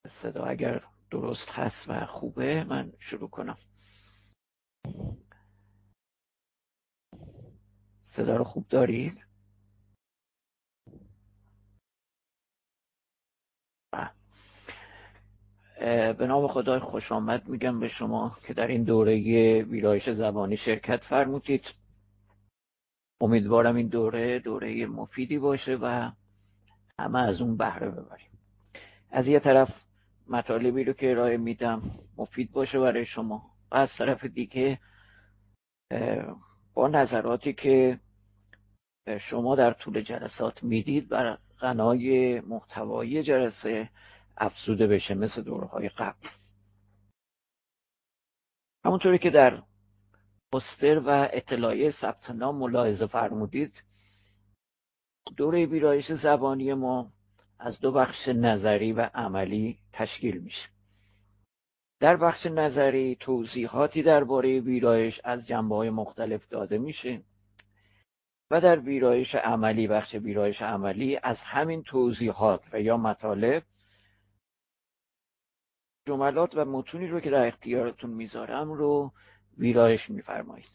صدا اگر درست هست و خوبه من شروع کنم. صدا رو خوب دارید؟ به نام خدای خوش آمد میگم به شما که در این دوره ویرایش زبانی شرکت فرمودید. امیدوارم این دوره مفیدی باشه و همه از اون بهره ببریم. از یه طرف مطالبی رو که ارائه میدم مفید باشه برای شما و از طرف دیگه با نظراتی که شما در طول جلسات میدید بر غنای محتوایی جلسه افزوده بشه مثل دوره‌های قبل. همونطوری که در پوستر و اطلاعیه ثبت نام ملاحظه فرمودید، دوره ویرایش زبانی ما از دو بخش نظری و عملی تشکیل میشه. در بخش نظری توضیحاتی درباره ویرایش از جنبه‌های مختلف داده میشه و در بخش ویرایش عملی از همین توضیحات و یا مطالب جملات و متونی رو که در اختیارتون میذارم رو ویرایش میفرمایید.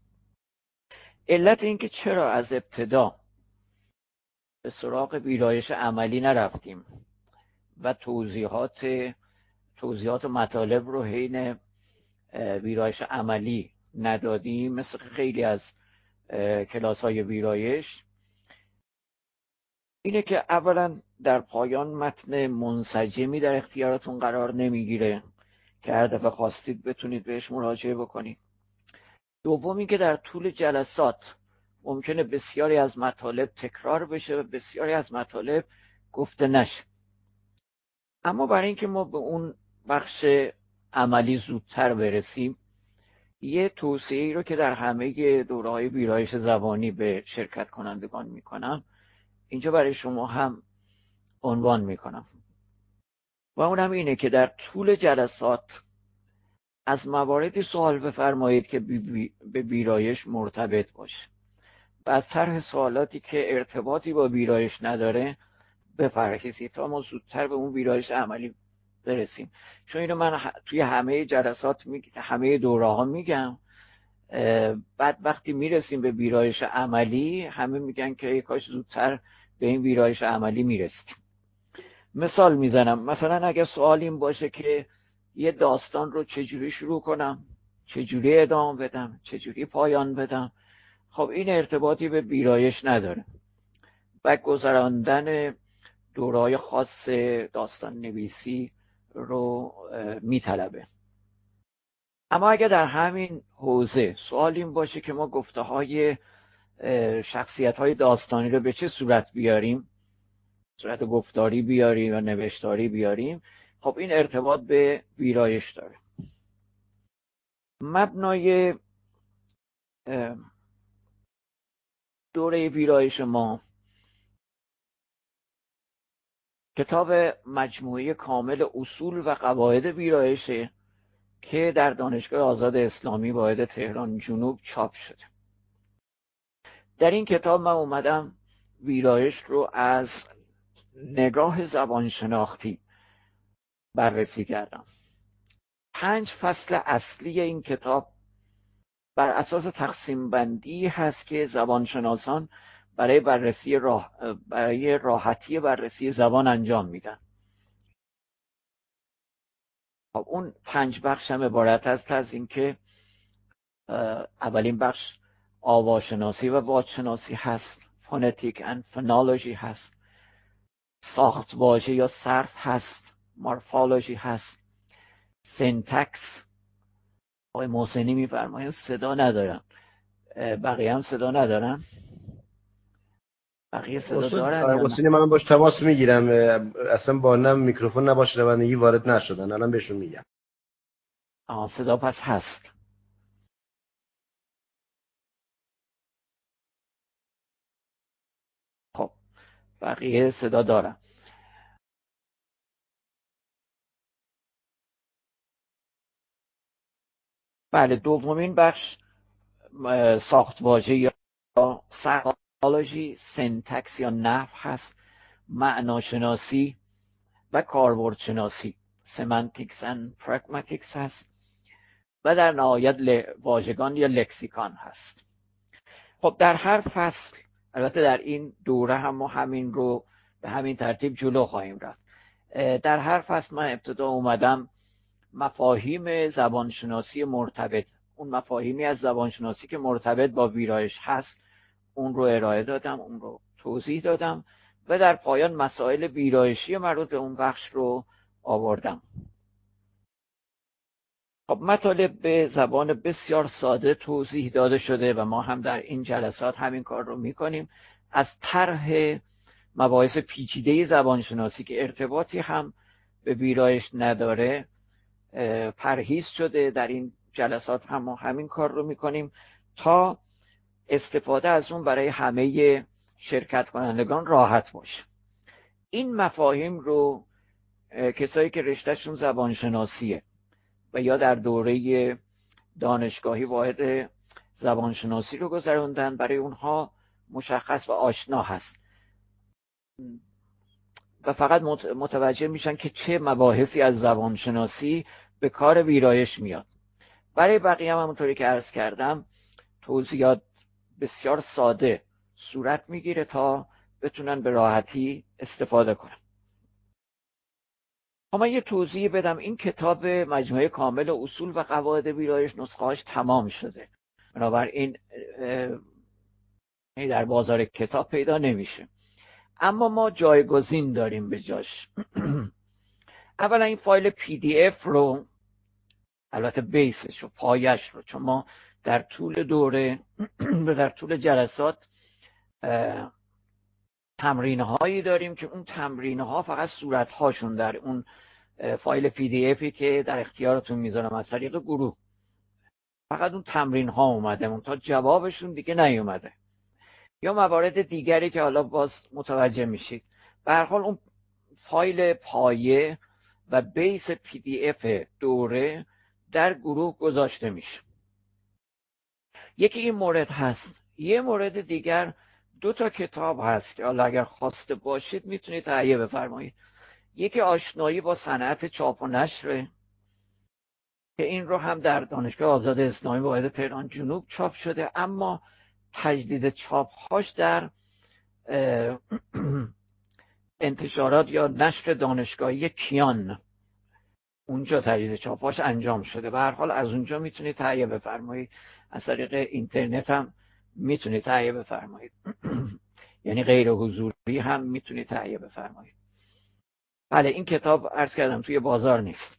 علت اینکه چرا از ابتدا به سراغ ویرایش عملی نرفتیم و توضیحات مطالب رو حین ویرایش عملی ندادیم مثل خیلی از کلاس‌های ویرایش اینه که اولا در پایان متن منسجمی در اختیارتون قرار نمیگیره که هر دفعه خواستید بتونید بهش مراجعه بکنید. دوم اینکه در طول جلسات ممکنه بسیاری از مطالب تکرار بشه و بسیاری از مطالب گفته نشه. اما برای اینکه ما به اون بخش عملی زودتر برسیم، یه توصیه‌ای رو که در همه دوره‌های ویرایش زبانی به شرکت کنندگان میکنم اینجا برای شما هم عنوان میکنم و اونم اینه که در طول جلسات از مواردی سوال بفرمایید که به ویرایش مرتبط باشه و از طرح سوالاتی که ارتباطی با ویرایش نداره بپرهیزید تا ما زودتر به اون ویرایش عملی برسیم. چون اینو من توی همه جلسات همه دوره ها میگم، بعد وقتی میرسیم به ویرایش عملی همه میگن که کاش زودتر به این ویرایش عملی میرسیم. مثال میزنم، مثلا اگر سوال این باشه که یه داستان رو چجوری شروع کنم، چجوری ادامه بدم، چجوری پایان بدم، خب این ارتباطی به ویرایش نداره و گذراندن دوره‌های خاص داستان نویسی رو میطلبه. اما اگر در همین حوزه سوال این باشه که ما گفته‌های شخصیت‌های داستانی رو به چه صورت بیاریم، صورت گفتاری بیاریم و نوشتاری بیاریم، خب این ارتباط به ویرایش داره. مبنای دوره ویرایش ما کتاب مجموعه کامل اصول و قواعد ویرایشه که در دانشگاه آزاد اسلامی واحد تهران جنوب چاپ شده. در این کتاب من اومدم ویرایش رو از نگاه زبانشناختی بررسی کردم. 5 فصل اصلی این کتاب بر اساس تقسیم بندی هست که زبانشناسان برای راحتی بررسی زبان انجام میدن. خب اون 5 بخش هم عبارت است از این که اولین بخش آواشناسی و واجشناسی هست، فونتیک اند فونولوژی هست، ساخت واژه یا صرف هست، مورفولوژی هست، سینتکس. آقای محسنی میفرمایند صدا ندارن، بقیه هم صدا ندارن؟ بقیه صدا دارن یا نه؟ من باش تماس میگیرم، اصلا با نم میکروفون نباشه رانندگی وارد نشدن، الان بهشون میگم. صدا پس هست. خب بقیه صدا دارن. بله، دومین بخش ساخت واژه یا سایکولوژی، سنتکس یا نحو هست، معناشناسی و کاربردشناسی سمانتیکس اند پرگماتیکس هست و در نهایت واژگان یا لکسیکان هست. خب در هر فصل، البته در این دوره هم ما همین رو به همین ترتیب جلو خواهیم رفت، در هر فصل من ابتدا اومدم مفاهیم زبانشناسی مرتبط، اون مفاهیمی از زبانشناسی که مرتبط با ویرایش هست اون رو ارائه دادم، اون رو توضیح دادم و در پایان مسائل ویرایشی مربوط به اون بخش رو آوردم. خب مطالب به زبان بسیار ساده توضیح داده شده و ما هم در این جلسات همین کار رو میکنیم. از طرح مباحث پیچیده زبانشناسی که ارتباطی هم به ویرایش نداره پرهیز شده. در این جلسات هم ما همین کار رو میکنیم تا استفاده از اون برای همه شرکت کنندگان راحت باشه. این مفاهیم رو کسایی که رشتهشون زبانشناسیه و یا در دوره دانشگاهی واحد زبانشناسی رو گذروندن، برای اونها مشخص و آشنا هست و فقط متوجه میشن که چه مباحثی از زبانشناسی به کار ویرایش میاد. برای بقیه هم همونطوری که عرض کردم توضیحات بسیار ساده صورت میگیره تا بتونن به راحتی استفاده کنن. اما یه توضیح بدم، این کتاب مجموعه کامل اصول و قواعد ویرایش نسخه‌اش تمام شده، بنابراین در بازار کتاب پیدا نمیشه، اما ما جایگزین داریم به جاش. اولا این فایل PDF رو، البته بیسش و پایش رو، چون ما در طول دوره و در طول جلسات تمرین هایی داریم که اون تمرین ها فقط صورت هاشون در اون فایل PDFی که در اختیارتون میذارم از طریق گروه، فقط اون تمرین ها اومده، اون تا جوابشون دیگه نیومده، یا موارد دیگری که حالا باز متوجه میشید. به هر حال اون فایل پایه و بیس PDF دوره در گروه گذاشته میشه. یکی این مورد هست. یه مورد دیگر 2 کتاب هست که حالا اگر خواسته باشید میتونید تهیه بفرمایید. یکی آشنایی با صنعت چاپ و نشر که این رو هم در دانشگاه آزاد اسلامی واحد تهران جنوب چاپ شده، اما تجدید چاپ هاش در انتشارات یا نشر دانشگاهی کیان، اونجا تجدید چاپ هاش انجام شده. به هر حال از اونجا میتونید تهیه بفرمایید، از طریق اینترنت هم میتونید تهیه بفرمایید یعنی غیر حضوری هم میتونید تهیه بفرمایید. بله این کتاب عرض کردم توی بازار نیست.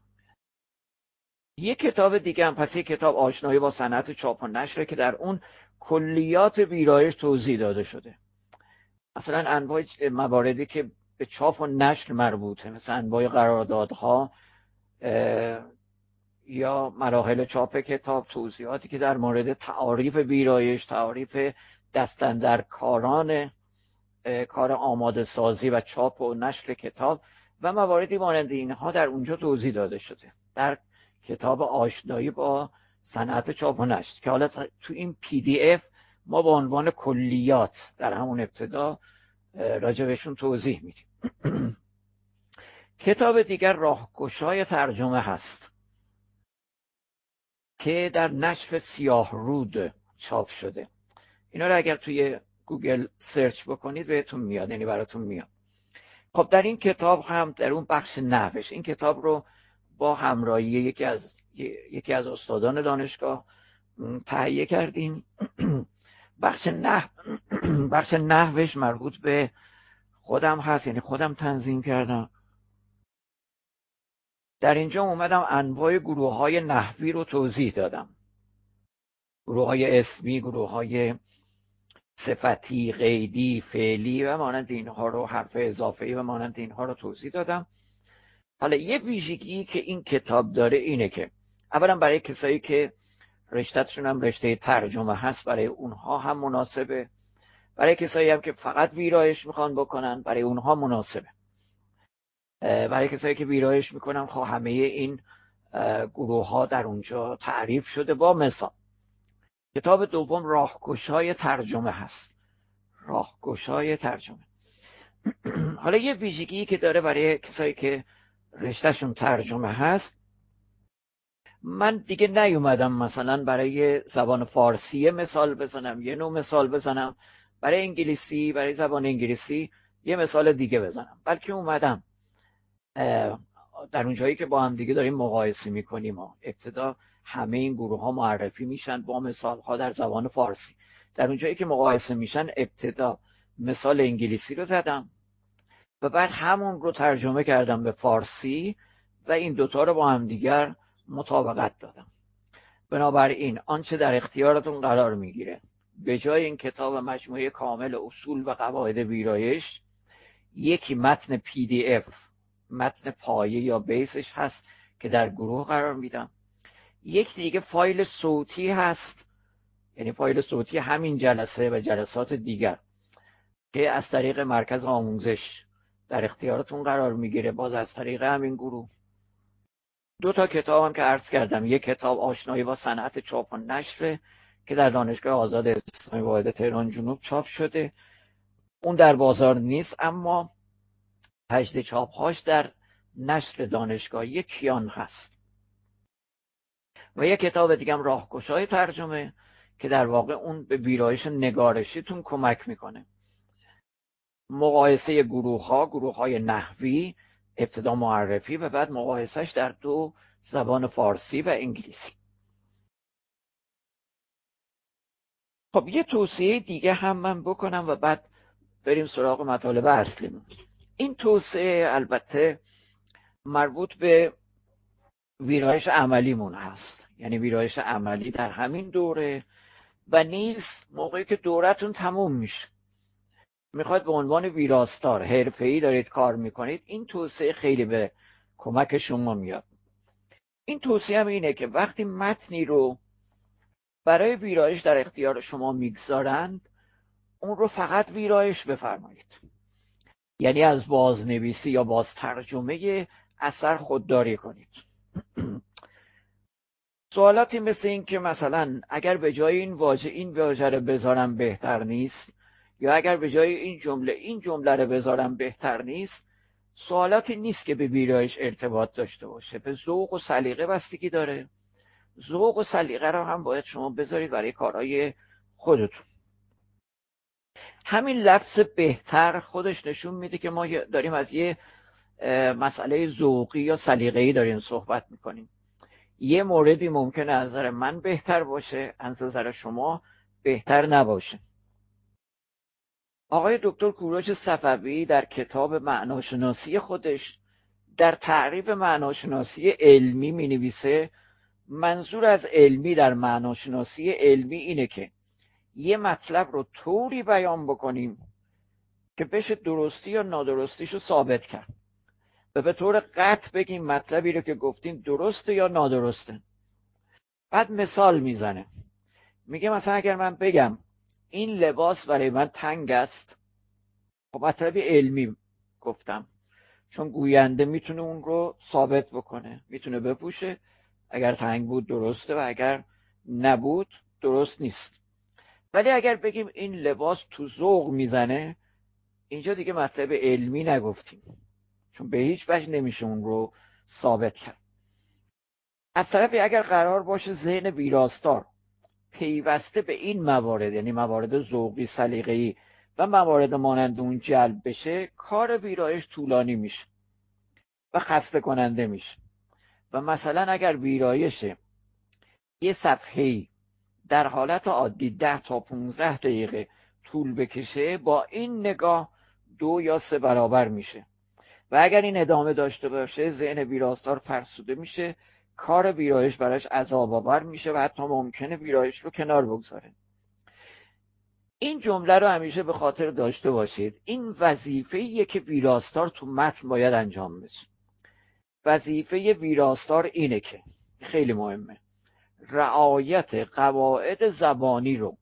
یک کتاب دیگه هم، پس یک کتاب آشنایی با صنعت چاپ و نشر که در اون کلیات ویرایش توضیح داده شده، مثلا انواع مواردی که به چاپ و نشر مربوطه، مثلا انواع قراردادها یا مراحل چاپ کتاب، توضیحاتی که در مورد تعاریف ویرایش، تعاریف دستاندرکاران کار آماده سازی و چاپ و نشر کتاب و مواردی مانند اینها در اونجا توضیح داده شده در کتاب آشنایی با صنعت چاپ و نشر که حالا تو این PDF ما با عنوان کلیات در همون ابتدا راجبشون توضیح میدیم. کتاب دیگر راهگشای ترجمه هست که در نشر سیاه رود چاپ شده. اینا رو اگر توی گوگل سرچ بکنید بهتون میاد، یعنی براتون میاد. خب در این کتاب هم در اون بخش نحوش، این کتاب رو با همراهی یکی از استادان دانشگاه تهیه کردیم. بخش نحوش مربوط به خودم هست، یعنی خودم تنظیم کردم. در اینجا اومدم انواع گروه‌های نحوی رو توضیح دادم، گروه‌های اسمی، گروه‌های صفتی، قیدی، فعلی و مانند اینها رو، حرف اضافه‌ای و مانند اینها رو توضیح دادم. حالا یه ویژگی که این کتاب داره اینه که اولا برای کسایی که رشته‌شون هم رشته ترجمه هست برای اونها هم مناسبه، برای کسایی هم که فقط ویرایش میخوان بکنن برای اونها مناسبه، برای کسایی که ویرایش میکنن خب همه این گروه ها در اونجا تعریف شده با مثال. کتاب دوم راهگشای ترجمه هست. راهگشای ترجمه حالا یه ویژگی که داره برای کسایی که رشتهشون ترجمه هست، من دیگه نیومدم مثلا برای زبان فارسی مثال بزنم، یه نوع مثال بزنم، برای انگلیسی، برای زبان انگلیسی یه مثال دیگه بزنم، بلکه اومدم در اون جایی که با هم دیگه داریم مقایسه میکنیم ابتدا همه این گروه ها معرفی میشن با مثال ها در زبان فارسی، در اون جایی که مقایسه میشن ابتدا مثال انگلیسی رو زدم و بعد همون رو ترجمه کردم به فارسی و این دوتا رو با هم دیگر مطابقت دادم. بنابراین آنچه در اختیارتون قرار میگیره به جای این کتاب مجموعه کامل اصول و قواعد ویرایش، یکی متن PDF، متن پایه یا بیسش هست که در گروه قرار میدم، یک دیگه فایل صوتی هست، یعنی فایل صوتی همین جلسه و جلسات دیگر که از طریق مرکز آموزش در اختیارتون قرار میگیره، باز از طریق همین گروه. دو تا کتاب هم که عرض کردم، یک کتاب آشنایی با صنعت چاپ و نشر که در دانشگاه آزاد اسلامی واحد تهران جنوب چاپ شده، اون در بازار نیست اما هجد چاپهاش در نشر دانشگاهی کیان هست. و یک کتاب دیگه هم راهگشای ترجمه که در واقع اون به ویرایش نگارشیتون کمک میکنه. مقایسه گروه های نحوی، ابتدا معرفی و بعد مقایسهش در دو زبان فارسی و انگلیسی. خب یه توصیه دیگه هم من بکنم و بعد بریم سراغ مطالب اصلیمون. این توصیه البته مربوط به ویرایش عملیمون هست، یعنی ویرایش عملی در همین دوره و نیز موقعی که دورتون تموم میشه میخواد به عنوان ویراستار حرفه‌ای دارید کار میکنید، این توصیه خیلی به کمک شما میاد. این توصیه هم اینه که وقتی متنی رو برای ویرایش در اختیار شما میگذارند، اون رو فقط ویرایش بفرمایید، یعنی از بازنویسی یا بازترجمه اثر خودداری کنید. سوالاتی مثل این که مثلا اگر به جای این واژه رو بذارم بهتر نیست، یا اگر به جای این جمله رو بذارم بهتر نیست، سوالاتی نیست که به ویرایش ارتباط داشته باشه، به ذوق و سلیقه بستگی داره. ذوق و سلیقه رو هم باید شما بذارید برای کارهای خودتون. همین لفظ بهتر خودش نشون میده که ما داریم از یه مسئله ذوقی یا سلیقه‌ای داریم صحبت میکنیم. یه موردی ممکنه از نظر من بهتر باشه، از نظر شما بهتر نباشه. آقای دکتر کوروش صفوی در کتاب معناشناسی خودش در تعریف معناشناسی علمی می نویسه منظور از علمی در معناشناسی علمی اینه که یه مطلب رو طوری بیان بکنیم که بشه درستی یا نادرستیش رو ثابت کرد و به طور قطع بگیم مطلبی رو که گفتیم درسته یا نادرسته. بعد مثال میزنه، میگه مثلا اگر من بگم این لباس برای من تنگ است، خب مطلب علمی گفتم، چون گوینده میتونه اون رو ثابت بکنه، میتونه بپوشه، اگر تنگ بود درسته و اگر نبود درست نیست. ولی اگر بگیم این لباس تو ذوق میزنه، اینجا دیگه مطلب علمی نگفتیم، چون به هیچ وجه نمیشه اون رو ثابت کرد. از طرفی اگر قرار باشه ذهن ویراستار پیوسته به این موارد، یعنی موارد ذوقی سلیقه‌ای و موارد مانند اون جلب بشه، کار ویرایش طولانی میشه و خسته کننده میشه. و مثلا اگر ویرایش یه صفحه‌ای در حالت عادی 10 تا 15 دقیقه طول بکشه، با این نگاه 2 یا 3 برابر میشه و اگر این ادامه داشته باشه ذهن ویراستار فرسوده میشه، کار ویرایش براش عذاب آور میشه و حتی ممکنه ویرایش رو کنار بگذاره. این جمله رو همیشه به خاطر داشته باشید. این وظیفه‌ایه که ویراستار تو متن باید انجام بده. وظیفه ویراستار اینه که خیلی مهمه، رعایت قواعد زبانی رو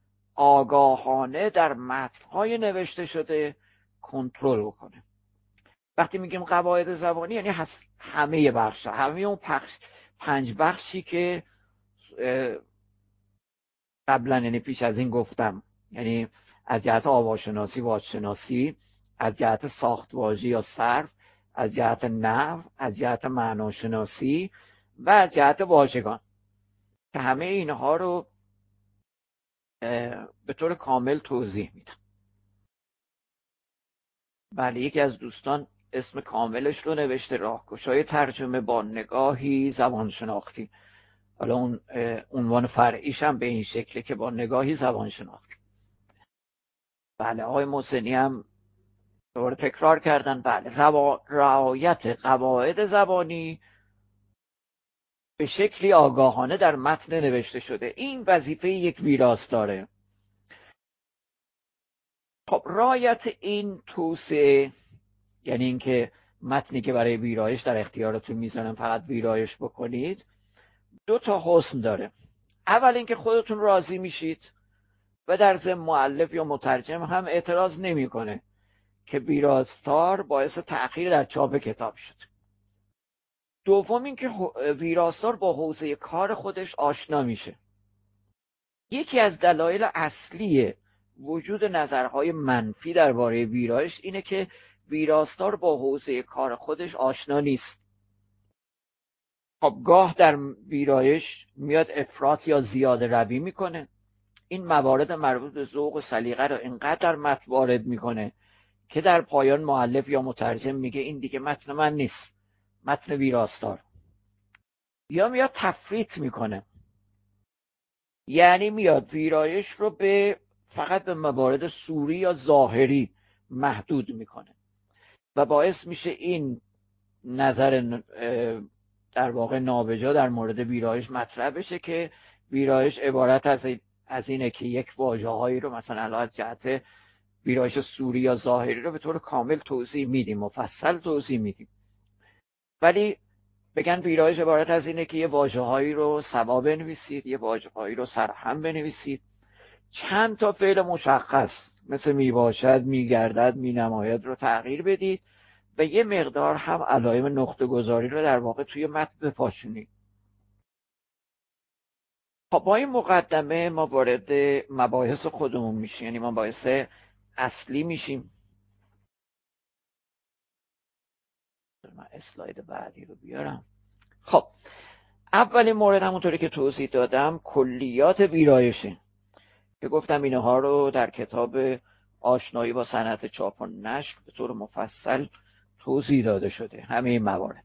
آگاهانه در متن‌های نوشته شده کنترل بکنه. وقتی میگیم قواعد زبانی یعنی همه بخش، همه اون 5 بخشی که قبلا یعنی پیش از این گفتم، یعنی از جهت آواشناسی، واژشناسی، از جهت ساخت‌واژی یا صرف، از جهت نحو، از جهت معناشناسی و از جهت واژگان که همه اینها رو به طور کامل توضیح میدم. بله، یکی از دوستان اسم کاملش رو نوشته، راهگشای ترجمه با نگاهی زبانشناختی. حالا اون عنوان فرعیش هم به این شکله که با نگاهی زبانشناختی. بله، آقای محسنی هم دوباره تکرار کردن. بله، رعایت قواعد زبانی به شکلی آگاهانه در متن نوشته شده. این وظیفه یک ویراستاره. خب رعایت این توسعه یعنی اینکه متنی که برای ویرایش در اختیارتون میذارم فقط ویرایش بکنید، 2 تا حسن داره. اول اینکه خودتون راضی میشید و در ضمن مؤلف یا مترجم هم اعتراض نمیکنه که ویراستار باعث تأخیر در چاپ کتاب شد. دوم اینکه ویراستار با حوزه کار خودش آشنا میشه. یکی از دلایل اصلی وجود نظرهای منفی درباره ویرایش اینه که ویراستار با حوزه کار خودش آشنا نیست. خب گاه در ویرایش میاد افراط یا زیاده روی میکنه. این موارد مربوط به ذوق و سلیقه رو اینقدر در متن وارد میکنه که در پایان مؤلف یا مترجم میگه این دیگه متن من نیست، متن ویراستار. یا میاد تفریط میکنه، یعنی میاد ویرایش رو فقط به موارد صوری یا ظاهری محدود میکنه و باعث میشه این نظر در واقع نابجا در مورد ویرایش مطرح بشه که ویرایش عبارت از اینه که یک واژه‌هایی رو مثلا از جهت ویرایش صوری یا ظاهری رو به طور کامل توضیح میدیم، مفصل توضیح میدیم. ولی بگن ویرایش عبارت از اینه که یه واژه‌هایی رو سوا بنویسید، یه واژه‌هایی رو سرهم بنویسید، چند تا فعل مشخص مثل میباشد، میگردد، مینماید رو تغییر بدید و یه مقدار هم علائم نقطه گذاری رو در واقع توی متن بپاشونید. خب با این مقدمه ما وارد مباحث خودمون میشیم، یعنی مباحث اصلی میشیم. من اسلاید بعدی رو بیارم. خب اولین مورد همونطوری که توضیح دادم کلیات ویرایشه که گفتم اینها رو در کتاب آشنایی با صنعت چاپ و نشر به طور مفصل توضیح داده شده همه این موارد.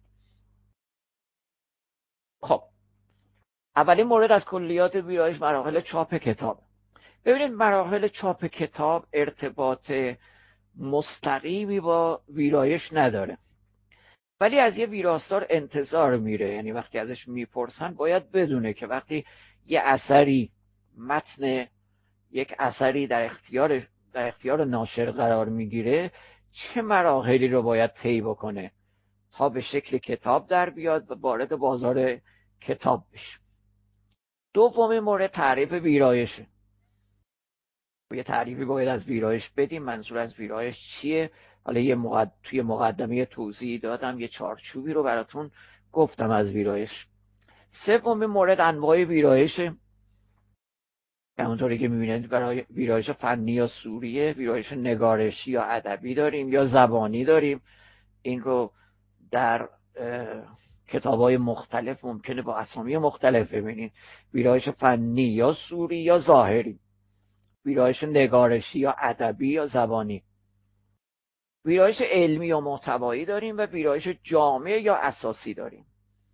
خب اولین مورد از کلیات ویرایش مراحل چاپ کتاب. ببینید مراحل چاپ کتاب ارتباط مستقیمی با ویرایش نداره، ولی از یه ویراستار انتظار میره، یعنی وقتی ازش میپرسن باید بدونه که وقتی یه اثری متن یک اثری در اختیار ناشر قرار میگیره چه مراحلی رو باید طی بکنه تا به شکل کتاب در بیاد و وارد بازار کتاب بشه. دومین مورد تعریف ویرایشه. یه تعریفی باید از ویرایش بدیم، منظور از ویرایش چیه. حالا توی مقدمه توضیح دادم، یه چارچوبی رو براتون گفتم از ویرایش. سومین مورد انواع ویرایشه. همونطوری که میبینید برای ویرایش فنی یا صوریه، ویرایش نگارشی یا ادبی داریم یا زبانی داریم. این رو در کتاب‌های مختلف ممکنه با اسامی مختلف ببینید. ویرایش فنی یا صوری یا ظاهری، ویرایش نگارشی یا ادبی یا زبانی، ویرایش علمی یا محتوایی داریم و ویرایش جامع یا اساسی داریم.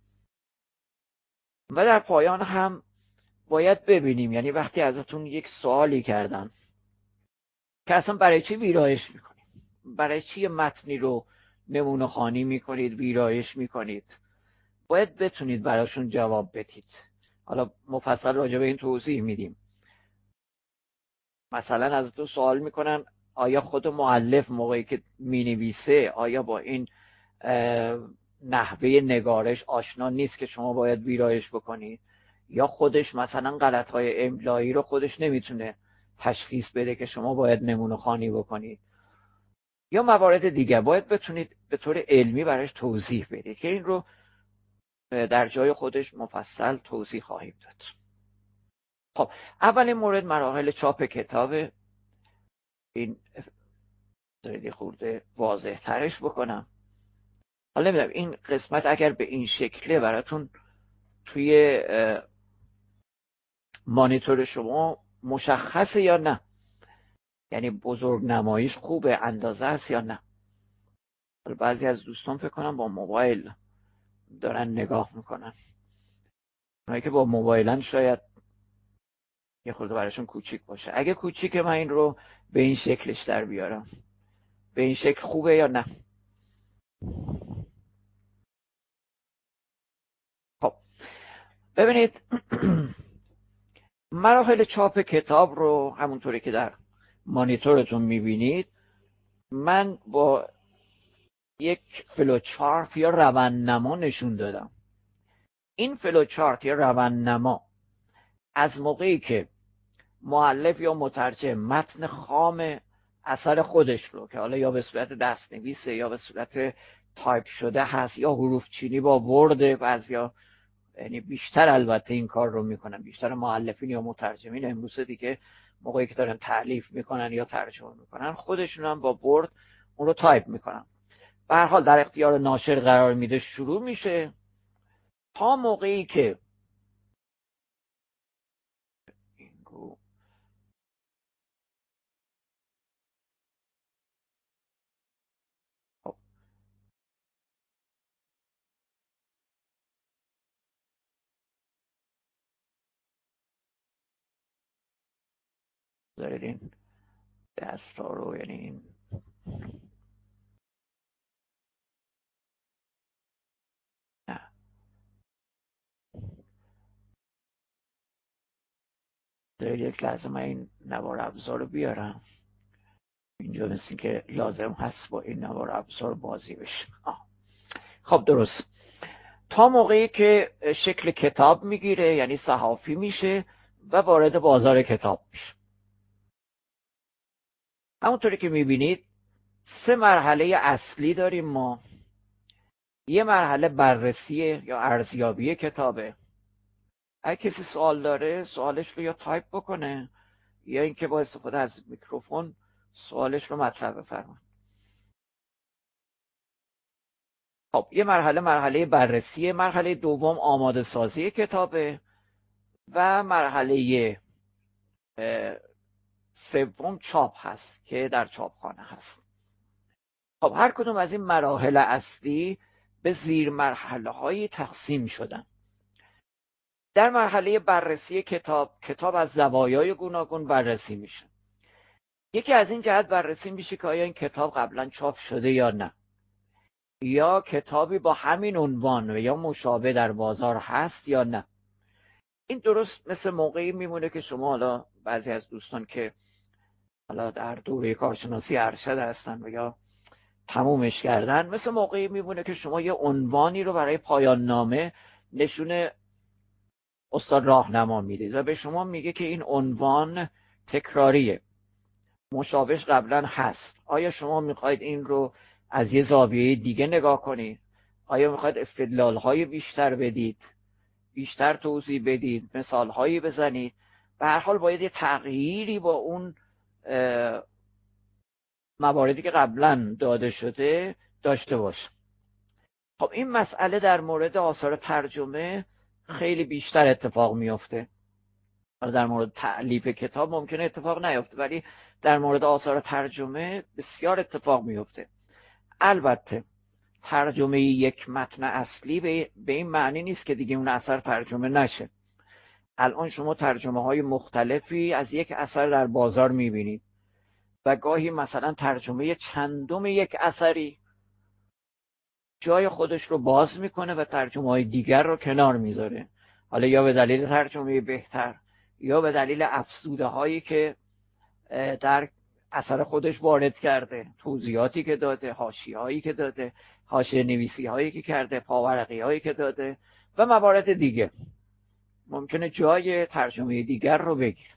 و در پایان هم باید ببینیم، یعنی وقتی ازتون یک سوالی کردن که اصلا برای چی ویرایش میکنید، برای چی متنی رو نمونه خوانی میکنید، ویرایش میکنید، باید بتونید براشون جواب بدید. حالا مفصل راجع به این توضیح میدیم. مثلا از تو سوال میکنن آیا خود مؤلف موقعی که مینویسه آیا با این نحوه نگارش آشنا نیست که شما باید ویرایش بکنید، یا خودش مثلا غلط‌های املایی رو خودش نمیتونه تشخیص بده که شما باید نمونه خوانی بکنید، یا موارد دیگه باید بتونید به طور علمی براش توضیح بدید که این رو در جای خودش مفصل توضیح خواهیم داد. خب اولین مورد مراحل چاپ کتاب. این بذارید خورده واضح ترش بکنم. حالا نمیدونم این قسمت اگر به این شکله براتون توی مانیتور شما مشخصه یا نه، یعنی بزرگ نمایش خوبه، اندازه است یا نه. بعضی از دوستان فکر کنم با موبایل دارن نگاه میکنن، اونایی که با موبایلن شاید یه خورده براشون کوچیک باشه. اگه کوچیکه من این رو به این شکلش در بیارم، به این شکل خوبه یا نه؟ خب ببینید مراحل چاپ کتاب رو همونطوری که در مانیتورتون میبینید من با یک فلوچارت یا روندنما نشون دادم. این فلوچارت یا روندنما از موقعی که مؤلف یا مترجم متن خام اثر خودش رو که حالا یا به صورت دستنویسه یا به صورت تایپ شده هست یا حروف چینی با ورد، بعضیا یعنی بیشتر البته این کار رو میکنن، بیشتر مؤلفین یا مترجمین امروز دیگه موقعی که دارن تألیف میکنن یا ترجمه میکنن خودشون هم با ورد اون رو تایپ میکنن. به هر حال در اختیار ناشر قرار میده، شروع میشه تا موقعی که دارید این دستا رو، یعنی این نه دارید یک لحظه من این نوار ابزار رو بیارم اینجا، مثل که لازم هست با این نوار ابزار بازی بشه. خب درست، تا موقعی که شکل کتاب میگیره یعنی صحافی میشه و وارد بازار کتاب میشه. همونطوری که میبینید 3 مرحله اصلی داریم ما. یه مرحله بررسی یا ارزیابی کتابه. اگه کسی سوال داره سوالش رو یا تایپ بکنه یا اینکه با استفاده از میکروفون سوالش رو مطرح بفرمایید. خب یه مرحله بررسی، مرحله دوم آماده سازی کتابه و مرحله سوم چاپ هست که در چاپخانه هست. خب هر کدوم از این مراحل اصلی به زیر مرحله های تقسیم شدن. در مرحله بررسی کتاب از زوایای گوناگون بررسی میشه. یکی از این جهت بررسی میشه که آیا این کتاب قبلا چاپ شده یا نه، یا کتابی با همین عنوان یا مشابه در بازار هست یا نه. این درست مثل موقعی میمونه که شما، حالا بعضی از دوستان که حالا در دوره کارشناسی ارشد هستن و یا تمومش کردن، مثل موقعی میمونه که شما یه عنوانی رو برای پایان نامه نشون استاد راهنما میدید و به شما میگه که این عنوان تکراریه، مشابهش قبلا هست. آیا شما میخواید این رو از یه زاویه دیگه نگاه کنید؟ آیا میخواید استدلال‌های بیشتر بدید، بیشتر توضیح بدید، مثال‌هایی بزنید؟ به هر حال باید یه تغییری با اون مواردی که قبلا داده شده داشته باشه. خب این مسئله در مورد آثار ترجمه خیلی بیشتر اتفاق میفته. در مورد تألیف کتاب ممکنه اتفاق نیفته، ولی در مورد آثار ترجمه بسیار اتفاق میفته. البته ترجمه یک متن اصلی به این معنی نیست که دیگه اون اثر ترجمه نشه. الان شما ترجمه های مختلفی از یک اثر در بازار میبینید و گاهی مثلا ترجمه چندم یک اثری جای خودش رو باز میکنه و ترجمه های دیگر رو کنار میذاره، حالا یا به دلیل ترجمه بهتر یا به دلیل افزوده هایی که در اثر خودش وارد کرده، توضیحاتی که داده، حاشیه هایی که داده، حاشیه نویسی هایی که کرده، پاورقی هایی که داده و موارد دیگه ممکنه جای ترجمه دیگر رو بگیره.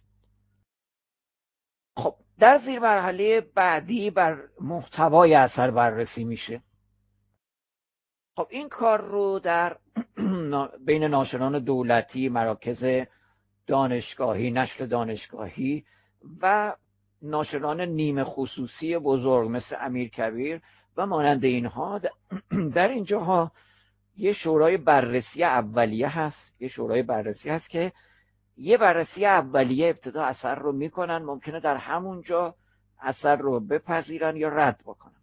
خب در زیر مرحله بعدی بر محتوای اثر بررسی میشه. خب این کار رو در بین ناشران دولتی، مراکز دانشگاهی، نشر دانشگاهی و ناشران نیمه خصوصی بزرگ مثل امیرکبیر و مانند اینها در اینجاها یه شورای بررسی اولیه هست، که یه بررسی اولیه ابتدا اثر رو میکنن، ممکنه در همونجا اثر رو بپذیرن یا رد بکنن.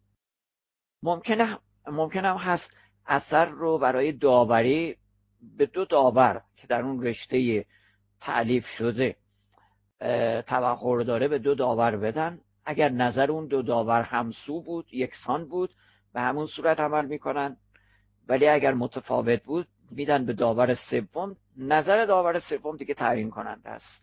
ممکنه هم هست اثر رو برای داوری به 2 داور که در اون رشته تألیف شده تبحر داره به 2 داور بدن. اگر نظر اون 2 داور همسو بود، یکسان بود، به همون صورت عمل میکنن، ولی اگر متفاوت بود میدن به داور سوم. نظر داور سوم دیگه تعیین کننده است.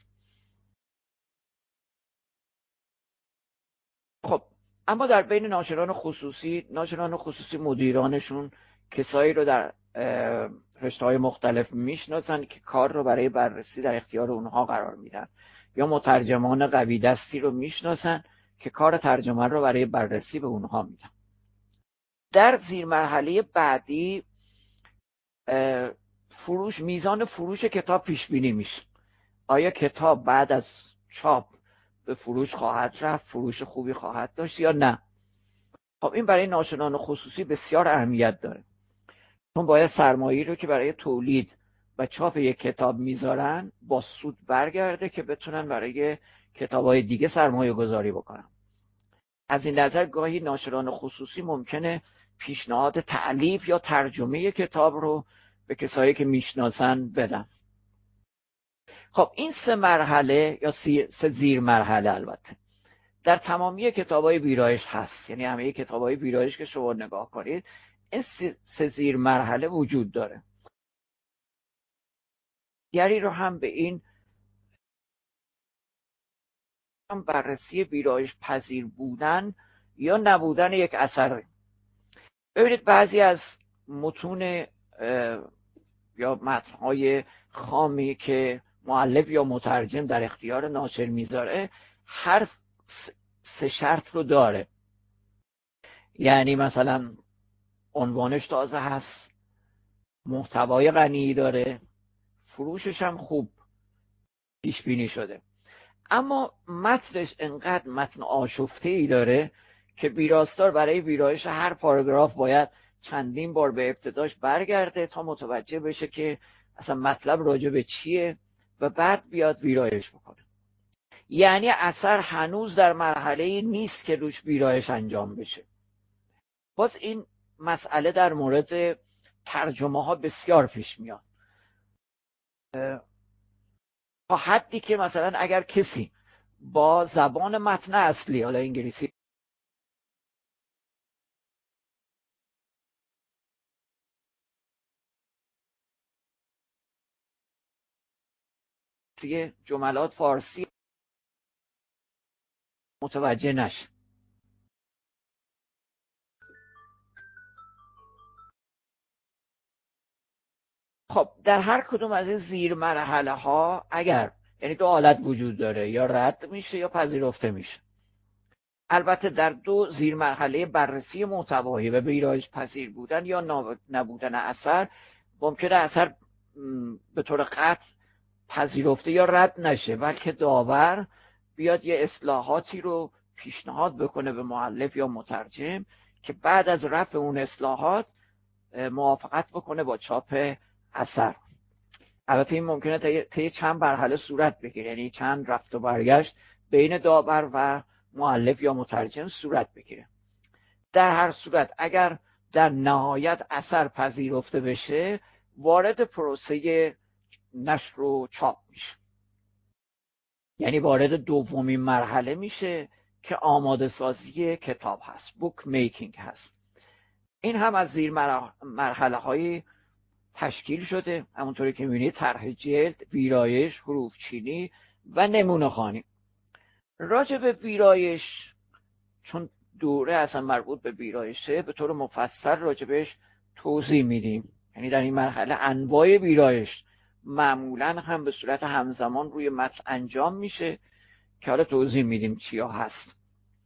خب اما در بین ناشران خصوصی مدیرانشون کسایی رو در رشته‌های مختلف میشناسن که کار رو برای بررسی در اختیار اونها قرار میدن، یا مترجمان قوی دستی رو میشناسن که کار ترجمه رو برای بررسی به اونها میدن. در زیر مرحله بعدی میزان فروش کتاب پیش بینی میشه. آیا کتاب بعد از چاپ به فروش خواهد رفت، فروش خوبی خواهد داشت یا نه؟ خب این برای ناشران خصوصی بسیار اهمیت داره، چون باید سرمایه‌ای رو که برای تولید و چاپ یک کتاب میذارن با سود برگرده که بتونن برای کتاب‌های دیگه سرمایه گذاری بکنن. از این نظر گاهی ناشران خصوصی ممکنه پیشنهاد تألیف یا ترجمه کتاب رو به کسایی که میشناسن بدن. خب این 3 مرحله یا 3 زیر مرحله البته در تمامی کتاب‌های ویرایش هست، یعنی همه کتاب‌های ویرایش که شما نگاه کنید این 3 زیر مرحله وجود داره. گری رو هم به این بررسی ویرایش پذیر بودن یا نبودن یک اثر. ببینید بعضی از متون یا متن‌های خامی که مؤلف یا مترجم در اختیار ناشر میذاره هر 3 شرط رو داره. یعنی مثلا عنوانش تازه هست، محتوای غنی داره، فروشش هم خوب پیش بینی شده، اما متنش انقدر متن آشفته‌ای داره که ویراستار برای ویرایش هر پاراگراف باید چندین بار به ابتداش برگرده تا متوجه بشه که اصلا مطلب راجع به چیه و بعد بیاد ویرایش بکنه. یعنی اثر هنوز در مرحله نیست که روش ویرایش انجام بشه. باز این مسئله در مورد ترجمه ها بسیار پیش میاد، تا حدی که مثلا اگر کسی با زبان متن اصلی، حالا انگلیسی جملات فارسی متوجه نشه. خب در هر کدوم از این زیر مرحله ها اگر یعنی 2 حالت وجود داره، یا رد میشه یا پذیرفته میشه. البته در 2 زیر مرحله بررسی محتوایی و ویرایش پذیر بودن یا نبودن اثر ممکنه اثر به طور قطع پذیرفته یا رد نشه، بلکه داور بیاد یه اصلاحاتی رو پیشنهاد بکنه به مؤلف یا مترجم که بعد از رفع اون اصلاحات موافقت بکنه با چاپ اثر. البته این ممکنه طی چند مرحله صورت بگیره، یعنی چند رفت و برگشت بین داور و مؤلف یا مترجم صورت بگیره. در هر صورت اگر در نهایت اثر پذیرفته بشه وارد پروسه نشر و چاپ میشه، یعنی وارد دومین مرحله میشه که آماده سازی کتاب هست، بوک میکینگ هست. این هم از زیر مرحله های تشکیل شده، همونطوری که میبینید: طرح جلد، ویرایش، حروف چینی و نمونه خوانی. راجع به ویرایش، چون دوره اصلا مربوط به ویرایشه، به طور مفصل راجبش توضیح میدیم. یعنی در این مرحله انواع ویرایش معمولا هم به صورت همزمان روی متن انجام میشه که حالا توضیح میدیم چیا هست.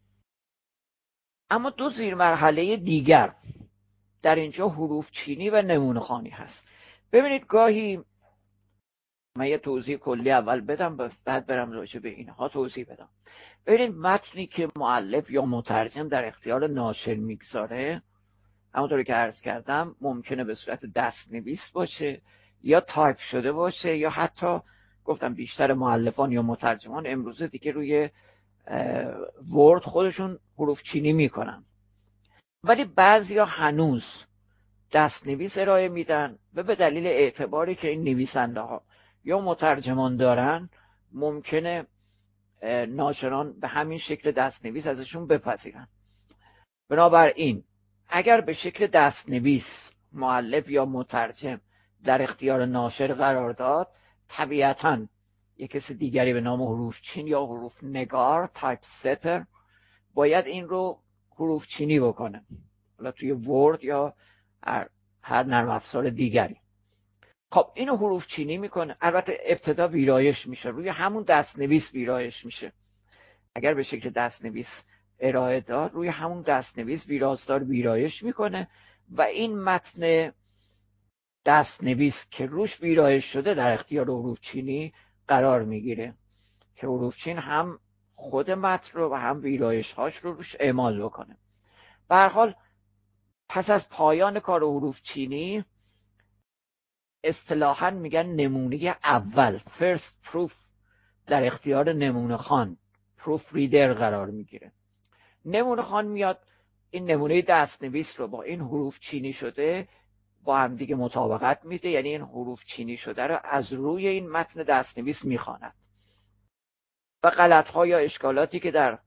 اما 2 زیر مرحله دیگر در اینجا حروف چینی و نمونه خوانی هست. ببینید گاهی من یه توضیح کلی اول بدم بعد برم راجع به اینها توضیح بدم. ببینید متنی که مؤلف یا مترجم در اختیار ناشر میگذاره، همونطوری که عرض کردم ممکنه به صورت دست‌نویس باشه یا تایپ شده باشه، یا حتی گفتم بیشتر مؤلفان یا مترجمان امروزه دیگه روی ورد خودشون حروف چینی میکنن، ولی بعضیا هنوز دست‌نویس ارائه میدن و به دلیل اعتباری که این نویسنده ها یا مترجمان دارن ممکنه ناشران به همین شکل دست‌نویس ازشون بپذیرن. بنابراین اگر به شکل دست‌نویس مؤلف یا مترجم در اختیار ناشر قرار داد، طبیعتاً یک کسی دیگری به نام حروف چین یا حروف نگار تایپ ستر باید این رو حروف چینی بکنه، حالا توی ورد یا هر نرم افزار دیگری. خب اینو حروف چینی میکنه. البته ابتدا ویرایش میشه، روی همون دست‌نویس ویرایش میشه. اگر به شکل دست‌نویس ارائه داد، روی همون دست‌نویس ویراستار ویرایش میکنه و این متن دست‌نویس که روش ویرایش شده در اختیار حروف چینی قرار میگیره که حروف چین هم خود متن رو و هم ویرایش هاش رو روش اعمال بکنه. به هر حال پس از پایان کار حروف چینی اصطلاحاً میگن نمونه اول first proof در اختیار نمونه خوان پروف ریدر قرار میگیره. نمونه خوان میاد این نمونه دست‌نویس رو با این حروف چینی شده با هم دیگه مطابقت میده، یعنی این حروف چینی شده رو از روی این متن دست‌نویس میخواند و غلط‌ها یا اشکالاتی که در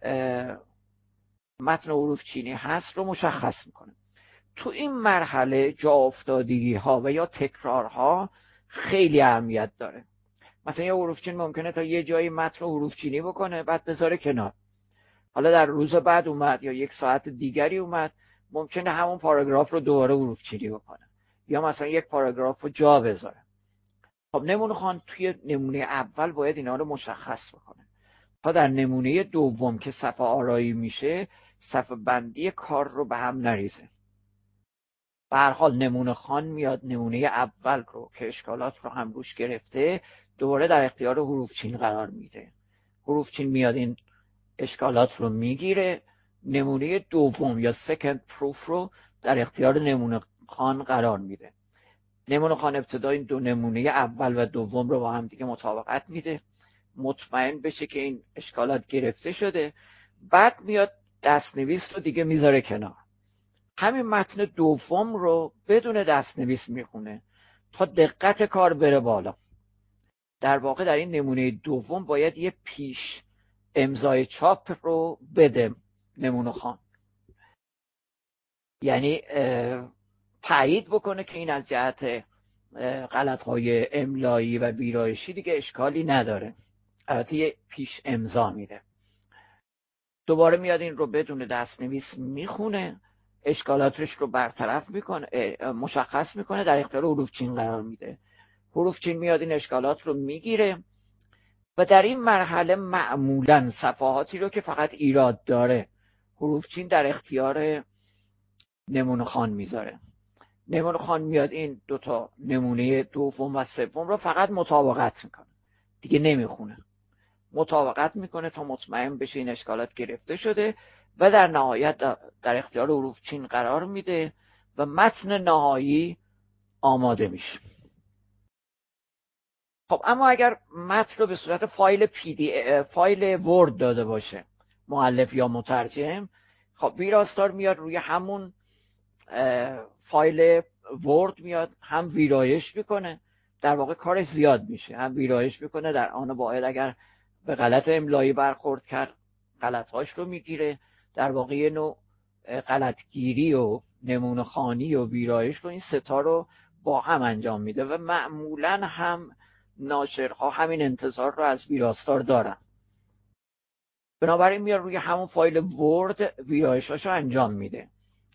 متن حروف چینی هست رو مشخص میکنه. تو این مرحله جا افتادگی ها و یا تکرارها خیلی اهمیت داره. مثلا یه حروف چین ممکنه تا یه جایی متن رو حروف چینی بکنه بعد بذاره کنار، حالا در روز بعد اومد یا یک ساعت دیگری اومد ممکنه همون پاراگراف رو دوباره حروف چینی بکنه یا مثلا یک پاراگراف رو جا بذاره. خب نمونه خوان توی نمونه اول باید اینا رو مشخص بکنه تا در نمونه دوم که صفحه آرایی میشه صفحه بندی کار رو به هم نریزه. به هر حال نمونه خوان میاد نمونه اول رو که اشکالات رو هم روش گرفته دوباره در اختیار حروف چین قرار میده. حروف چین میاد این اشکالات رو میگیره، نمونه دوم یا second proof رو در اختیار نمونه خوان قرار میده. نمونه خوان ابتدا این دو نمونه اول و دوم رو با هم دیگه مطابقت میده، مطمئن بشه که این اشکالات گرفته شده، بعد میاد دست‌نویس رو دیگه میذاره کنار، همین متن دوم رو بدون دست‌نویس میخونه تا دقت کار بره بالا. در واقع در این نمونه دوم باید یه پیش امضای چاپ رو بده نمونه خوان، یعنی تایید بکنه که این از جهت غلط‌های املایی و ویرایشی دیگه اشکالی نداره. البته یه پیش امضا میده. دوباره میاد این رو بدون دست‌نویس میخونه، اشکالاتش رو برطرف میکنه، مشخص میکنه، در اختیار حروف چین قرار میده. حروف چین میاد این اشکالات رو میگیره و در این مرحله معمولاً صفحاتی رو که فقط ایراد داره حروف چین در اختیار نمونه خوان میذاره. نمونه خوان میاد این دوتا نمونه دوم و سوم رو فقط مطابقت میکنه، دیگه نمیخونه، مطابقت میکنه تا مطمئن بشه این اشکالات گرفته شده و در نهایت در اختیار حروف چین قرار میده و متن نهایی آماده میشه. خب اما اگر متن رو به صورت فایل ورد داده باشه مؤلف یا مترجم، خب ویراستار میاد روی همون فایل ورد میاد هم ویرایش میکنه، در واقع کارش زیاد میشه، هم ویرایش میکنه، در آن باید اگر به غلط املایی برخورد کرد غلطهاش رو میگیره، در واقع یه نوع غلطگیری و نمونه خوانی و ویرایش رو این ستا رو با هم انجام میده و معمولا هم ناشرها همین انتظار رو از ویراستار دارن. بنابراین میاد روی همون فایل ورد ویرایشاشو انجام میده،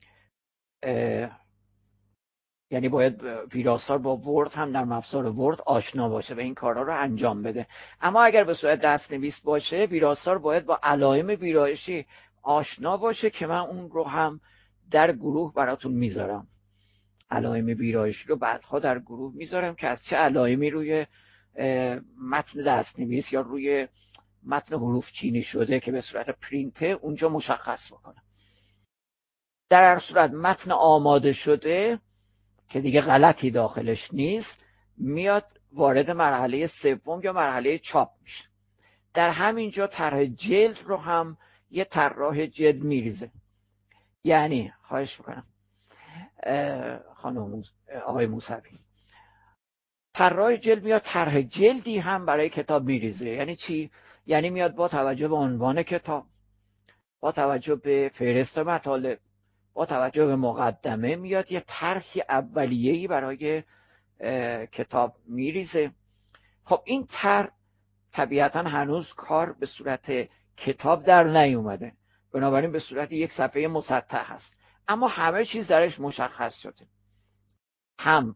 یعنی باید ویراستار با ورد هم در افزار ورد آشنا باشه و این کارها رو انجام بده. اما اگر به صورت دست‌نویس باشه ویراستار باید با علائم ویرایشی آشنا باشه که من اون رو هم در گروه براتون میذارم. علائم ویرایشی رو بعدها در گروه میذارم که از چه علائمی روی متن دست‌نویس یا روی متن حروف چینی شده که به صورت پرینته اونجا مشخص بکنم. در هر صورت متن آماده شده که دیگه غلطی داخلش نیست میاد وارد مرحله سوم یا مرحله چاپ میشه. در همینجا طرح جلد رو هم یه طراح جلد میریزه. یعنی خواهش میکنم خانم آقای موسوی، طراح جلد میاد طرح جلدی هم برای کتاب میریزه. یعنی چی؟ یعنی میاد با توجه به عنوان کتاب، با توجه به فهرست مطالب، با توجه به مقدمه میاد یه طرح اولیه‌ای برای کتاب میریزه. خب این طرح طبیعتا هنوز کار به صورت کتاب در نیومده، بنابراین به صورت یک صفحه مسطح هست، اما همه چیز درش مشخص شده. هم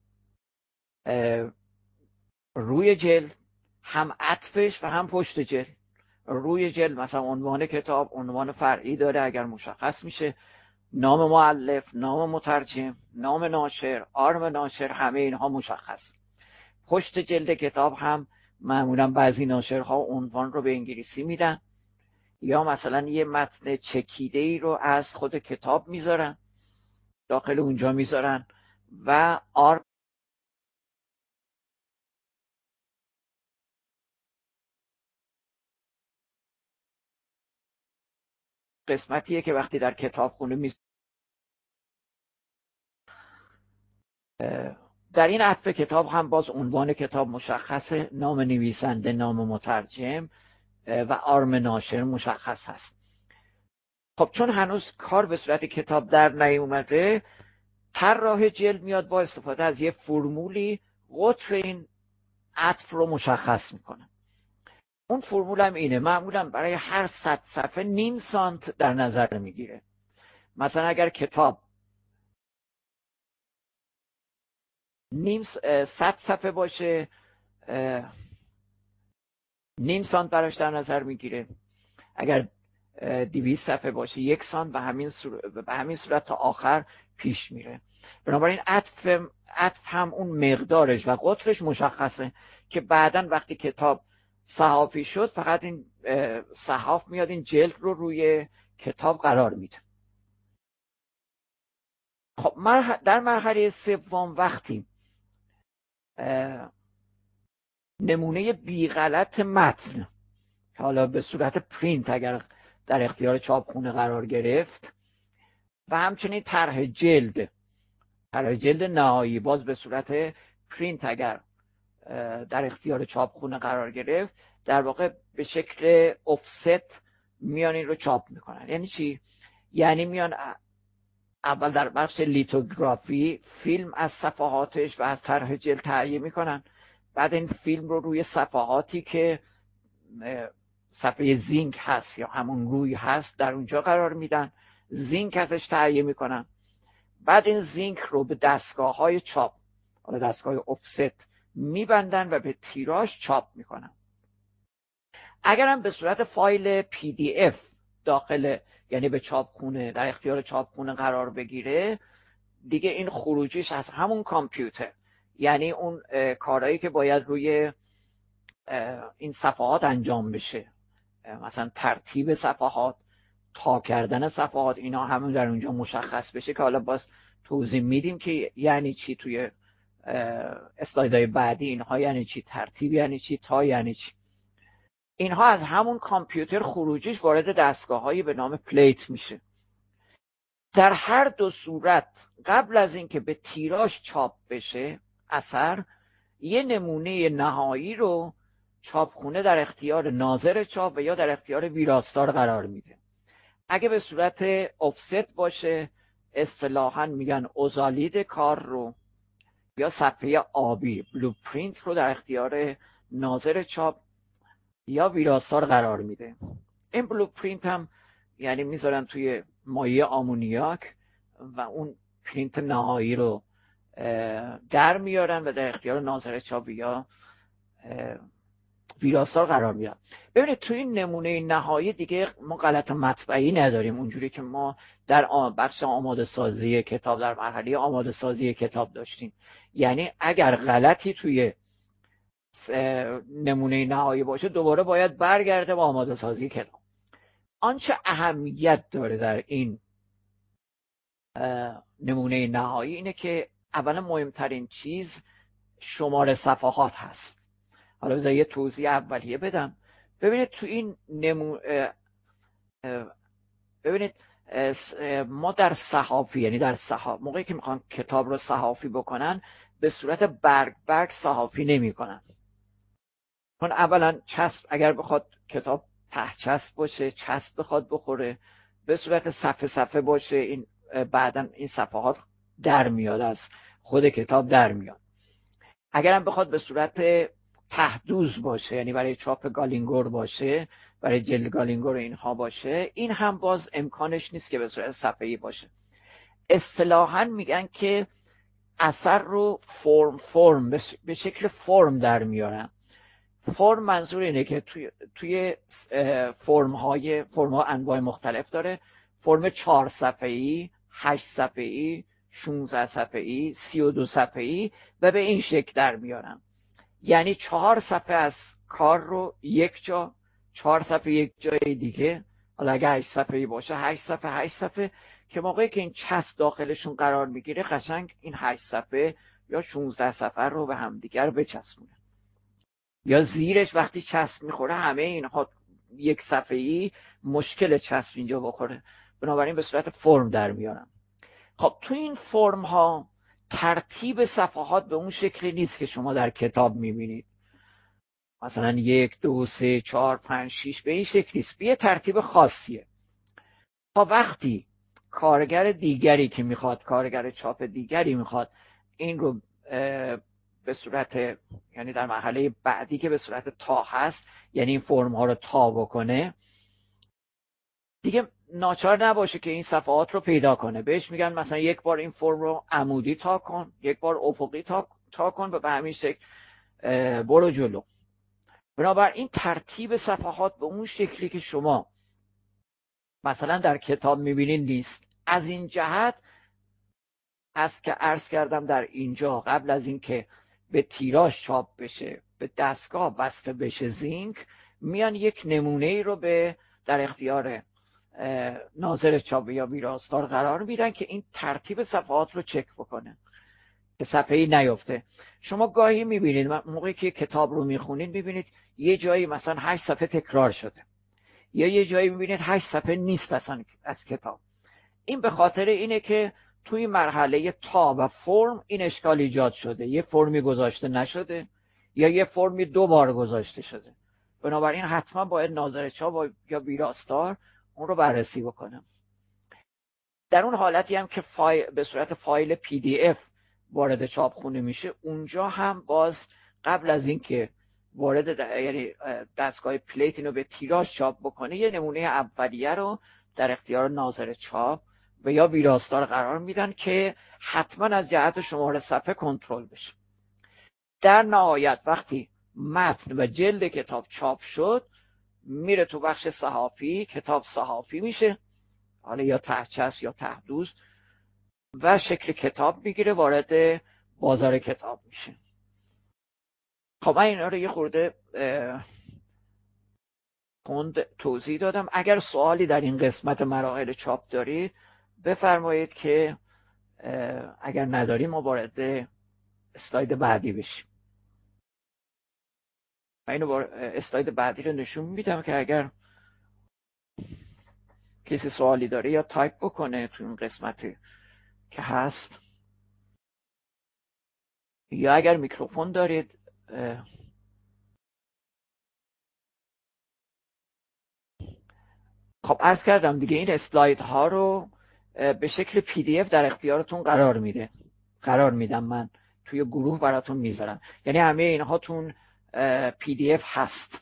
روی جلد، هم عطفش و هم پشت جلد. روی جلد مثلا عنوان کتاب، عنوان فرعی داره اگر مشخص میشه، نام مؤلف، نام مترجم، نام ناشر، آرم ناشر، همه اینها مشخص. پشت جلد کتاب هم معمولا بعضی ناشرها عنوان رو به انگلیسی میدن یا مثلا یه متن چکیده ای رو از خود کتاب میذارن داخل اونجا میذارن و آرم قسمتیه که وقتی در کتابخونه در این عطف کتاب هم باز عنوان کتاب مشخصه، نام نویسنده، نام مترجم و آرم ناشر مشخص هست. خب چون هنوز کار به صورت کتاب در نیومده، طراح جلد میاد با استفاده از یه فرمولی قطر این عطف رو مشخص میکنه. اون فرمول هم اینه، معمولا برای هر 100 صفحه نیم سانت در نظر میگیره. مثلا اگر کتاب 100 صفحه باشه نیم سانت براش در نظر میگیره. اگر 200 صفحه باشه 1 سانت، به همین صورت تا آخر پیش میره. بنابراین عطف هم اون مقدارش و قطرش مشخصه که بعداً وقتی کتاب صحافی شد فقط این صحاف میاد این جلد رو روی کتاب قرار میده. خب در مرحله سوم وقتی نمونه بی غلط متن حالا به صورت پرینت اگر در اختیار چاپخونه قرار گرفت و همچنین طرح جلد نهایی باز به صورت پرینت اگر در اختیار چاپخونه قرار گرفت، در واقع به شکل افست میان این رو چاپ میکنن. یعنی چی؟ یعنی میان اول در بخش لیتوگرافی فیلم از صفحاتش و از طرح جلد تهیه میکنن، بعد این فیلم رو روی صفحاتی که صفحه زینک هست یا همون روی هست در اونجا قرار میدن، زینک ازش تهیه میکنن، بعد این زینک رو به دستگاه‌های چاپ، دستگاه افست میبندن و به تیراژ چاپ میکنن. اگرم به صورت فایل PDF داخل، یعنی به چاپخونه در اختیار چاپخونه قرار بگیره، دیگه این خروجیش از همون کامپیوتر، یعنی اون کارهایی که باید روی این صفحات انجام بشه، مثلا ترتیب صفحات، تا کردن صفحات، اینا همون در اونجا مشخص بشه که حالا باز توضیح میدیم که یعنی چی توی اسلایدهای بعدی اینها یعنی چی، ترتیب یعنی چی، تا یعنی چی. اینها از همون کامپیوتر خروجیش وارد دستگاه‌هایی به نام پلیت میشه. در هر دو صورت قبل از اینکه به تیراژ چاپ بشه اثر، یه نمونه نهایی رو چاپخونه در اختیار ناظر چاپ و یا در اختیار ویراستار قرار میده. اگه به صورت افست باشه اصطلاحاً میگن اوزالید کار رو یا صفحه آبی بلوپرینت رو در اختیار ناظر چاپ یا ویراستار قرار میده. این بلوپرینت هم یعنی میذارن توی مایع آمونیاک و اون پرینت نهایی رو در میارن و در اختیار ناظر چاپ یا ویراستار قرار میدن. ببینید توی این نمونه نهایی دیگه ما غلط مطبعی نداریم اونجوری که ما در بخش آماده سازی کتاب، در مرحله آماده سازی کتاب داشتیم. یعنی اگر غلطی توی نمونه نهایی باشه دوباره باید برگرده با آماده سازی کتاب. آنچه اهمیت داره در این نمونه نهایی اینه که اولا مهمترین چیز شماره صفحات هست. حالا بذار یه توضیح اولیه بدم. ببینید تو این ببینید ما در صحافی، یعنی در موقعی که میخوان کتاب رو صحافی بکنن به صورت برگ صحافی نمیکنن. چون اولا چسب، اگر بخواد کتاب ته چسب باشه، چسب بخواد بخوره، به صورت صفحه باشه، این بعداً این صفحات در میاد، از خود کتاب در میاد. اگرم بخواد به صورت تهدوز باشه، یعنی برای چاپ گالینگور باشه، برای جلد گالینگور اینها باشه، این هم باز امکانش نیست که به صورت صفحه‌ای باشه. اصطلاحاً میگن که اثر رو فرم به شکل فرم در میارن. فرم منظور اینه که توی فرم ها انواع مختلف داره. فرم 4 صفحه‌ای، 8 صفحه‌ای، 16 صفحه‌ای، 32 صفحه‌ای و به این شکل در میارن. یعنی 4 صفحه از کار رو یک جا، 4 صفحه یک جای دیگه. حالا اگه 8 صفحه‌ای باشه 8 صفحه که موقعی که این چسب داخلشون قرار میگیره قشنگ این 8 صفحه یا 16 صفحه رو به همدیگر بچسبونه. یا زیرش وقتی چسب میخوره همه اینها یک صفحه‌ای، مشکل چسب اینجا بخوره، بنابراین به صورت فرم در میارم. خب تو این فرم ها ترتیب صفحات به اون شکلی نیست که شما در کتاب میبینید، مثلا 1 2 3 4 5 6 به این شکل نیست، به یه ترتیب خاصیه. تا وقتی کارگر دیگری که کارگر چاپ دیگری میخواد این رو به صورت، یعنی در مرحله بعدی که به صورت تا هست، یعنی این فرم ها رو تا بکنه، دیگه ناچار نباشه که این صفحات رو پیدا کنه. بهش میگن مثلا یک بار این فرم رو عمودی تا کن، یک بار افقی تا کن و به همین شکل برو جلو. بنابراین ترتیب صفحات به اون شکلی که شما مثلا در کتاب میبینید نیست. از این جهت است که عرض کردم در اینجا قبل از اینکه به تیراژ چاپ بشه، به دستگاه بسته بشه زینک، میان یک نمونه ای رو در اختیار ناظر چاپ یا ویراستار قرار میدن که این ترتیب صفحات رو چک بکنه که صفحه‌ای نیفته. شما گاهی میبینید موقعی که کتاب رو میخونید میبینید یه جایی مثلا 8 صفحه تکرار شده، یا یه جایی میبینید 8 صفحه نیست اصلا از کتاب. این به خاطر اینه که توی مرحله تا و فرم این اشکال ایجاد شده، یه فرمی گذاشته نشده یا یه فرمی 2 بار گذاشته شده. بنابراین حتما باید ناظر چاپ یا ویراستار اون رو بررسی بکنه. در اون حالتی هم که به صورت فایل PDF وارد چاپخونه میشه، اونجا هم باز قبل از اینکه یعنی دستگاه پلیت اینو به تیراژ چاپ بکنه، یه نمونه اولیه رو در اختیار ناظر چاپ و یا ویراستار قرار میدن که حتما از جهت شماره صفحه کنترل بشه. در نهایت وقتی متن و جلد کتاب چاپ شد، میره تو بخش صحافی، کتاب صحافی میشه، حالا یا تهچسب یا تهدوز، و شکل کتاب میگیره، وارد بازار کتاب میشه. خب من اینا رو یه خورده توضیح دادم. اگر سوالی در این قسمت مراحل چاپ دارید بفرمایید، که اگر نداریم ما وارد اسلاید بعدی بشیم. من اینو اسلاید بعدی رو نشون میدم که اگر کسی سوالی داره یا تایپ بکنه تو این قسمتی که هست، یا اگر میکروفون دارید خب عرض کردم دیگه، این اسلاید ها رو به شکل PDF در اختیارتون قرار میدم، من توی گروه براتون میذارم. یعنی همه اینها تون PDF هست.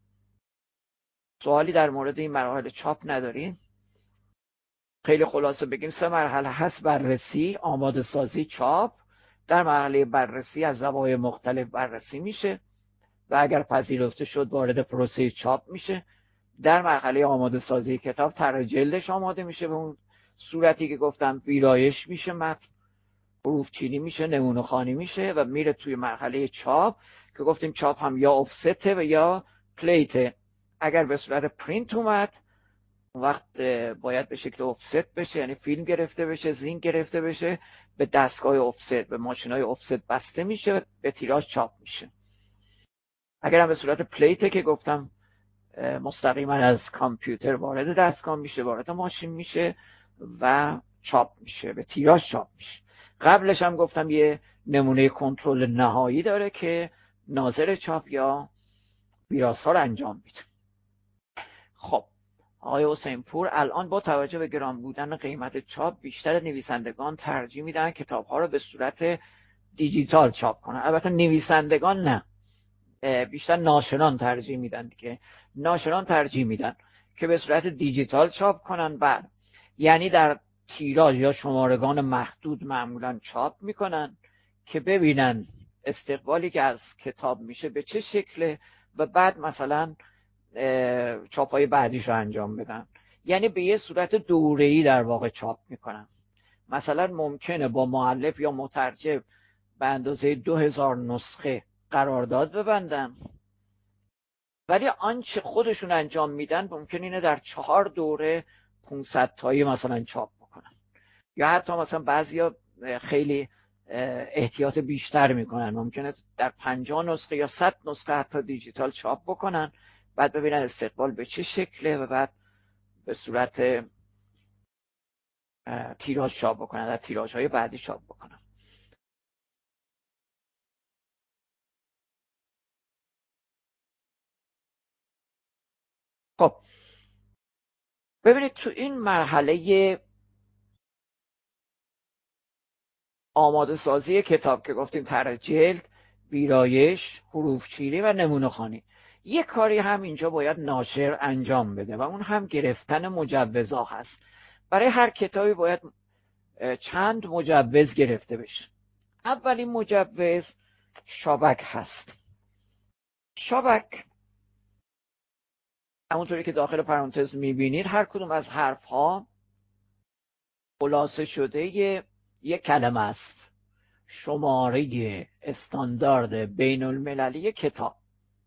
سوالی در مورد این مراحل چاپ ندارین؟ خیلی خلاصه بگیم 3 مرحله هست: بررسی، آماده سازی، چاپ. در مرحله بررسی از زوایای مختلف بررسی میشه و اگر پذیرفته شد وارد پروسه چاپ میشه. در مرحله آماده سازی کتاب طرح جلدش آماده میشه به اون صورتی که گفتم، ویرایش میشه، متن حروف چینی میشه، نمونه خوانی میشه و میره توی مرحله چاپ که گفتیم چاپ هم یا افسته و یا پلیته. اگر به صورت پرینت اومد اون وقت باید به شکل افست بشه، یعنی فیلم گرفته بشه، زینک گرفته بشه، به دستگاه افست، به ماشین‌های افست بسته میشه، به تیراژ چاپ میشه. اگر هم به صورت پلیته که گفتم مستقیما از کامپیوتر وارد دستگاه میشه، وارد ماشین میشه و چاپ میشه، به تیراژ چاپ میشه. قبلش هم گفتم یه نمونه کنترل نهایی داره که ناظر چاپ یا ویراستار انجام میده. خب آقای حسین پور، الان با توجه به گران بودن قیمت چاپ بیشتر نویسندگان ترجیح میدن کتاب‌ها رو به صورت دیجیتال چاپ کنن. البته نویسندگان نه، بیشتر ناشران ترجیح میدن که ناشران ترجیح میدن که به صورت دیجیتال چاپ کنن. بعد یعنی در تیراژ یا شمارگان محدود معمولا چاپ میکنن که ببینن استقبالی که از کتاب میشه به چه شکله و بعد مثلا چاپای بعدیش رو انجام بدن. یعنی به یه صورت دوره‌ای در واقع چاپ میکنن. مثلا ممکنه با مؤلف یا مترجم به اندازه 2000 نسخه قرارداد ببندن، ولی آنچه خودشون انجام میدن ممکن اینه در 4 دوره 500 تایی مثلا چاپ بکنن، یا حتی مثلا بعضیا خیلی احتیاط بیشتر میکنن، ممکنه در 50 نسخه یا 100 نسخه حتی دیجیتال چاپ بکنن، بعد ببینن استقبال به چه شکله و بعد به صورت تیراژ چاپ بکنن، در تیراژهای بعدی چاپ بکنن. خب ببینید تو این مرحله آماده سازی کتاب که گفتیم طرح جلد، ویرایش، حروف چینی و نمونه خوانی، یه کاری هم اینجا باید ناشر انجام بده و اون هم گرفتن مجوزها هست. برای هر کتابی باید چند مجوز گرفته بشه. اولین مجوز شابک هست. شابک همونطوری که داخل پرانتز میبینید هر کدوم از حرف ها خلاصه شده یک کلمه است. شماره استاندارد بین المللی کتاب.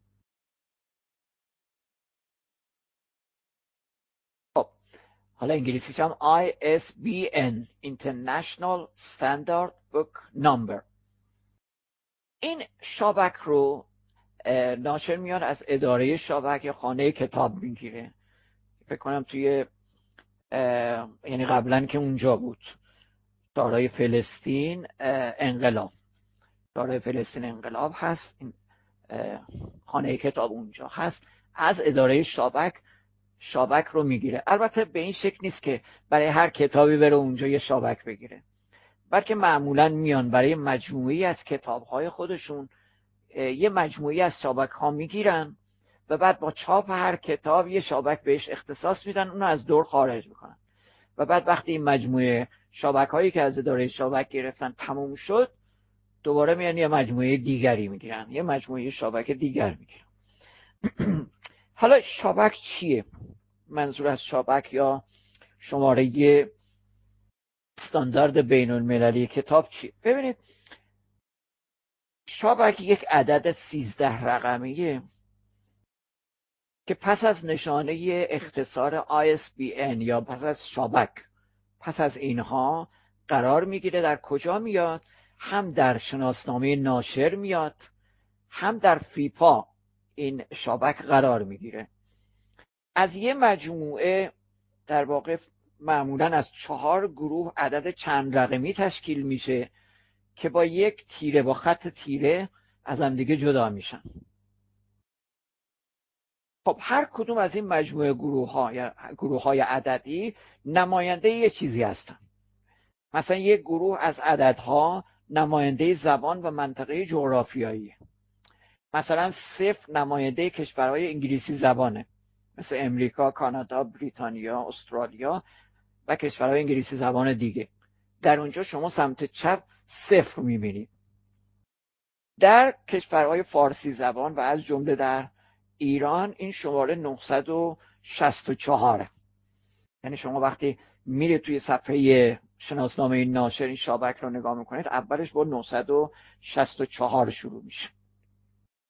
خب حالا انگلیسیش هم ISBN International Standard Book Number. این شابک رو ناشر میاد از اداره شابک یا خانه کتاب میگیره. فکر کنم توی یعنی قبلا که اونجا بود دارای فلسطین انقلاب، دارای فلسطین انقلاب هست، این خانه کتاب اونجا هست، از اداره شابک رو میگیره. البته به این شکل نیست که برای هر کتابی بره اونجا یه شابک بگیره، بلکه معمولا میان برای مجموعی از کتابهای خودشون یه مجموعی از شابک ها میگیرن و بعد با چاپ هر کتاب یه شابک بهش اختصاص میدن، اونو از دور خارج میکنن و بعد وقتی این مجموعه شابک هایی که از اداره شابک گرفتن تموم شد دوباره میان یه مجموعه دیگری میگیرن، یه مجموعه شابک دیگر میگیرن. حالا شابک چیه؟ منظور از شابک یا شماره استاندارد بین المللی کتاب چیه؟ ببینید شابک یک عدد 13 رقمیه که پس از نشانه اختصار ISBN یا پس از شابک، پس از اینها قرار میگیره. در کجا میاد؟ هم در شناسنامه ناشر میاد، هم در فیپا این شابک قرار میگیره. از یه مجموعه در واقع معمولا از 4 گروه عدد چند رقمی تشکیل میشه که با یک تیره، با خط تیره از هم دیگه جدا میشن. خب هر کدوم از این مجموعه گروه های عددی نماینده یه چیزی هستن. مثلا یک گروه از عددها نماینده زبان و منطقه جغرافیایی، مثلا 0 نماینده کشورهای انگلیسی زبانه، مثل امریکا، کانادا، بریتانیا، استرالیا و کشورهای انگلیسی زبان دیگه. در اونجا شما سمت چپ 0 میبینید. در کشورهای فارسی زبان و از جمله در ایران این شماره 964. یعنی شما وقتی میرید توی صفحه شناسنامه ناشر این شابک رو نگاه میکنید اولش با 964 شروع میشه.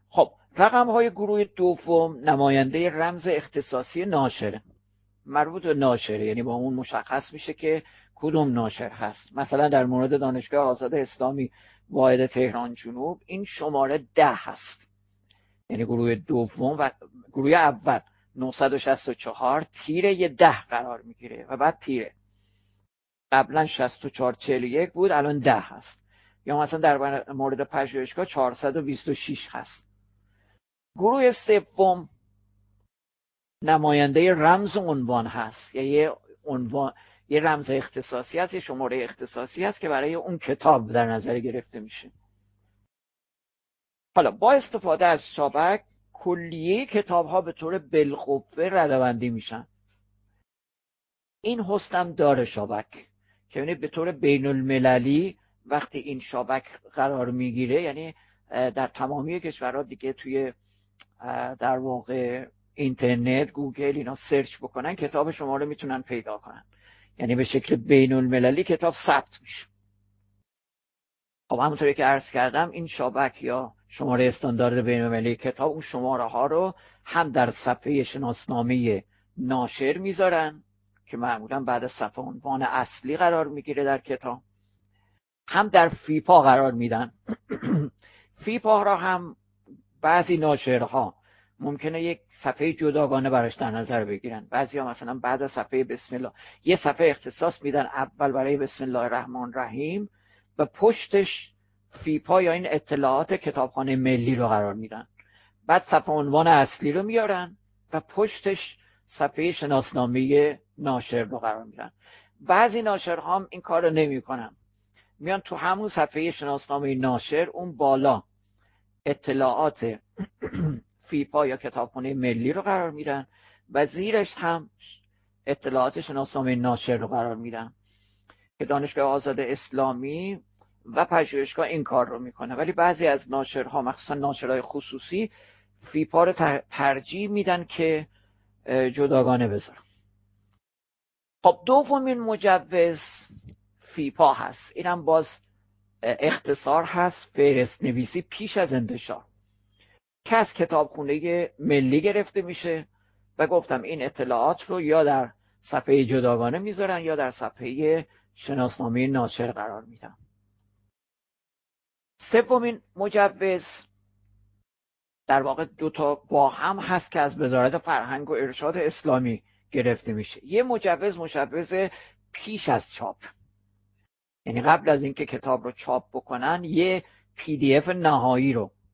خب رقم های گروه دوم نماینده رمز اختصاصی ناشره، مربوط به ناشره، یعنی با اون مشخص میشه که کدوم ناشر هست. مثلا در مورد دانشگاه آزاد اسلامی واحد تهران جنوب این شماره 10 هست، یعنی گروه دوم و گروه اول 964 تیره یه 10 قرار میگیره و بعد تیره، قبلا 6441 بود الان 10 هست. یا مثلا در مورد پژوهشگاه 426 هست. گروه سوم نماینده رمز عنوان هست، یا یه عنوان، یه رمز اختصاصی هست، یه شماره اختصاصی هست که برای اون کتاب در نظر گرفته میشه. حالا با استفاده از شابک کلیه کتاب ها به طور بالقوه رده‌بندی میشن. این هست هم داره شابک که یعنی به طور بین المللی وقتی این شابک قرار میگیره، یعنی در تمامی کشورها دیگه توی در واقع اینترنت گوگل اینا سرچ بکنن کتاب شما رو میتونن پیدا کنن، یعنی به شکل بین المللی کتاب ثبت میشه. خب همونطوری که عرض کردم این شابک یا شماره استاندارد بین المللی کتاب اون شماره ها رو هم در صفحه شناسنامه ناشر میذارن که معمولا بعد از صفحه عنوان اصلی قرار میگیره در کتاب، هم در فیپا قرار میدن. فیپا را هم بعضی ناشرها ممکنه یک صفحه جداگانه براش در نظر بگیرن. بعضی ها مثلا بعد از صفحه بسم الله یه صفحه اختصاص میدن اول برای بسم الله الرحمن الرحیم و پشتش فیپا یا این اطلاعات کتابخانه ملی رو قرار میدن. بعد صفحه عنوان اصلی رو میارن و پشتش صفحه شناسنامه ناشر رو قرار میدن. بعضی ناشرها هم این کار رو نمیکنن، میان تو همون صفحه شناسنامه ناشر اون بالا اطلاعات فیپا یا کتابخانه ملی رو قرار میدن و زیرش هم اطلاعات شناسنامه ناشر رو قرار میدن که دانشگاه آزاد اسلامی و پژوهشگاه این کار رو میکنه. ولی بعضی از ناشرها مخصوصا ناشرهای خصوصی فیپا رو ترجیح میدن که جداگانه بذارن. خب دومین مجوز فیپا هست. اینم باز اختصار هست فهرست نویسی پیش از انتشار که از کتابخونه ملی گرفته میشه و گفتم این اطلاعات رو یا در صفحه جداگانه میذارن یا در صفحه شناسنامه ناشر قرار میدن. سومین مجوز در واقع دوتا با هم هست که از وزارت فرهنگ و ارشاد اسلامی گرفته میشه. یه مجوز پیش از چاپ، یعنی قبل از اینکه کتاب رو چاپ بکنن یه PDF نهایی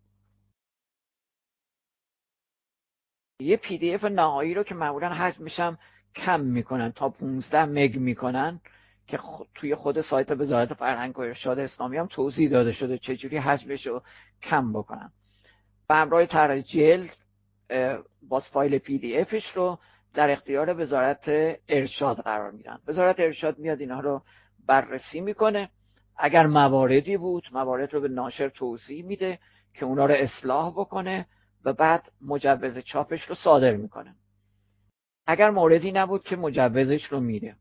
رو که معمولا حجمش هم کم میکنن تا 15 مگ میکنن که توی خود سایت وزارت فرهنگ و ارشاد اسلامی هم توضیح داده شده چجوری حجمش رو کم بکنن. به همراه طرح جلد باز فایل PDFش رو در اختیار وزارت ارشاد قرار میدن. وزارت ارشاد میاد اینها رو بررسی میکنه، اگر مواردی بود موارد رو به ناشر توضیح میده که اونا رو اصلاح بکنه و بعد مجوز چاپش رو صادر میکنه. اگر موردی نبود که مجوزش رو میده.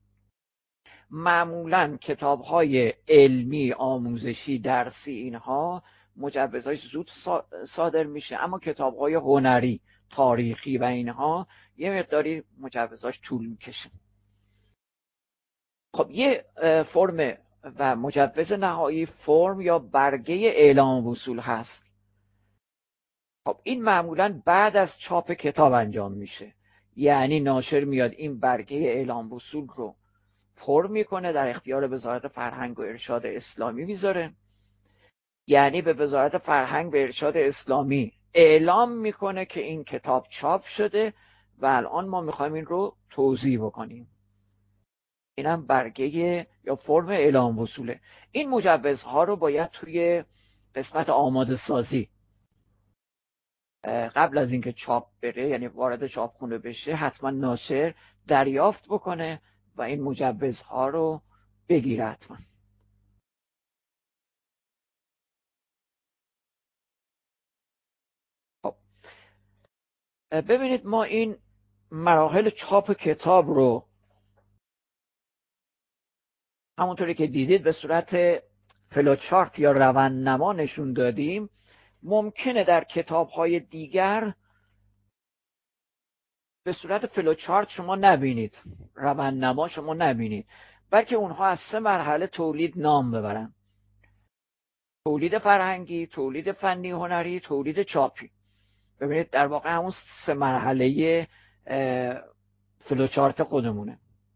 معمولا کتاب‌های علمی، آموزشی، درسی اینها مجوزهاش زود صادر میشه، اما کتاب‌های هنری، تاریخی و اینها یه مقداری مجوزهاش طول میکشه. خب یه فرم و مجوز نهایی فرم یا برگه اعلام وصول هست. خب این معمولا بعد از چاپ کتاب انجام میشه، یعنی ناشر میاد این برگه اعلام وصول رو پر میکنه در اختیار وزارت فرهنگ و ارشاد اسلامی میذاره، یعنی به وزارت فرهنگ و ارشاد اسلامی اعلام میکنه که این کتاب چاپ شده و الان ما میخوایم این رو توزیع بکنیم. اینم برگه یا فرم اعلام وصوله. این مجوزها رو باید توی قسمت آماده سازی قبل از اینکه چاپ بره، یعنی وارد چاپخونه بشه، حتما ناشر دریافت بکنه و این مجوزها رو بگیره حتما. خب ببینید ما این مراحل چاپ کتاب رو همونطوری که دیدید به صورت فلوچارت یا روندنما نشون دادیم. ممکنه در کتاب‌های دیگر به صورت فلوچارت شما نبینید، روندنما شما نبینید، بلکه اونها از 3 مرحله تولید نام ببرن: تولید فرهنگی، تولید فنی هنری، تولید چاپی. ببینید در واقع همون 3 مرحله فلوچارت خودمونه.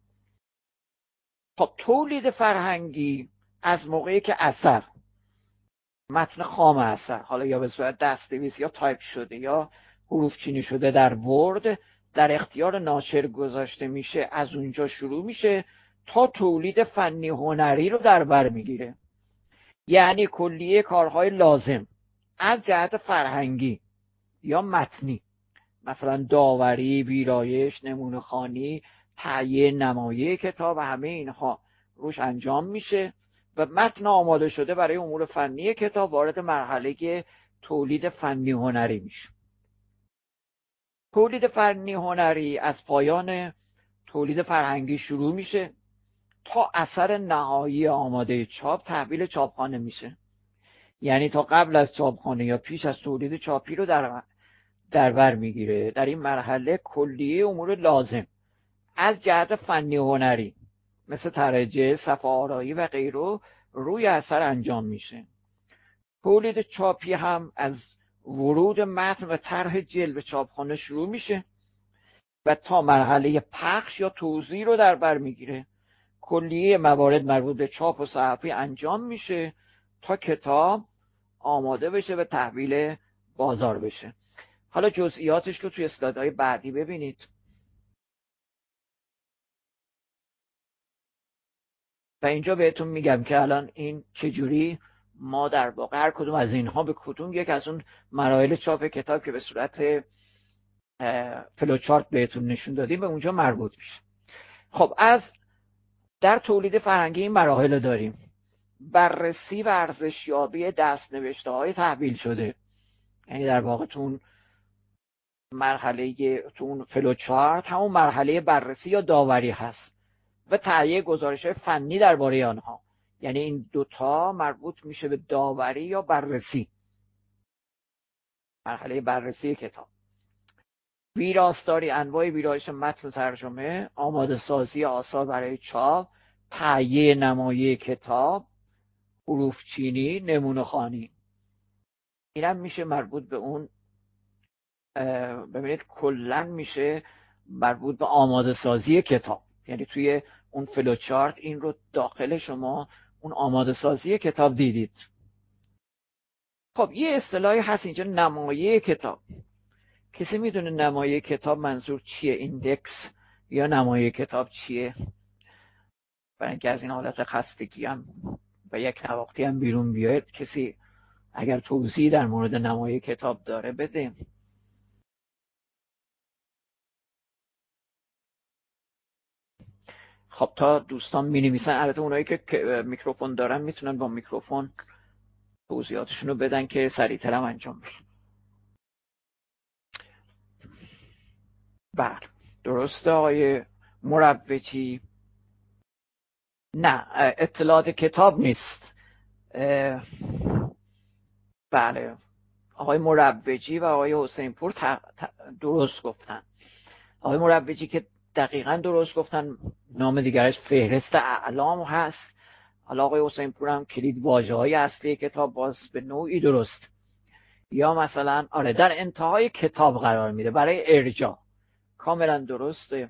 خب تولید فرهنگی از موقعی که اثر، متن خام اثر، حالا یا به صورت دست‌نویس یا تایپ شده یا حروف چینی شده در ورد، در اختیار ناشر گذاشته میشه، از اونجا شروع میشه تا تولید فنی هنری رو در بر میگیره. یعنی کلیه کارهای لازم از جهت فرهنگی یا متنی، مثلا داوری، ویرایش، نمونه خوانی، تهیه نمایه کتاب، همه اینها روش انجام میشه و متن آماده شده برای امور فنی کتاب وارد مرحله تولید فنی هنری میشه. تولید فنی هنری از پایان تولید فرهنگی شروع میشه تا اثر نهایی آماده چاپ تحویل چاپخانه میشه. یعنی تا قبل از چاپخانه یا پیش از تولید چاپی رو در بر میگیره. در این مرحله کلیه امور لازم از جهت فنی هنری مثل ترجمه، صفحه آرایی و غیره روی اثر انجام میشه. تولید چاپی هم از ورود متن و طرح جلد به چاپخانه شروع میشه و تا مرحله پخش یا توزیع رو در بر میگیره. کلیه موارد مربوط به چاپ و صحفی انجام میشه تا کتاب آماده بشه و تحویل بازار بشه. حالا جزئیاتش رو توی اسلایدهای بعدی ببینید. و اینجا بهتون میگم که الان این چجوری ما در واقع هر کدوم از اینها به کدوم یک از اون مراحل چاپ کتاب که به صورت فلوچارت بهتون نشون دادیم به اونجا مربوط میشه. خب در تولید فرهنگی این مراحل داریم: بررسی و ارزشیابی دست‌نوشته های تحویل شده، یعنی در واقع تو اون فلوچارت همون مرحله بررسی یا داوری هست و تهیه گزارش فنی درباره آنها. یعنی این دوتا مربوط میشه به داوری یا بررسی، مرحله بررسی کتاب. ویراستاری، انواع ویرایش متن و ترجمه، آماده سازی آثار برای چاپ، تهیه نمایه کتاب، حروف چینی، نمونه خوانی. اینم میشه مربوط به اون، ببینید کلن میشه مربوط به آماده سازی کتاب. یعنی توی اون فلوچارت این رو داخل شما اون آماده سازی کتاب دیدید. خب یه اصطلاحی هست اینجا، نمایه کتاب. کسی میدونه نمایه کتاب منظور چیه؟ ایندکس یا نمایه کتاب چیه؟ برای اینکه از این حالت خستگی هم و یک نواختی هم بیرون بیاید، کسی اگر توضیحی در مورد نمایه کتاب داره بده. خب تا دوستان می نویسن، البته اونایی که میکروفون دارن میتونن با میکروفون توضیحاتشون رو بدن که سریعتر هم انجام بشه. بله درسته آقای مروجی. نه اطلاعات کتاب نیست. بله آقای مروجی و آقای حسین پور درست گفتن. آقای مروجی که دقیقاً درست گفتن، نام دیگرش فهرست اعلام هست. حالا آقای حسین پور هم کلید واژه‌های اصلی کتاب باز به نوعی درست، یا مثلا آره در انتهای کتاب قرار میده برای ارجاع، کاملا درسته.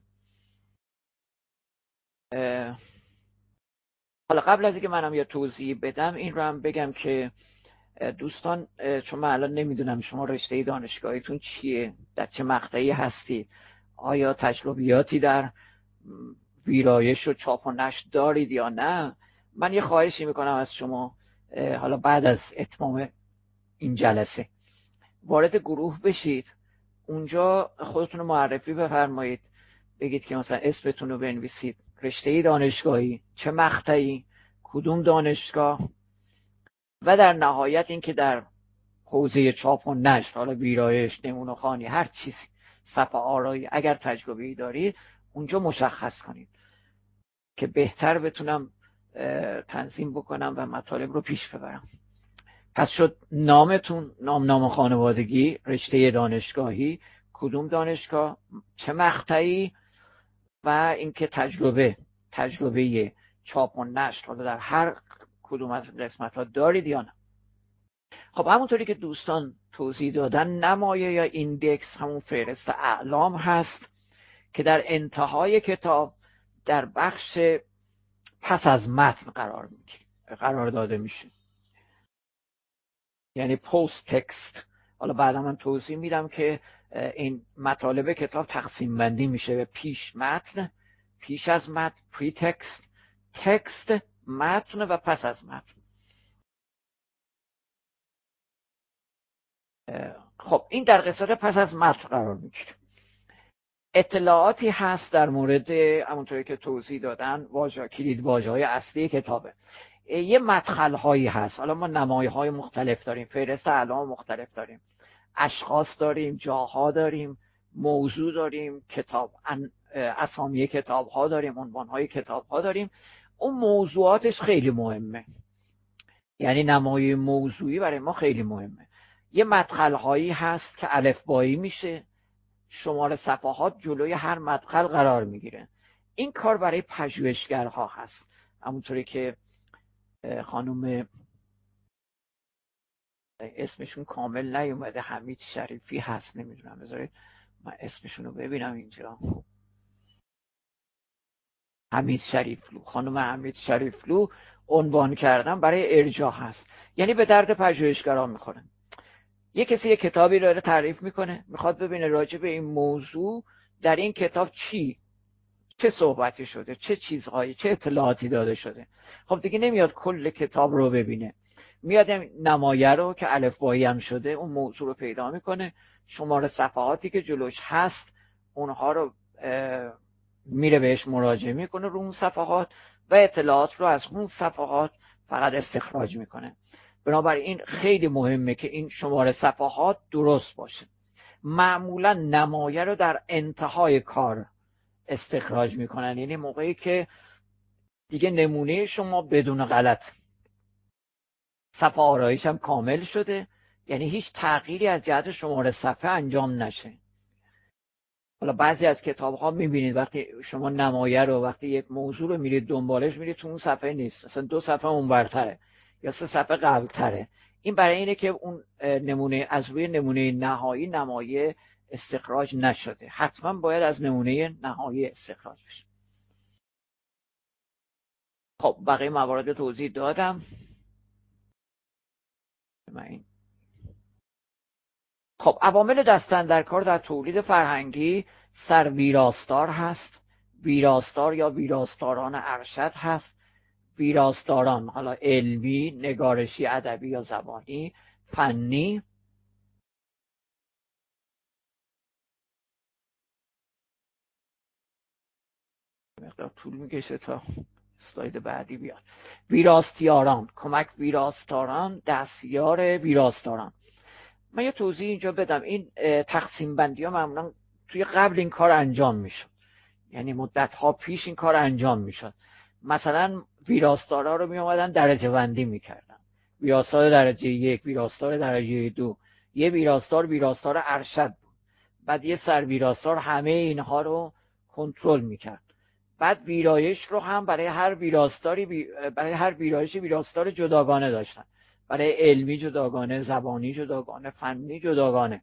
حالا قبل از اینکه منم یه توضیح بدم این رو هم بگم که دوستان، چون من الان نمیدونم شما رشته دانشگاهیتون چیه، در چه مقطعی هستید، آیا تجربیاتی در ویرایش و چاپ و نشر دارید یا نه. من یه خواهشی میکنم از شما، حالا بعد از اتمام این جلسه وارد گروه بشید، اونجا خودتون رو معرفی بفرمایید، بگید که مثلا اسمتون رو بنویسید، رشته دانشگاهی، چه مقطعی، کدوم دانشگاه، و در نهایت این که در حوزه چاپ و نشر، حالا ویرایش، نمونه خوانی، هر چیزی، صفحه آرایی، اگر تجربه‌ای دارید اونجا مشخص کنید که بهتر بتونم تنظیم بکنم و مطالب رو پیش ببرم. پس شد نامتون، نام خانوادگی، رشته دانشگاهی، کدوم دانشگاه، چه مقطعی، و اینکه تجربه چاپ و نشر حالا در هر کدوم از قسمت‌ها دارید یا نه. خب همونطوری که دوستان توضیح دادن، نمایه یا ایندکس همون فهرست اعلام هست که در انتهای کتاب در بخش پس از متن قرار داده میشه، یعنی پست تکست. حالا بعدا من توضیح میدم که این مطالب کتاب تقسیم بندی میشه به پیش متن، پیش از متن، پری تکست، تکست، متن و پس از متن. خب این در قسمت پس از متن قرار میگیره. اطلاعاتی هست در مورد همونطوری که توضیح دادن کلید واژه‌های اصلی کتابه. یه مدخل هایی هست. حالا ما نمایه های مختلف داریم، فهرست اعلام مختلف داریم، اشخاص داریم، جاها داریم، موضوع داریم، کتاب، اسامی کتاب ها داریم، عنوان های کتاب ها داریم. اون موضوعاتش خیلی مهمه، یعنی نمایه موضوعی برای ما خیلی مهمه. یه مدخل هایی هست که الفبایی میشه، شماره صفحات جلوی هر مدخل قرار میگیره. این کار برای پژوهشگرها هست، همونطوری که خانم اسمشون کامل نیومده، حمید شریفی هست، نمیدونم، بذارید من اسمشون رو ببینم اینجا. حمید شریفلو، خانم حمید شریفلو عنوان کردن برای ارجاع هست، یعنی به درد پژوهشگران میخوره. یه کسی یه کتابی رو تعریف میکنه، میخواد ببینه راجع به این موضوع در این کتاب چه صحبتی شده، چه چیزهایی، چه اطلاعاتی داده شده. خب دیگه نمیاد کل کتاب رو ببینه، میاد نمایه رو که الفبایی هم شده اون موضوع رو پیدا میکنه، شماره صفحاتی که جلوش هست اونها رو میره بهش مراجعه میکنه رو اون صفحات و اطلاعات رو از اون صفحات فقط استخراج میکنه. بنابراین خیلی مهمه که این شماره صفحات درست باشه. معمولا نمایه رو در انتهای کار استخراج میکنن، یعنی موقعی که دیگه نمونه شما بدون غلط، صفحه آرایش هم کامل شده، یعنی هیچ تغییری از جهت شماره صفحه انجام نشه. حالا بعضی از کتاب ها میبینید وقتی شما نمایه رو، وقتی یک موضوع رو میرید دنبالش، میرید تو اون صفحه نیست، اصلا 2 صفحه اونورتره یا 3 صفحه قبلتره. این برای اینه که اون نمونه از روی نمونه نهایی نمایه استخراج نشده، حتما باید از نمونه نهایی استخراج بشه. خب بقیه موارد توضیح دادم. خب عوامل دست‌اندرکار در تولید فرهنگی سرویراستار هست، ویراستار یا ویراستاران ارشد هست، ویراستاران حالا علمی، نگارشی، ادبی یا زبانی، فنی. مقدار طول میکشه تا اسلاید بعدی بیاد. ویراستیاران، کمک ویراستاران، دستیار ویراستاران. من یه توضیح اینجا بدم. این تقسیم بندی ها معمولا توی قبل این کار انجام میشد، یعنی مدت ها پیش این کار انجام میشد. مثلا ویراستارا رو می اومدن درجه بندی میکردن، ویراستار درجه 1، ویراستار درجه 2، یه ویراستار ارشد بود، بعد یه سرویراستار همه اینها رو کنترل میکرد. بعد ویرایش رو هم برای هر ویرایشی ویراستار جداگانه داشتن، برای علمی جداگانه، زبانی جداگانه، فنی جداگانه.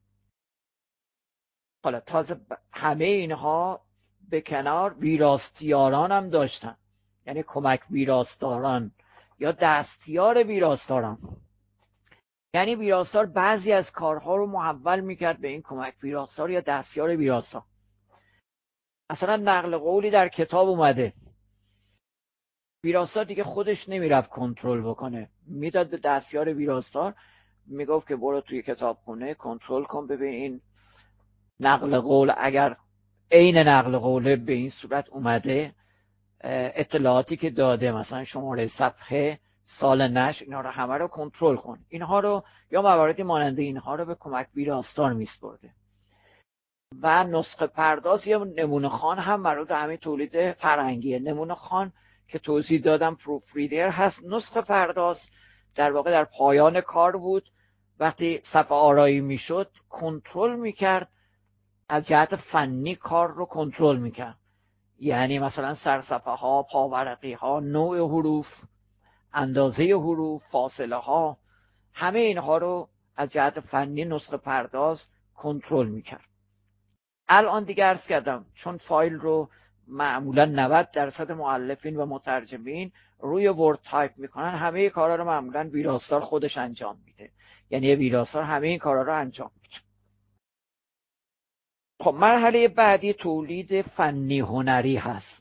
حالا تازه همه اینها به کنار ویراستیاران هم داشتن، یعنی کمک ویراستاران یا دستیار ویراستاران. یعنی ویراستار بعضی از کارها رو محول میکرد به این کمک ویراستار یا دستیار ویراستار. مثلا نقل قولی در کتاب اومده، ویراستار دیگه خودش نمیرفت کنترل بکنه، میداد به دستیار ویراستار، میگفت که برو توی کتابخونه کنترل کن، ببین این نقل قول اگر عین نقل قوله به این صورت اومده، اطلاعاتی که داده، مثلا شماره صفحه، سال نشر، اینا رو همه رو کنترل کن. اینها رو یا مواردی مانند اینها رو به کمک ویراستار میسپرده. و نسخه پرداز یا نمونه خوان هم مربوط به همین تولید فرهنگیه. نمونه خوان که توضیح دادم پروف ریدر هست، نسخه پرداز در واقع در پایان کار بود، وقتی صفحه آرایی میشد کنترل میکرد، از جهت فنی کار رو کنترل میکرد. یعنی مثلا سرصفحه ها، پاورقی ها، نوع حروف، اندازه حروف، فاصله ها، همه اینها رو از جهت فنی نسخه پرداز کنترل میکرد. الان دیگه عرض کردم چون فایل رو معمولا 90% مؤلفین و مترجمین روی ورد تایپ میکنن، همه کارا رو معمولا ویراستار خودش انجام میده. یعنی ویراستار همه این کارا رو انجام میده. خب مرحله بعدی تولید فنی هنری هست.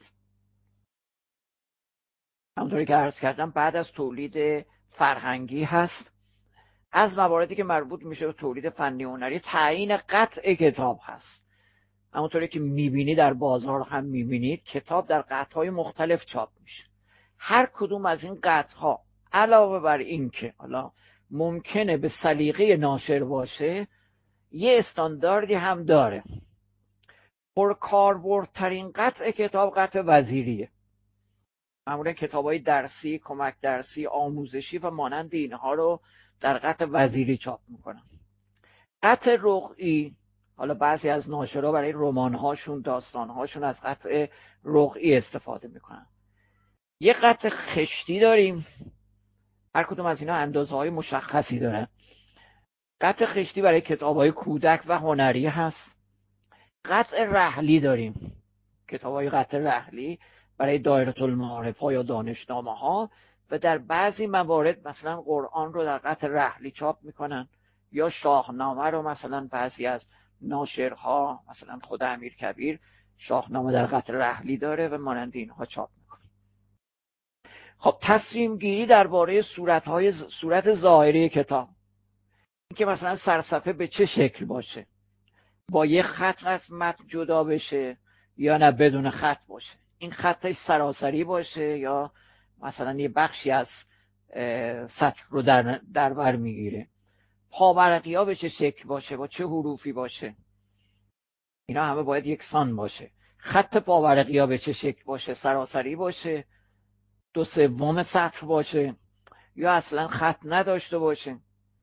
همونطوری که عرض کردم بعد از تولید فرهنگی هست. از مواردی که مربوط میشه به تولید فنی هنری تعیین قطع کتاب هست. همونطوری که میبینی در بازار هم میبینید کتاب در قطعهای مختلف چاپ میشه. هر کدوم از این قطعها علاوه بر این که حالا ممکنه به سلیقه ناشر باشه، یه استانداردی هم داره. پرکاربردترین قطع کتاب قطع وزیریه. معمولا کتاب‌های درسی، کمک درسی، آموزشی و مانند اینها رو در قطع وزیری چاپ میکنن. قطع رقعی، حالا بعضی از ناشرها برای رمان‌هاشون، داستان‌هاشون از قطع رقعی استفاده میکنن. یه قطع خشتی داریم، هر کدوم از اینا اندازه‌های مشخصی داره. قطع خشتی برای کتاب‌های کودک و هنری هست. قطع رحلی داریم، کتاب‌های قطع رحلی برای دایره المعارف ها یا دانشنامه ها، و در بعضی موارد مثلا قرآن رو در قطع رحلی چاپ میکنن، یا شاهنامه رو مثلا بعضی از ناشرها، مثلا خود امیرکبیر شاهنامه در قطع رحلی داره و مانند اینها چاپ میکنه. خب تصمیم گیری درباره صورت ظاهری کتاب، اینکه مثلا سرصفحه به چه شکل باشه، با یه خط از متن جدا بشه یا نه بدون خط باشه، این خطش سراسری باشه یا مثلا یه بخشی از سطر رو در بر میگیره، پاورقی ها به چه شکل باشه، با چه حروفی باشه، اینا همه باید یکسان باشه. خط پاورقی ها به چه شکل باشه، سراسری باشه، 2/3 سطر باشه یا اصلا خط نداشته باشه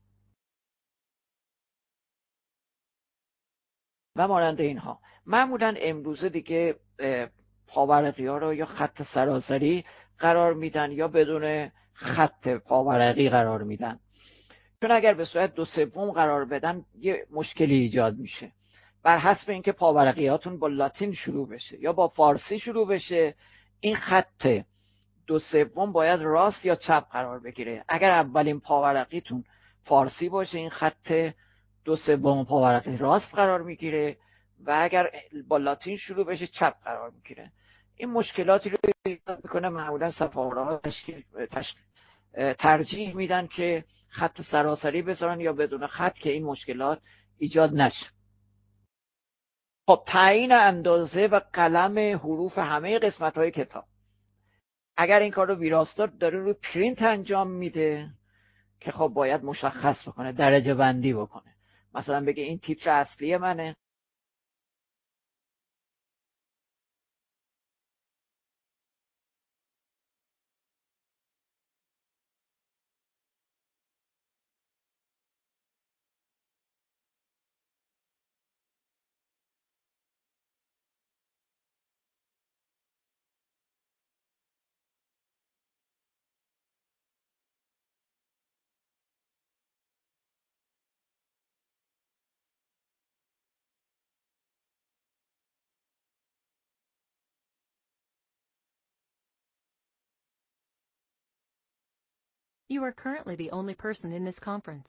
و مانند اینها. معمولا امروزه دیگه پاورقی ها رو یا خط سراسری قرار میدن یا بدون خط پاورقی قرار میدن، چون اگر به صورت 2/3 قرار بدن یه مشکلی ایجاد میشه. بر حسب اینکه پاورقیاتون با لاتین شروع بشه یا با فارسی شروع بشه، این خط 2/3 باید راست یا چپ قرار بگیره. اگر اولین پاورقیتون فارسی باشه، این خط 2/3 پاورقی راست قرار میگیره، و اگر با لاتین شروع بشه چپ قرار میگیره. این مشکلاتی رو ایجاد میکنه. معمولا صفحه‌ها ترجیح میدن که خط سراسری بذارن یا بدون خط که این مشکلات ایجاد نشه. خب تعیین اندازه و قلم حروف همه قسمت‌های کتاب. اگر این کار رو ویراستار داره رو پرینت انجام میده که خب باید مشخص بکنه، درجه بندی بکنه، مثلا بگه این تیتر اصلی منه. You are currently the only person in this conference.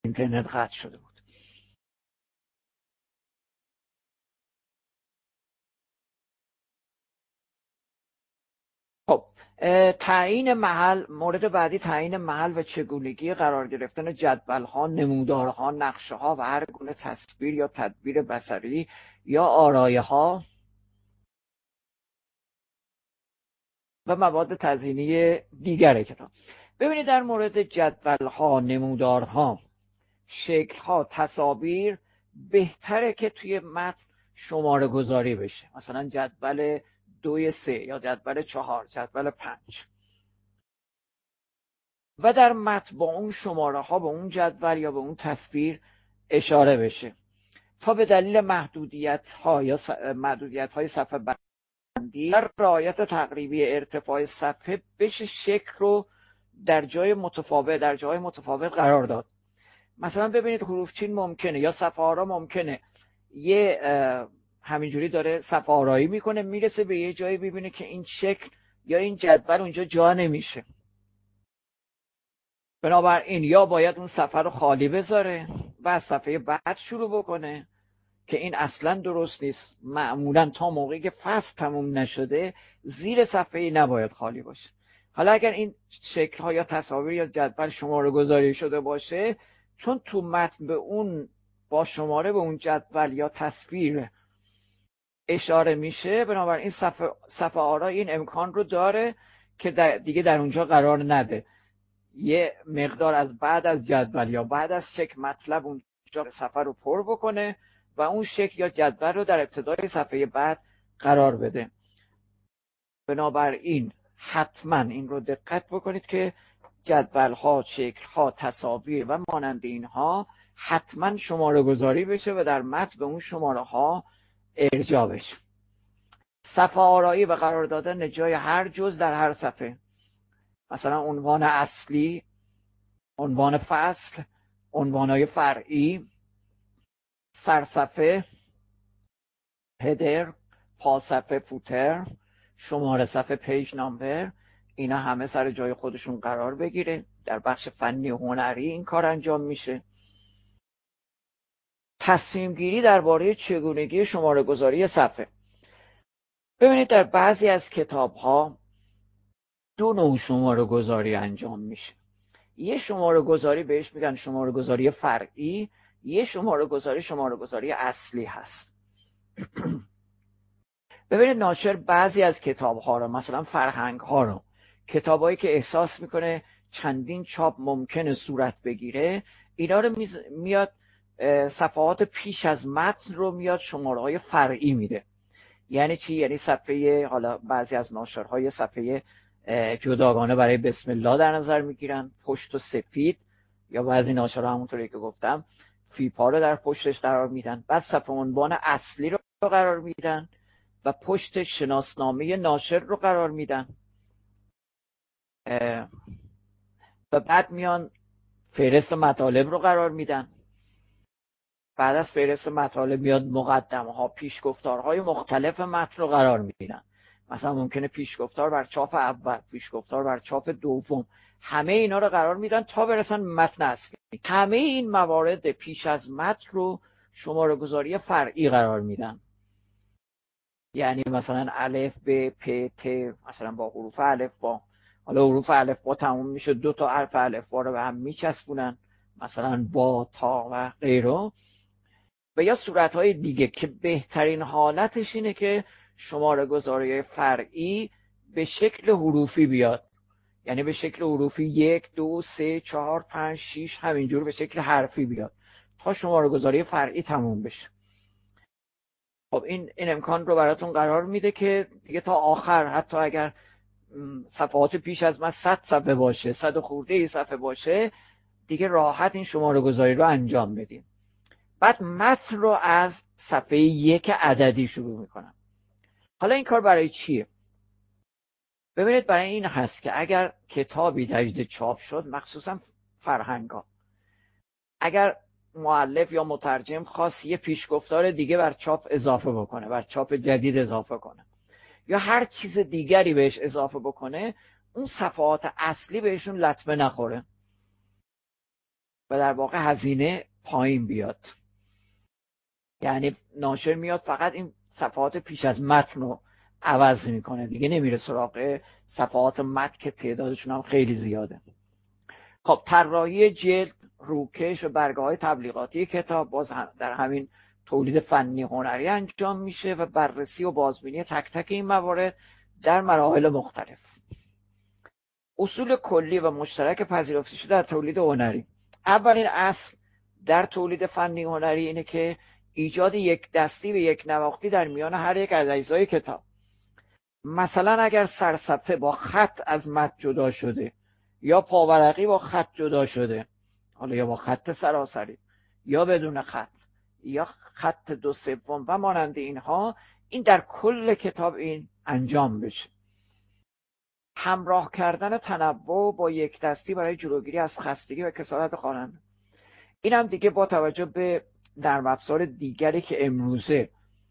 اینترنت قطع شده بود. خب تعیین محل، مورد بعدی تعیین محل و چگونگی قرار گرفتن جدول‌ها، نمودارها، نقشه‌ها و هر گونه تصویر یا تدبیر بصری یا آرایه‌ها و مواد تزیینی دیگر کتاب. ببینید در مورد جدول‌ها، نمودارها، شکل‌ها، تصاویر بهتره که توی متن شماره گذاری بشه. مثلا جدول 2 3 یا جدول 4 جدول 5 و در متن با اون شماره ها به اون جدول یا به اون تصویر اشاره بشه تا به دلیل محدودیت ها یا محدودیت های صفحه بندی در رعایت تقریبی ارتفاع صفحه بشه شکل رو در جای متفاوت قرار داد. مثلا ببینید حروف چین ممکنه یا صفحه آرا ممکنه یه همینجوری داره صفحه آرایی میکنه، میرسه به یه جایی ببینه که این شکل یا این جدول اونجا جا نمیشه، بنابراین یا باید اون صفحه رو خالی بذاره و از صفحه بعد شروع بکنه که این اصلا درست نیست. معمولا تا موقعی که فصل تموم نشده زیر صفحه نباید خالی باشه. حالا اگر این شکل ها یا تصاویر یا جدول شماره گذاری شده باشه، چون تو متن به اون با شماره به اون جدول یا تصویر اشاره میشه، بنابراین صفحه آرا این امکان رو داره که دیگه در اونجا قرار نده، یه مقدار از بعد از جدول یا بعد از شکل مطلب اونجا صفحه رو پر بکنه و اون شکل یا جدول رو در ابتدای صفحه بعد قرار بده. بنابراین حتما این رو دقت بکنید که جدول ها، شکل ها، تصاویر و مانند اینها حتما شماره گذاری بشه و در متن به اون شماره ها ارجاع بشه. صفحه آرایی و قرار دادن جای هر جزء در هر صفحه، مثلا عنوان اصلی، عنوان فصل، عنوانهای فرعی، سرصفحه، هدر، پاصفحه، فوتر، شماره صفحه، پیج نامبر، اینا همه سر جای خودشون قرار بگیره. در بخش فنی و هنری این کار انجام میشه. تصمیم گیری درباره چگونگی شماره گذاری صفحه. ببینید در بعضی از کتاب ها 2 نوع شماره گذاری انجام میشه. یه شماره گذاری بهش میگن شماره گذاری فرعی، یه شماره گذاری اصلی هست. ببینید ناشر بعضی از کتاب ها رو، مثلا فرهنگ ها رو، کتابایی که احساس میکنه چندین چاپ ممکنه صورت بگیره، اینا رو میاد صفحات پیش از متن رو میاد شماره های فرعی میده. یعنی چی؟ یعنی صفحه، حالا بعضی از ناشرهای صفحه جداگانه برای بسم الله در نظر میگیرن، پشت و سفید، یا بعضی ناشرها همونطوری که گفتم فیپا رو در پشتش قرار میدن. بعد صفحه عنوان اصلی رو قرار میدن و پشت شناسنامه ناشر رو قرار میدن و بعد میان فهرست مطالب رو قرار میدن. بعد از فهرست مطالب میاد مقدمه ها، پیشگفتارهای مختلف متن رو قرار میدن. مثلا ممکنه پیشگفتار بر چاپ اول، پیشگفتار بر چاپ دوم، همه اینا رو قرار میدن تا برسن متن اصلی. همه این موارد پیش از متن رو شماره گذاری فرعی قرار میدن. یعنی مثلا الف ب پ ت، مثلا با حروف الف با، حالا حروف الف با تموم میشه 2 تا حرف الف با رو به هم میچسبونن، مثلا با، تا و غیره. و یا صورتهای دیگه که بهترین حالتش اینه که شماره گذاری فرعی به شکل حروفی بیاد، یعنی به شکل حروفی 1 2 3 4 5 6 همینجور به شکل حرفی بیاد تا شماره گذاری فرعی تموم بشه. خب این امکان رو براتون قرار میده که دیگه تا آخر، حتی اگر صفحات پیش از من 100 صفحه باشه، 100 خورده صفحه باشه، دیگه راحت این شماره گذاری رو انجام بدیم. بعد متن رو از صفحه 1 عددی شروع میکنم. حالا این کار برای چیه؟ ببینید برای این هست که اگر کتابی تجدید چاپ شد، مخصوصا فرهنگا، اگر مؤلف یا مترجم خواست یه پیشگفتار دیگه بر چاپ اضافه بکنه، بر چاپ جدید اضافه کنه، یا هر چیز دیگری بهش اضافه بکنه، اون صفحات اصلی بهشون لطمه نخوره. و در واقع هزینه پایین بیاد. یعنی ناشر میاد فقط این صفحات پیش از متن رو عوض میکنه، دیگه نمیره سراغ صفحات متن که تعدادشون هم خیلی زیاده. خب طراحی جلد، روکش و برگه‌های تبلیغاتی کتاب باز در همین تولید فنی هنری انجام میشه و بررسی و بازبینی تک تک این موارد در مراحل مختلف. اصول کلی و مشترک پذیرفته شده در تولید هنری. اولین اصل در تولید فنی هنری اینه که ایجاد یک دستی و یک نواختی در میان هر یک از اجزای کتاب. مثلا اگر سرصفحه با خط از متن جدا شده یا پاورقی با خط جدا شده، حالا یا با خط سراسری یا بدون خط یا خط 2/3 و مانند اینها، این در کل کتاب این انجام بشه. همراه کردن تنوع با یک دستی برای جلوگیری از خستگی و کسالت خواننده. این هم دیگه با توجه به نرم افزار دیگری که امروزه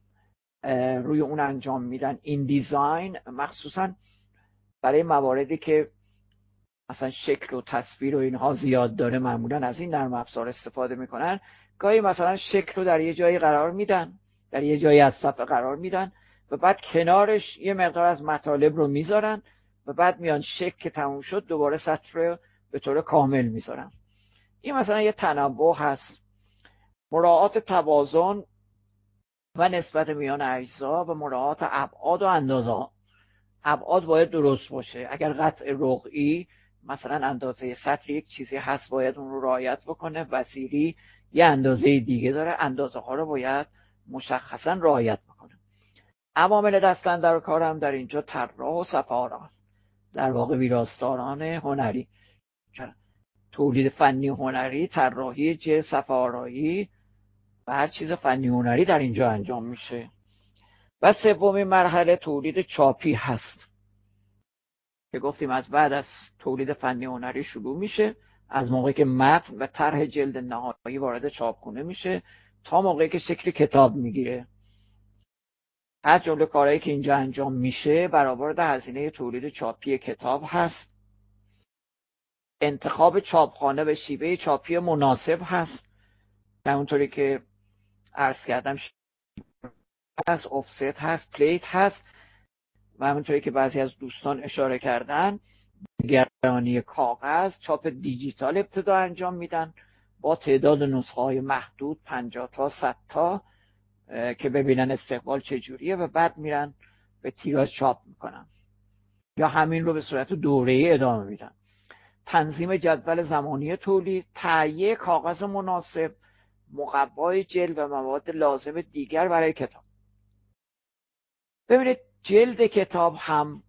روی اون انجام میدن، این دیزاین مخصوصا برای مواردی که مثلا شکل و تصویر و اینها زیاد داره، معمولا از این نرم افزار استفاده میکنن. گاهی مثلا شکل رو در یه جایی قرار میدن، در یه جایی از صفحه قرار میدن و بعد کنارش یه مقدار از مطالب رو میذارن و بعد میان شکل که تموم شد دوباره سطر رو به طور کامل میذارن. این مثلا یه تنوع هست. مراعات توازن و نسبت میان اجزا و مراعات ابعاد و اندازه. ابعاد باید درست باشه. اگر قطع رقعی مثلا اندازه سطر یک چیزی هست باید اون رو رعایت بکنه، وسیری یه اندازه دیگه داره، اندازه ها رو باید مشخصا رعایت بکنه. عوامل دست‌اندر کار هم در اینجا طراح و صفحه‌آرا، در واقع ویراستاران هنری. تولید فنی هنری، طراحی جلد، صفحه‌آرایی و هر چیز فنی هنری در اینجا انجام میشه. و سومین مرحله تولید چاپی هست که گفتیم از بعد از تولید فنی هنری شروع میشه، از موقعی که متن و طرح جلد نهایی وارد چاپخونه میشه تا موقعی که شکل کتاب میگیره. از جمله کارهایی که اینجا انجام میشه برآورد هزینه تولید چاپی کتاب هست، انتخاب چاپخانه و شیوه چاپی مناسب هست، همونطوری که عرض کردم هست، افست هست، پلیت هست و همونطوری که بعضی از دوستان اشاره کردن نگرانی کاغذ، چاپ دیجیتال ابتدا انجام میدن با تعداد نسخه های محدود 50 تا 100 تا که ببینن استقبال چجوریه و بعد میرن به تیراژ چاپ میکنن یا همین رو به صورت دوره‌ای ادامه میدن. تنظیم جدول زمانی تولید، تهیه کاغذ مناسب، مقوای جلد و مواد لازم دیگر برای کتاب. ببینید جلد کتاب هم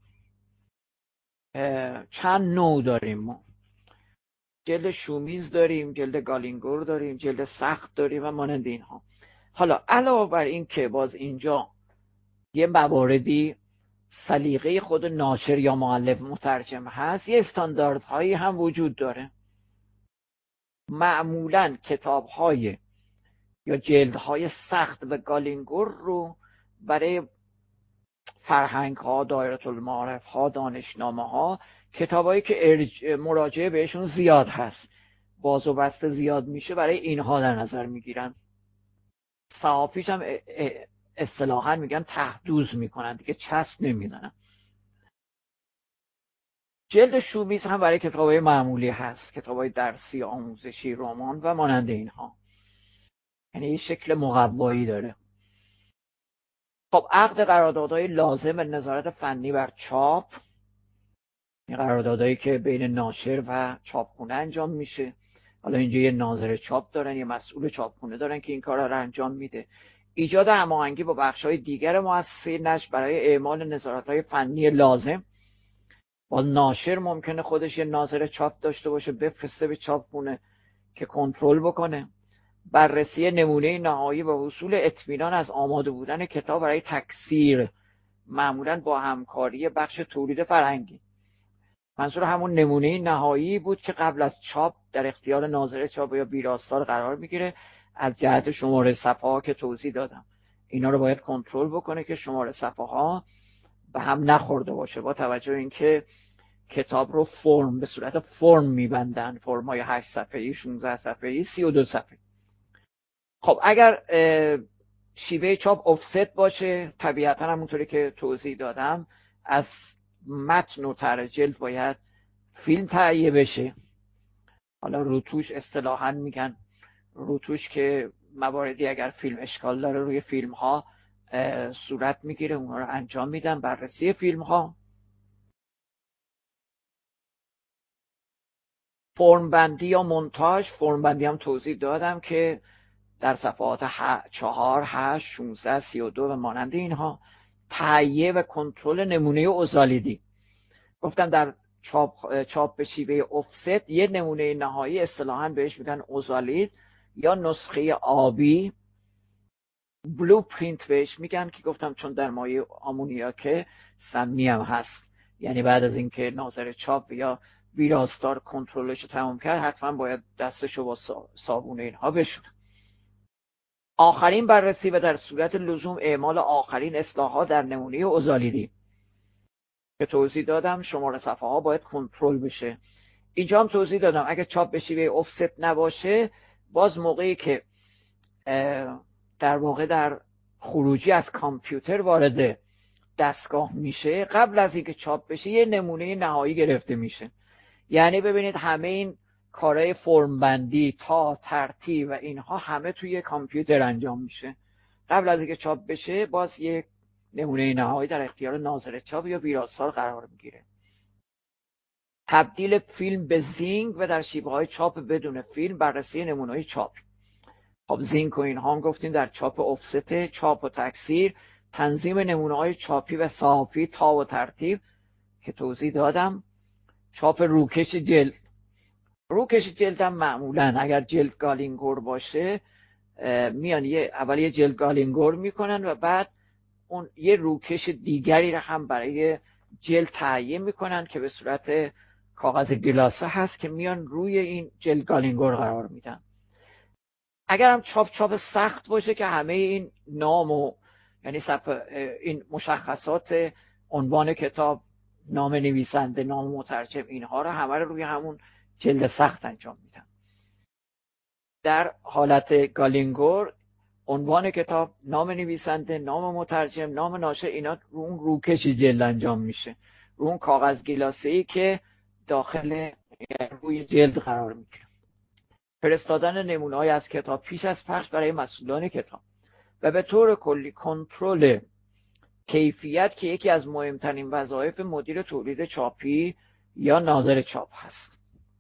چند نوع داریم ما. جلد شومیز داریم، جلد گالینگور داریم، جلد سخت داریم و مانند اینها. حالا علاوه بر این که باز اینجا یه مواردی سلیقه خود ناشر یا مؤلف مترجم هست، یه استانداردهایی هم وجود داره. معمولا کتاب‌های یا جلدهای سخت و گالینگور رو برای فرهنگ‌ها، دایره المعارف‌ها، دانشنامه‌ها، کتابایی که مراجعه بهشون زیاد هست، باز و بسته زیاد میشه، برای اینها در نظر میگیرن. صحافیش هم اصطلاحاً میگن تهدوز میکنن، دیگه چسب نمیزنن. جلد شومیز هم برای کتابای معمولی هست، کتابای درسی، آموزشی، رمان و مانند اینها. یعنی این شکل مقوایی داره. خب عقد قراردادهای لازم به نظارت فنی بر چاپ، این قراردادهایی که بین ناشر و چاپخونه انجام میشه. حالا اینجا یه ناظر چاپ دارن، یه مسئول چاپخونه دارن که این کارا رو انجام میده. ایجاد هماهنگی با بخش‌های دیگر مؤسسه نشر برای اعمال نظارت‌های فنی لازم. باز ناشر ممکنه خودش یه ناظر چاپ داشته باشه، بفرسته به چاپخونه که کنترل بکنه. بررسی نمونه نهایی و حصول اطمینان از آماده بودن کتاب برای تکثیر، معمولاً با همکاری بخش تولید فرهنگی. منظور همون نمونه نهایی بود که قبل از چاپ در اختیار ناظر چاپ یا ویراستار قرار میگیره. از جهت شماره صفحه ها که توضیح دادم، اینا رو باید کنترل بکنه که شماره صفحه ها به هم نخورده باشه، با توجه به اینکه کتاب رو به صورت فرم میبندن، فرمای 8 صفحه‌ای، 16 صفحه‌ای، 32 صفحه‌ای. خب اگر شیوه چاپ افست باشه، طبیعتا همونطوری که توضیح دادم از متن و طرح جلد باید فیلم تهیه بشه. حالا روتوش اصطلاحاً میگن روتوش که مواردی اگر فیلم اشکال داره روی فیلم ها صورت میگیره، اونها رو انجام میدن. بررسی فیلم ها، فرم بندی یا مونتاژ. فرم بندی هم توضیح دادم که در صفحات 4 8 16 32 و مانند اینها. تهیه و کنترل نمونه اوزالیدی. گفتم در چاپ به شیوه افست یه نمونه نهایی اصطلاحاً بهش میگن اوزالید یا نسخه آبی، بلو پرینت بهش میگن، که گفتم چون در مایع آمونیاک سمی هم هست، یعنی بعد از اینکه ناظر چاپ یا ویراستار کنترلش رو تمام کرد حتما باید دستشو با صابون اینها بشوره. آخرین بررسی و در صورت لزوم اعمال آخرین اصلاحات در نمونه اوزالیدی که توضیح دادم شماره صفحه ها باید کنترل بشه. اینجا هم توضیح دادم اگه چاپ به شیوه افست نباشه، باز موقعی که در واقع در خروجی از کامپیوتر وارد دستگاه میشه، قبل از اینکه چاپ بشه یه نمونه نهایی گرفته میشه. یعنی ببینید همه این کارهای فرم بندی تا ترتیب و اینها همه توی کامپیوتر انجام میشه. قبل از اینکه چاپ بشه باز یک نمونه نهایی در اختیار ناظر چاپ یا ویراستار قرار میگیره. تبدیل فیلم به زینک و در شیوه‌های چاپ بدون فیلم، بررسی نمونه‌های چاپ. خب زینک و اینها هم گفتیم در چاپ افست، چاپ و تکثیر، تنظیم نمونه‌های چاپی و صحافی تا و ترتیب که توضیح دادم. چاپ روکش جلد. روکش جلد هم معمولا اگر جلد گالینگور باشه میان اول یه جلد گالینگور میکنن و بعد اون یه روکش دیگری رو هم برای جلد تهیه میکنن که به صورت کاغذ گلاسه هست که میان روی این جلد گالینگور قرار میدن. اگر هم چاپ سخت باشه که همه این نام و یعنی این مشخصات عنوان کتاب، نام نویسنده، نام مترجم، اینها رو همه رو روی همون جلد سخت انجام میدن. در حالت گالینگور عنوان کتاب، نام نویسنده، نام مترجم، نام ناشر، اینا رو اون روکش جلد انجام میشه، رو اون کاغذ گلاسه‌ای که داخل روی جلد قرار میگیره. فرستادن نمونه‌های از کتاب پیش از پخش برای مسئولان کتاب و به طور کلی کنترل کیفیت که یکی از مهمترین وظایف مدیر تولید چاپی یا ناظر چاپ هست.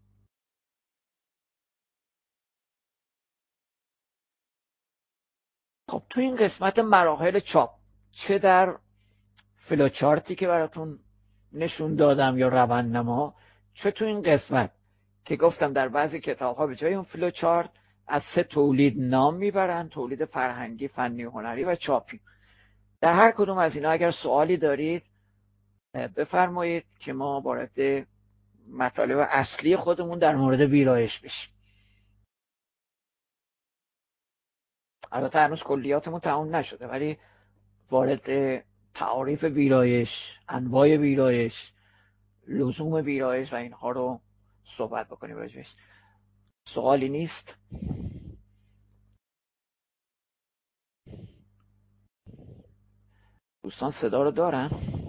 خب تو این قسمت مراحل چاپ، چه در فلوچارتی که براتون نشون دادم یا روندنما، چه تو این قسمت که گفتم در بعضی کتاب‌ها به جای اون فلوچارت از 3 تولید نام میبرن: تولید فرهنگی، فنی و هنری و چاپی. در هر کدوم از اینا اگر سوالی دارید بفرمایید که ما وارد مطالب اصلی خودمون در مورد ویرایش بشیم. البته هنوز کلیاتمون تمام نشده، ولی وارد تعاریف ویرایش، انواع ویرایش، لزوم ویرایش و اینها رو صحبت بکنیم راجعش. سوالی نیست؟ دوستان صدا رو دارن؟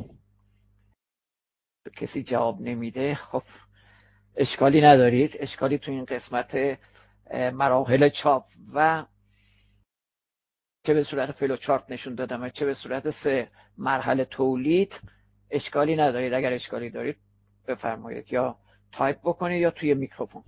کسی جواب نمیده؟ خب اشکالی ندارید. اشکالی تو این قسمت مراحل چاپ و چه به صورت فلوچارت نشون دادم و چه به صورت 3 مرحله تولید اشکالی ندارید. اگر اشکالی دارید بفرمایید، یا تایپ بکنید یا توی میکروفون.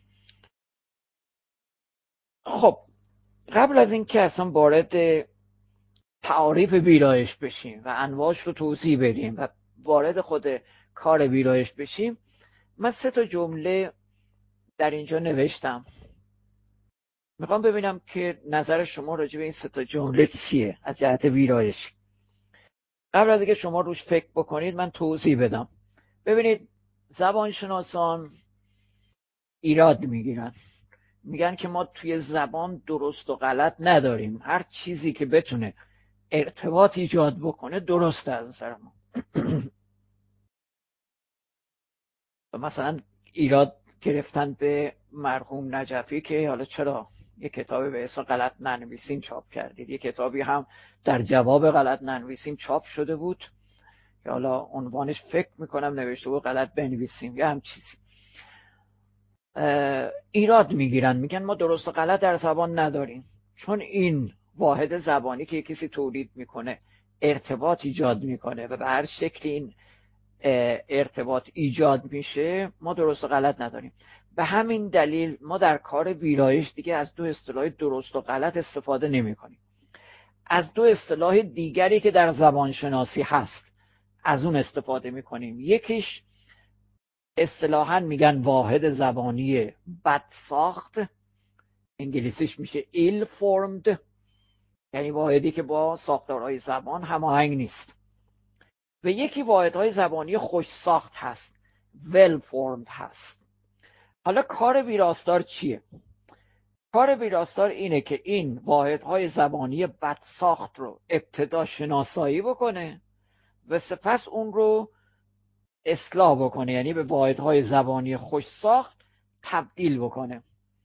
خب قبل از اینکه اصلا وارد تعاریف ویرایش بشیم و انواعش رو توضیح بدیم و وارد خود کار ویرایش بشیم، من 3 تا جمله در اینجا نوشتم. میخوام ببینم که نظر شما راجع به این 3 تا جمله چیه از جهت ویرایش. قبل از اینکه شما روش فکر بکنید من توضیح بدم. ببینید زبانشناسان ایراد میگیرن، میگن که ما توی زبان درست و غلط نداریم، هر چیزی که بتونه ارتباط ایجاد بکنه درسته از نظر ما. مثلا ایراد گرفتن به مرحوم نجفی که حالا چرا یک کتابی به اسم غلط ننویسیم چاپ کردید، یک کتابی هم در جواب غلط ننویسیم چاپ شده بود که حالا عنوانش فکر میکنم نوشته بود غلط بنویسیم یا هم چیزی. ایراد میگیرن، میگن ما درست و غلط در زبان نداریم، چون این واحد زبانی که کسی تولید میکنه ارتباط ایجاد میکنه و به هر شکلی این ارتباط ایجاد میشه، ما درست و غلط نداریم. به همین دلیل ما در کار ویرایش دیگه از دو اصطلاح درست و غلط استفاده نمی کنیم. از دو اصطلاح دیگری که در زبانشناسی هست از اون استفاده می کنیم. یکیش اصطلاحاً میگن واحد زبانی بد ساخت، انگلیسیش میشه ill formed، یعنی واحدی که با ساختارهای زبان هماهنگ نیست. و یکی واحدهای زبانی خوش ساخت هست، well formed هست. حالا کار ویراستار چیه؟ کار ویراستار اینه که این واحدهای زبانی بد ساخت رو ابتدا شناسایی بکنه و سپس اون رو اصلاح بکنه، یعنی به واحدهای زبانی خوش ساخت تبدیل بکنه.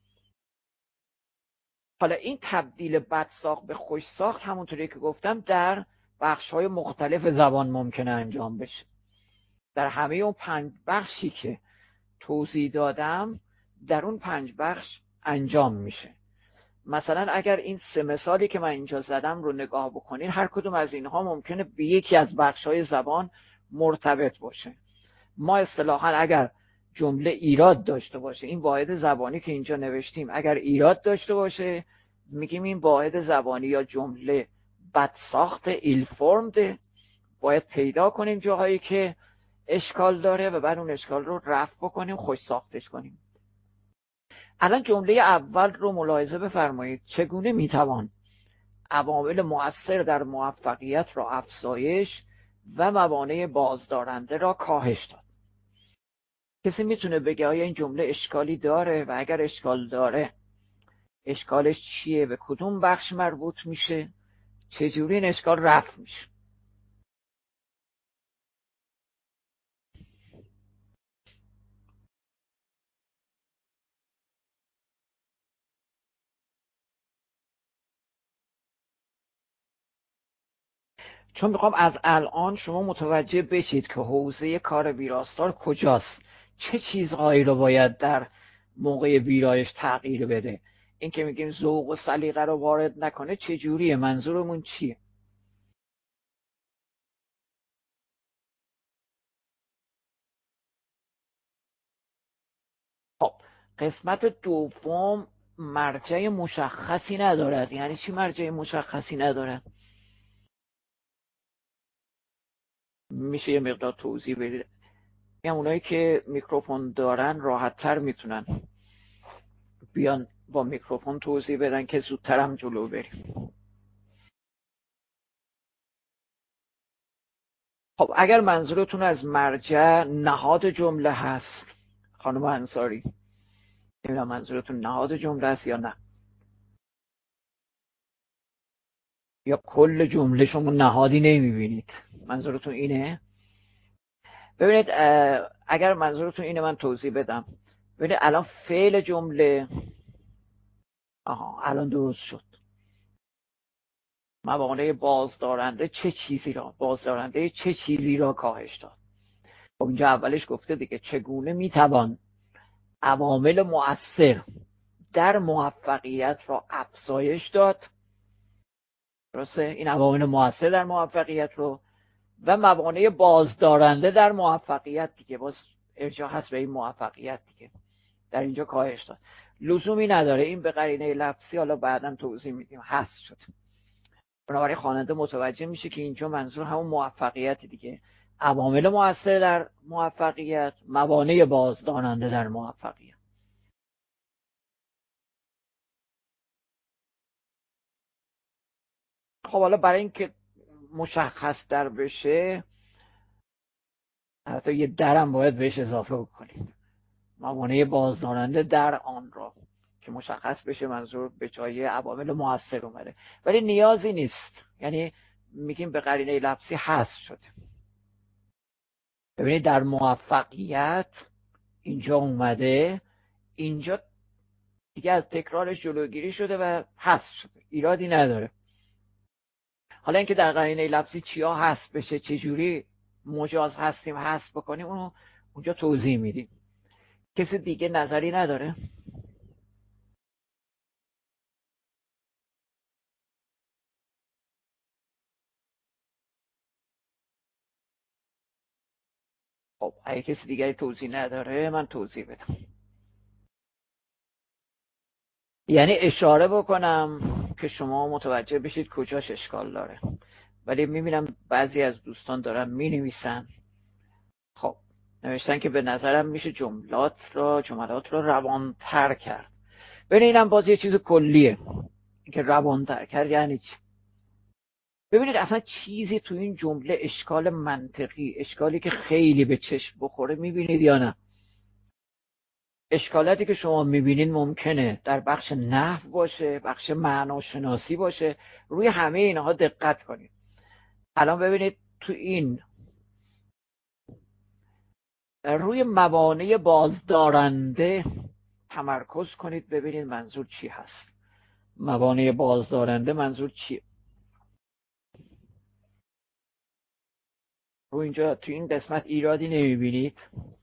حالا این تبدیل بد ساخت به خوش ساخت همونطوری که گفتم در بخش‌های مختلف زبان ممکنه انجام بشه. در همه اون 5 بخشی که توضیح دادم در اون 5 بخش انجام میشه. مثلا اگر این 3 مثالی که من اینجا زدم رو نگاه بکنین، هر کدوم از اینها ممکنه به یکی از بخش‌های زبان مرتبط باشه. ما اصطلاحاً اگر جمله ایراد داشته باشه، این واحد زبانی که اینجا نوشتیم اگر ایراد داشته باشه، میگیم این واحد زبانی یا جمله بد ساخت ill formed، باید پیدا کنیم جاهایی که اشکال داره و بعد اون اشکال رو رفع بکنیم، خوش ساختش کنیم. الان جمله اول رو ملاحظه بفرمایید. چگونه میتوان عوامل مؤثر در موفقیت را افزایش و موانع بازدارنده را کاهش داد؟ کسی میتونه بگه آیا این جمله اشکالی داره و اگر اشکال داره اشکالش چیه، به کدوم بخش مربوط میشه، چجوری این اشکال رفع میشه؟ چون میخوام از الان شما متوجه بشید که حوزه کار ویراستار کجاست، چه چیزهایی رو باید در موقع ویرایش تغییر بده. این که میگیم ذوق و سلیقه رو وارد نکنه چجوریه، منظورمون چیه؟ خب قسمت دوم مرجع مشخصی ندارد. یعنی چی مرجع مشخصی ندارد؟ میشه یه مقدار توضیح بدید؟ یعنی اونایی که میکروفون دارن راحت تر میتونن بیان با میکروفون توضیح بدن که زودتر هم جلو بریم. خب اگر منظورتون از مرجع نهاد جمله هست خانم انصاری، نمیدونم منظورتون نهاد جمله است یا نه، یا کل جمله شما نهادی نمیبینید، منظورتون اینه؟ ببینید اگر منظورتون اینه من توضیح بدم. ببینید الان فعل جمله الان درست شد. موانع بازدارنده چه چیزی را کاهش داد. خب اینجا اولش گفته دیگه چگونه میتوان عوامل مؤثر در موفقیت را افزایش داد. درسته؟ این عوامل مؤثر در موفقیت رو و موانع بازدارنده در موفقیت دیگه، باز ارجاع هست به این موفقیت دیگه، در اینجا کاهش داد. لزومی نداره این به قرینه لفظی، حالا بعداً توضیح میدیم، هست شد. بنابراین خواننده متوجه میشه که اینجا منظور همون موفقیت دیگه، عوامل مؤثر در موفقیت، موانع بازدارنده در موفقیت. خب حالا برای اینکه مشخص در بشه حتی یه درم باید بهش اضافه بکنیم، موانع بازدارنده در آن را، که مشخص بشه منظور به جای عوامل مؤثر اومده. ولی نیازی نیست، یعنی میگیم به قرینه لفظی حذف شده. ببینید در موفقیت اینجا اومده، اینجا دیگه از تکرارش جلوگیری شده و حذف شده، ایرادی نداره. حالا اینکه در قرینه لفظی چیا حذف بشه، چجوری مجاز هستیم حذف بکنیم، اونو اونجا توضیح میدیم. کسی دیگه نظری نداره؟ خب اگه کسی دیگری توضیح نداره من توضیح بدم. یعنی اشاره بکنم که شما متوجه بشید کجاش اشکال داره. ولی میبینم بعضی از دوستان دارن مینویسن. خب نوشتن که به نظرم میشه جملات را روانتر کرد. ببین اینم باز یه چیز کلیه که روانتر کرد یعنی چی. ببینید اصلا چیزی تو این جمله اشکال منطقی، اشکالی که خیلی به چشم بخوره میبینید یا نه؟ اشکالاتی که شما میبینید ممکنه در بخش نحو باشه، بخش معناشناسی باشه. روی همه اینها دقت کنید. الان ببینید تو این روی موانع بازدارنده تمرکز کنید، ببینید منظور چی هست. موانع بازدارنده منظور چیه؟ رو اینجا تو این قسمت ایرادی نمیبینید؟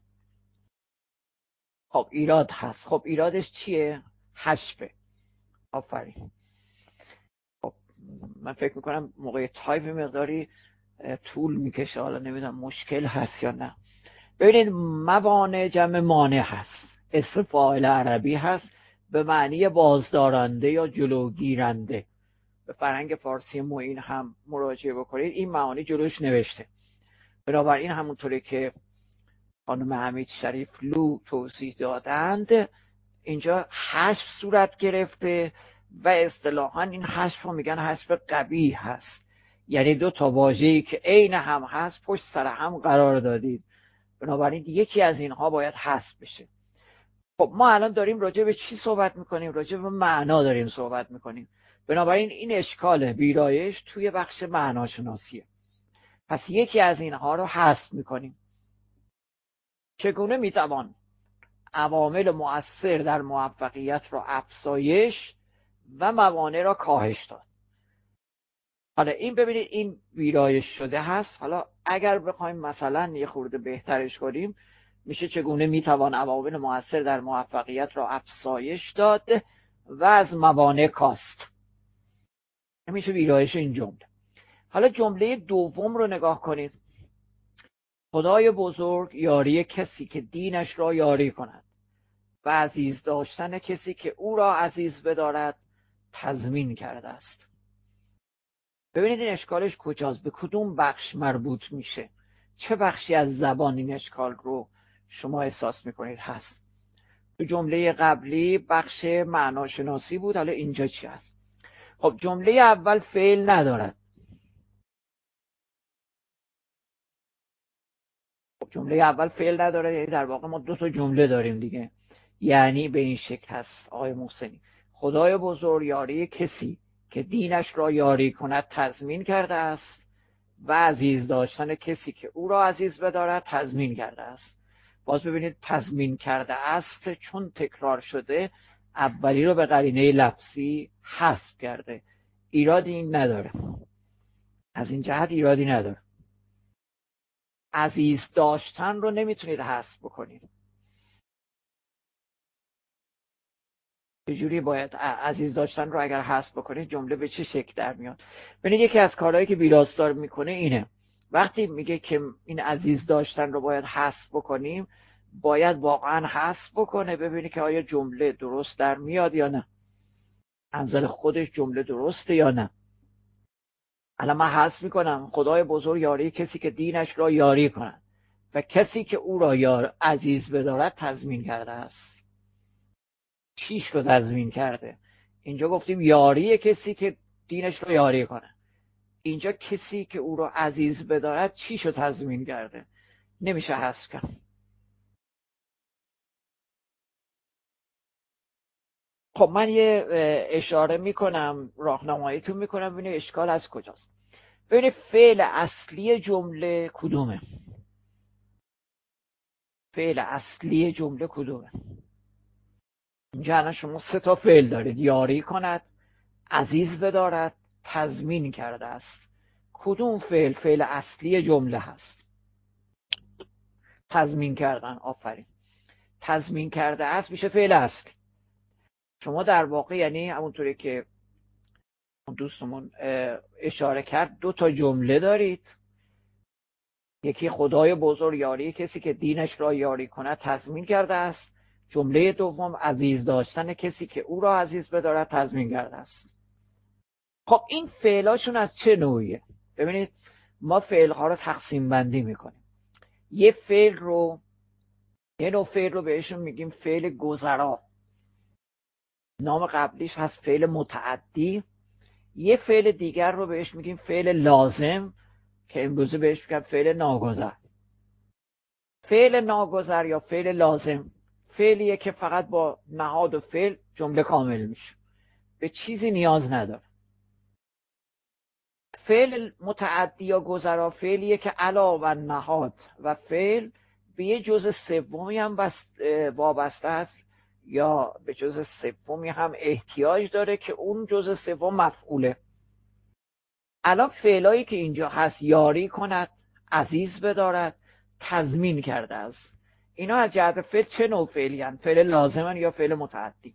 خب ایراد هست. خب ایرادش چیه؟ حذفه. آفرین. خب من فکر میکنم موقع تایپ مقداری طول میکشه، حالا نمیدونم مشکل هست یا نه. ببینید موانع جمع مانع هست، اسم فاعل عربی هست به معنی بازدارنده یا جلوگیرنده. به فرهنگ فارسی معین هم مراجعه بکنید، این معانی جلوش نوشته. بنابراین همونطوری که خانم حمید شریفلو توضیح دادند اینجا حذف صورت گرفته و اصطلاحاً این حذف رو میگن حذف قبیح هست. یعنی دو تا واژه‌ای که عین هم هست پشت سر هم قرار دادید، بنابراین یکی از اینها باید حذف بشه. خب ما الان داریم راجع به چی صحبت میکنیم؟ راجع به معنا داریم صحبت میکنیم. بنابراین این اشکال ویرایش توی بخش معناشناسیه. پس یکی از اینها رو حذف میکنیم. چگونه میتوان عوامل مؤثر در موفقیت را افزایش و موانع را کاهش داد؟ حالا این ببینید این ویرایش شده هست. حالا اگر بخوایم مثلا یه خورده بهترش کنیم میشه چگونه میتوان عوامل مؤثر در موفقیت را افزایش داد و از موانع کاست. میشه ویرایش این جمله. حالا جمله دوم رو نگاه کنید. خدای بزرگ یاری کسی که دینش را یاری کند و عزیز داشتن کسی که او را عزیز بدارد تضمین کرده است. ببینید این اشکالش کجاست، به کدوم بخش مربوط میشه، چه بخشی از زبان این اشکال رو شما احساس میکنید هست. تو جمله قبلی بخش معناشناسی بود، حالا اینجا چی هست؟ خب جمله اول فعل ندارد. خب جمله اول فعل نداره، یعنی در واقع ما دو تا جمله داریم دیگه. یعنی به این شکل هست آقای محسنی: خدای بزرگ یاری کسی که دینش را یاری کند تضمین کرده است و عزیز داشتن کسی که او را عزیز بدارد تضمین کرده است. باز ببینید تضمین کرده است چون تکرار شده اولی رو به قرینه لفظی حذف کرده. ایرادی این نداره، از این جهت ایرادی نداره. عزیز داشتن رو نمیتونید حذف بکنید. چجوری باید عزیز داشتن رو اگر حذف بکنید جمله به چه شکل در میاد؟ ببینید یکی از کارهایی که ویراستار میکنه اینه، وقتی میگه که این عزیز داشتن رو باید حذف بکنیم باید واقعا حذف بکنه، ببینید که آیا جمله درست در میاد یا نه، انزل خودش جمله درسته یا نه. الان من حذف میکنم خدای بزرگ یاری کسی که دینش را یاری کند و کسی که او را عزیز بدارد تضمین کرده است. چیش رو تضمین کرده؟ اینجا گفتیم یاری کسی که دینش رو یاری کنه. اینجا کسی که او رو عزیز بدارد چیش رو تضمین کرده؟ نمیشه حذف کرد. خب من یه اشاره میکنم، راهنماییتون میکنم ببینید اشکال از کجاست. ببینید فعل اصلی جمله کدومه؟ فعل اصلی جمله کدومه؟ اینجا الان شما 3 تا فعل دارید: یاری کند، عزیز بدارد، تضمین کرده است. کدوم فعل اصلی جمله هست؟ تضمین کردن. آفرین. تضمین کرده است میشه فعل اصلی. شما در واقع یعنی همونطوری که دوستمون اشاره کرد 2 تا جمله دارید. یکی خدای بزرگ یاری کسی که دینش را یاری کند تضمین کرده است. جمله دوم عزیز داشتن کسی که او را عزیز بدارد تضمین کرده است. خب این فعلاشون از چه نوعیه؟ ببینید ما فعلها رو تقسیم بندی میکنیم. یه نوع فعل رو بهشون میگیم فعل گذرا. نام قبلیش هست فعل متعدی. یه فعل دیگر رو بهش میگیم فعل لازم که امروزه بهش میگیم فعل ناگذر. فعل ناگذر یا فعل لازم فعلیه که فقط با نهاد و فعل جمله کامل میشه، به چیزی نیاز نداره. فعل متعدی یا گذرا فعلیه که علاوه نهاد و فعل به یه جزء سومی هم وابسته است یا به جزء سومی هم احتیاج داره که اون جزء سوم مفعوله. الان فعلایی که اینجا هست یاری کند، عزیز بدارد، تضمین کرده است، اینا از جهت فعل چه نوع فعلی هستند؟ فعل لازمن یا فعل متعدی؟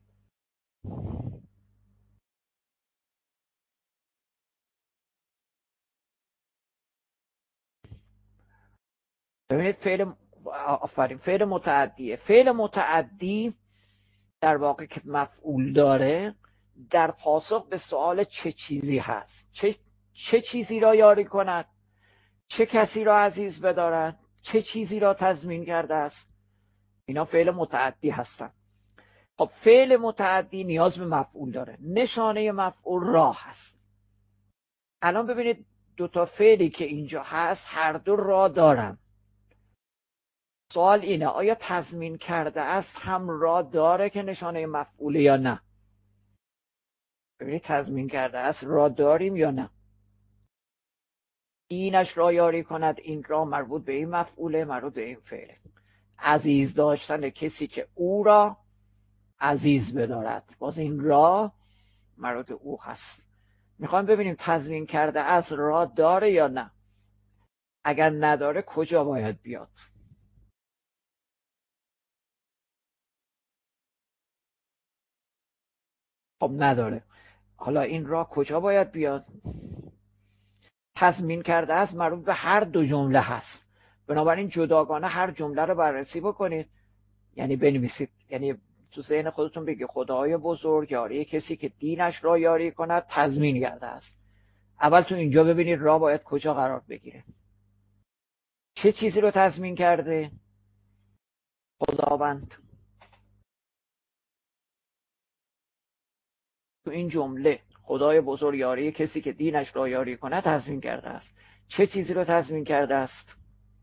ببینید فعل متعدیه. فعل متعدی در واقع که مفعول داره در پاسخ به سوال چه چیزی هست. چه چیزی را یاری کند، چه کسی را عزیز بدارد، چه چیزی را تضمین کرده است. اینا فعل متعدی هستن. خب فعل متعدی نیاز به مفعول داره. نشانه مفعول را هست. الان ببینید 2 تا فعلی که اینجا هست هر دو را دارن. سوال اینه آیا تضمین کرده است هم را داره که نشانه مفعوله یا نه؟ ببینید تضمین کرده است را داریم یا نه؟ اینش را یاری کند، این را مربوط به این مفعوله، مربوط به این فعله. عزیز داشتن کسی که او را عزیز بدارد، باز این را مربوط به او هست. میخوایم ببینیم تضمین کرده است را داره یا نه. اگر نداره کجا باید بیاد؟ خب نداره. حالا این را کجا باید بیاد؟ تضمین کرده است مربوط به هر 2 جمله هست. بنابراین جداگانه هر جمله رو بررسی بکنید، یعنی بنویسید، یعنی تو ذهن خودتون بگید خدای بزرگ یاری کسی که دینش را یاری کند تضمین کرده است. اول تو اینجا ببینید را باید کجا قرار بگیره. چه چیزی رو تضمین کرده؟ خداوند. تو این جمله خدای بزرگ یاری کسی که دینش را یاری کند تضمین کرده است. چه چیزی رو تضمین کرده است؟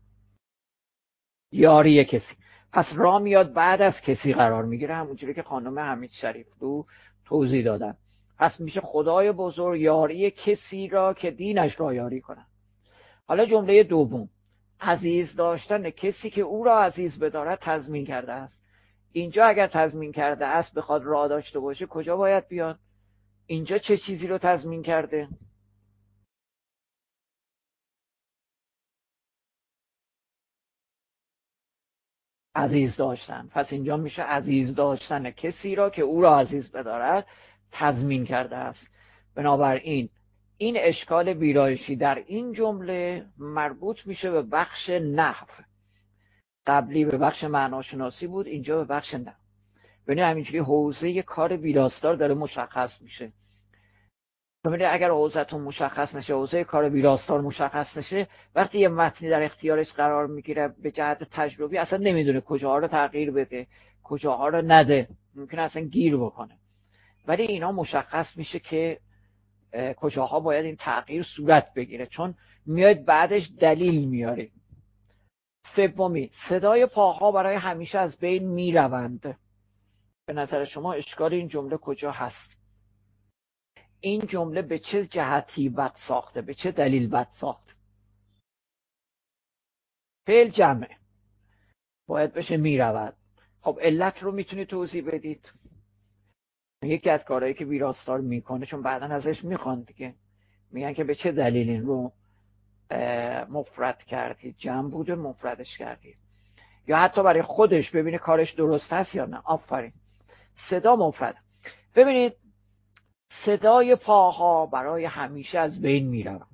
یاری کسی. پس را میاد بعد از کسی قرار میگیره، همونجوری که خانم حمید شریفلو توضیح دادن. پس میشه خدای بزرگ یاری کسی را که دینش را یاری کند. حالا جمله دوم، عزیز داشتن کسی که او را عزیز بدارد تضمین کرده است. اینجا اگر تضمین کرده است بخواد را داشته باشه کجا باید بیاد؟ اینجا چه چیزی رو تضمین کرده؟ عزیز داشتن. پس اینجا میشه عزیز داشتن کسی را که او را عزیز بدارد تضمین کرده است. بنابراین این اشکال ویرایشی در این جمله مربوط میشه به بخش نحو. قبلی به بخش معناشناسی بود، اینجا به بخش نحو. ببینید همینجوری حوزه کار ویراستار داره مشخص میشه. ببینید اگر حوزه‌تون مشخص نشه، حوزه کار ویراستار مشخص نشه، وقتی یه متنی در اختیارش قرار میگیره به جهت تجربی اصلا نمیدونه کجاها رو تغییر بده، کجاها رو نده، ممکنه اصلا گیر بکنه. ولی اینا مشخص میشه که کجاها باید این تغییر صورت بگیره، چون میاد بعدش دلیل میاره. سومی، صدای پاها برای همیشه از بین میروند. به نظر شما اشکال این جمله کجا هست؟ این جمله به چه جهتی بد ساخته؟ به چه دلیل بد ساخته؟ فعل جمعه. باید بشه میرود. خب علت رو میتونی توضیح بدید؟ یکی از کارهایی که ویراستار میکنه، چون بعدا ازش میخوان دیگه، میگن که به چه دلیل این رو مفرد کردید، جمع بوده مفردش کردید، یا حتی برای خودش ببینه کارش درست هست یا نه. آفرین، صدا مفرد. ببینید صدای پاها برای همیشه از بین میرود.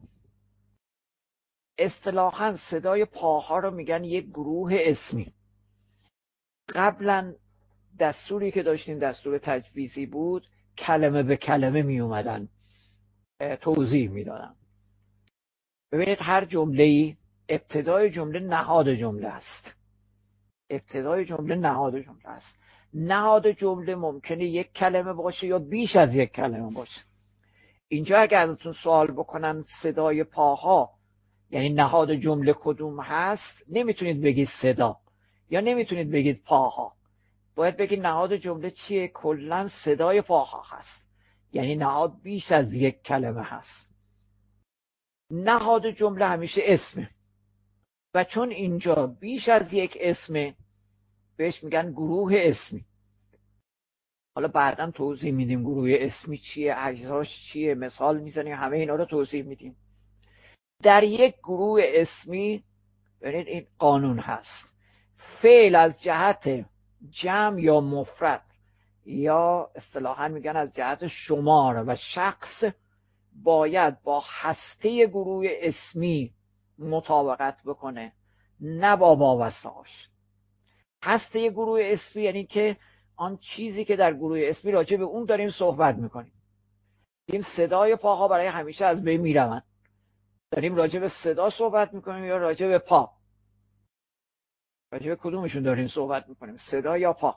اصطلاحاً صدای پاها رو میگن یک گروه اسمی. قبلا دستوری که داشتیم دستور تجویزی بود، کلمه به کلمه می اومدن توضیح میدادن. ببینید هر جمله‌ای ابتدای جمله نهاد جمله است. ابتدای جمله نهاد جمله است. نهاد جمله ممکنه یک کلمه باشه یا بیش از یک کلمه باشه. اینجا اگه ازتون سوال بکنن صدای پاها یعنی نهاد جمله کدوم هست، نمیتونید بگید صدا یا نمیتونید بگید پاها. باید بگید نهاد جمله چیه؟ کلا صدای پاها هست، یعنی نهاد بیش از یک کلمه هست. نهاد جمله همیشه اسمه و چون اینجا بیش از یک اسمه بهش میگن گروه اسمی. حالا بعدا توضیح میدیم گروه اسمی چیه، اجزاش چیه، مثال میزنیم، همه اینا رو توضیح میدیم. در یک گروه اسمی ببینید این قانون هست، فعل از جهت جمع یا مفرد یا اصطلاحاً میگن از جهت شمار و شخص باید با هسته گروه اسمی مطابقت بکنه، نه با وابسته‌هاش. هسته گروه اسمی یعنی که آن چیزی که در گروه اسمی راجع به اون داریم صحبت میکنیم. این صدای پاها برای همیشه از بین میروند. داریم راجع به صدا صحبت میکنیم یا راجع به پا؟ راجع به کدومشون داریم صحبت میکنیم، صدا یا پا؟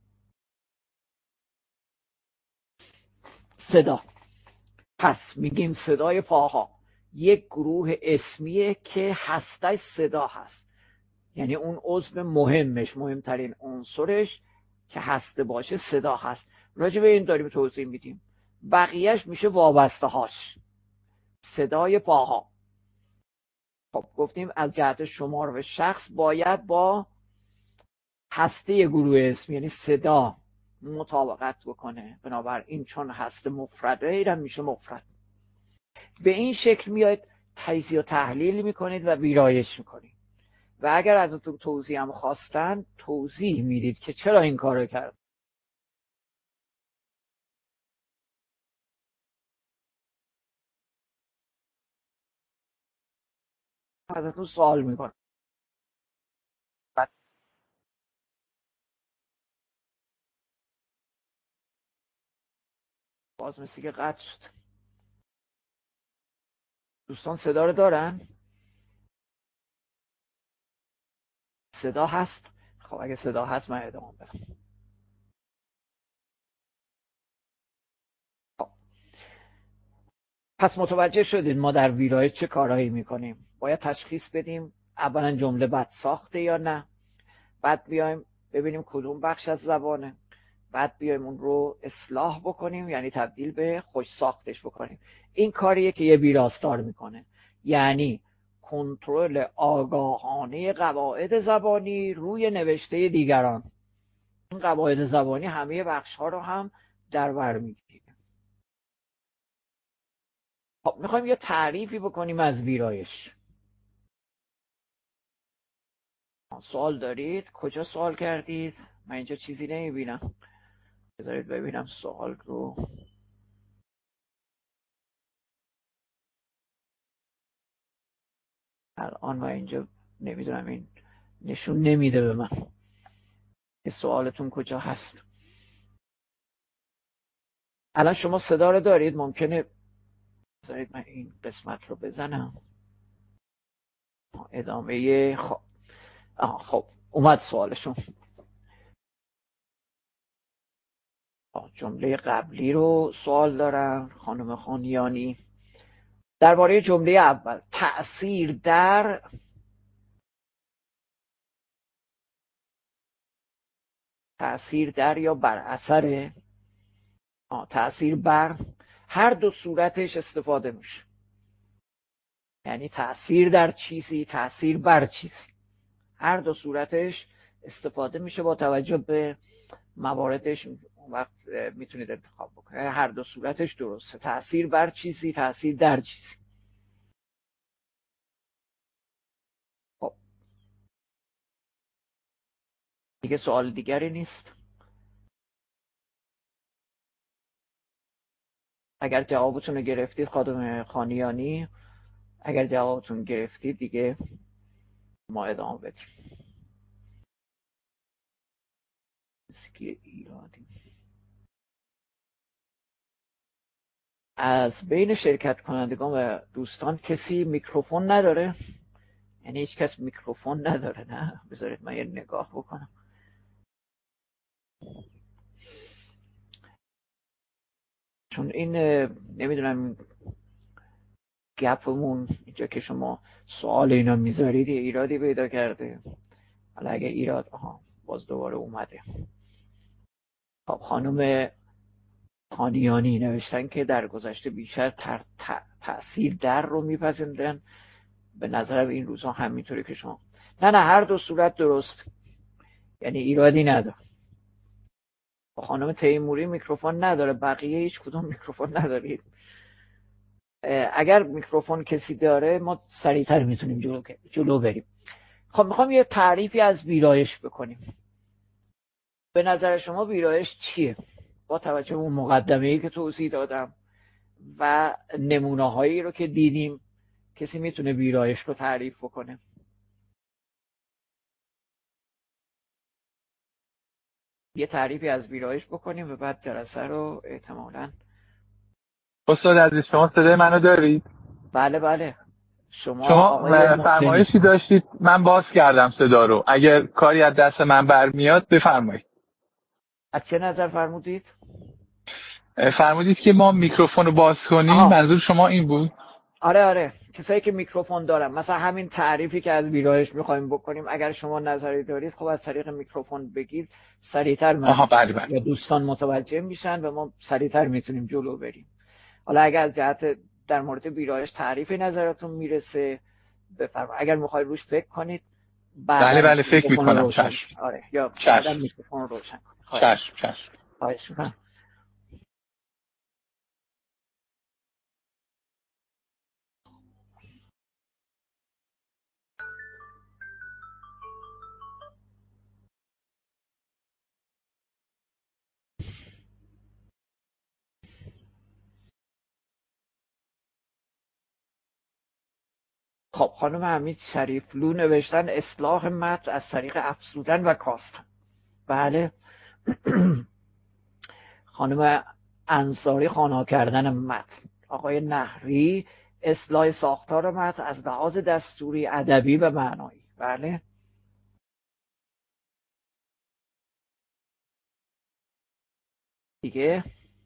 صدا. پس میگیم صدای پاها یک گروه اسمیه که هستش صدا هست، یعنی اون عضو مهمش، مهمترین عنصرش که هسته باشه صدا هست. راجع به این داریم توضیح میدیم. بقیهش میشه وابسته هاش. صدای پاها خب گفتیم از جهت شمار و شخص باید با هسته گروه اسم یعنی صدا مطابقت بکنه، بنابراین چون هسته مفرده ایران میشه مفرد. به این شکل میاید تجزیه و تحلیل میکنید و ویرایش میکنید و اگر ازتون توضیح هم خواستن توضیح میدید که چرا این کارو کرد. ازتون سوال میکنم. باز مثل که قطع شد. دوستان صدا رو دارن؟ صدا هست؟ خب اگه صدا هست من ادامه بدم. خب. پس متوجه شدید ما در ویرایش چه کارهایی میکنیم. باید تشخیص بدیم اولا جمله بد ساخته یا نه، بعد بیایم ببینیم کدوم بخش از زبانه، بعد بیایم اون رو اصلاح بکنیم یعنی تبدیل به خوش ساختش بکنیم. این کاریه که یه ویراستار میکنه، یعنی کنترل آگاهانه قواعد زبانی روی نوشته دیگران. این قواعد زبانی همه بخش ها رو هم در بر میگیره. خب میخوایم یه تعریفی بکنیم از ویرایش. سوال دارید؟ کجا سوال کردید؟ من اینجا چیزی نمیبینم. بذارید ببینم سوال رو. الان من اینجا نمیدونم، این نشون نمیده به من سوالتون کجا هست. الان شما صدا رو دارید؟ ممکنه بذارید من این قسمت رو بزنم ادامه. خب اومد سوالشون. جمله قبلی رو سوال دارن خانم خانیانی درباره جمله اول. تأثیر در یا بر اثر، تأثیر بر، هر دو صورتش استفاده میشه. یعنی تأثیر در چیزی، تأثیر بر چیزی، هر دو صورتش استفاده میشه با توجه به مواردش. اون وقت میتونید انتخاب بکنید. هر دو صورتش درسته، تأثیر بر چیزی، تأثیر در چیزی. خب دیگه سوال دیگری نیست. اگر جوابتون رو گرفتید خانم خانیانی، اگر جوابتون گرفتید دیگه ما ادامه بدیم. ایرادی از بین شرکت کنندگان و دوستان کسی میکروفون نداره؟ یعنی هیچ کس میکروفون نداره؟ نه، بذارید من یه نگاه بکنم. چون این نمیدونم گپمون اینجا که شما سوال اینا میذارید یه ایرادی پیدا کرده. حالا اگه ایراد باز دوباره اومده. خب خانم خانیانی نوشتن که در گذشته بیشتر تأثیر در رو میپذیرن. به نظرم این روزها همینطوری که شما. نه هر دو صورت درست، یعنی ایرادی نداره. خانم تیموری میکروفون نداره، بقیه هیچ کدوم میکروفون ندارید. اگر میکروفون کسی داره ما سریعتر میتونیم جلو بریم. خب میخوام یه تعریفی از ویرایش بکنیم. به نظر شما ویرایش چیه؟ با توجه به اون مقدمه‌ای که توضیح دادم و نمونه‌هایی رو که دیدیم، کسی میتونه ویرایش رو تعریف بکنه؟ یه تعریفی از ویرایش بکنیم و بعد جلسه رو احتمالاً. استاد عزیز شما صدای منو دارید؟ بله. شما فرمایشی داشتید، من باز کردم صدا رو. اگر کاری از دست من برمیاد بفرمایید. از چه نظر فرمودید؟ فرمودید که ما میکروفون رو باز کنیم. منظور شما این بود؟ آره کسایی که میکروفون دارن، مثلا همین تعریفی که از ویرایش میخوایم بکنیم، اگر شما نظری دارید خب از طریق میکروفون بگید، سریعتر بله. یا دوستان متوجه میشن و ما سریعتر میتونیم جلو بریم. حالا اگر از جهت در مورد ویرایش تعریفی نظرتون میرسه بفرمایید. اگر میخواید روش فکر کنید بله فکر میکنم. چشم. یا بعداً میکروفون رو روشن کنید. چشم. خواهش میکنم. خب خانم حمید شریفلو نوشتن اصلاح متن از طریق افزودن و کاستن. بله. خانم انصاری خوانا کردن متن. آقای نهری اصلاح ساختار متن از لحاظ دستوری، ادبی و معنایی. بله. دیگه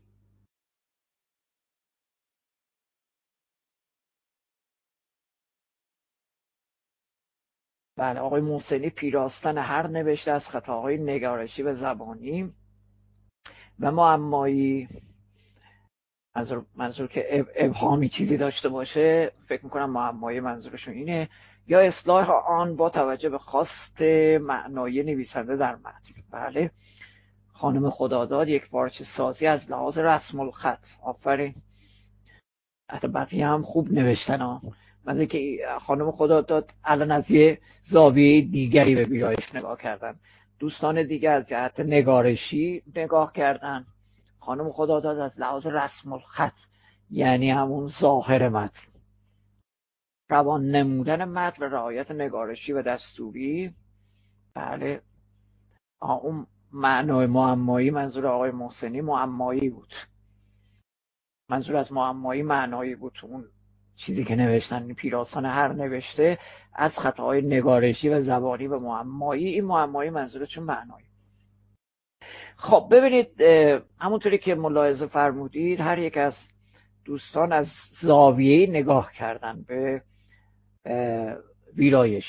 بله. آقای محسنی پیراستن هر نوشته از خطاهای نگارشی و زبانی و معمایی. منظور که ابهامی چیزی داشته باشه، فکر میکنم معمایی منظورشون اینه. یا اصلاح آن با توجه به خواست معنایی نویسنده در متن. بله. خانم خداداد یک پارچه سازی از لحاظ رسم الخط. آفرین. حتی بقیه هم خوب نوشتن ها. مثل که خانم خداداد الان از یه زاویه دیگری به ویرایش نگاه کردن، دوستان دیگه از جهت نگارشی نگاه کردن، خانم خداداد از لحاظ رسم الخط، یعنی همون ظاهر متن، روان نمودن متن و رعایت نگارشی و دستوری. بله. اون معنای معمایی منظور آقای محسنی معمایی بود. منظور از معمایی معنایی بود. اون چیزی که نوشتن پیراستن هر نوشته از خطاهای نگارشی و زبانی و معمایی. این معمایی منظورشون معنایی. خب ببینید، همونطوری که ملاحظه فرمودید هر یک از دوستان از زاویه نگاه کردن به ویرایش.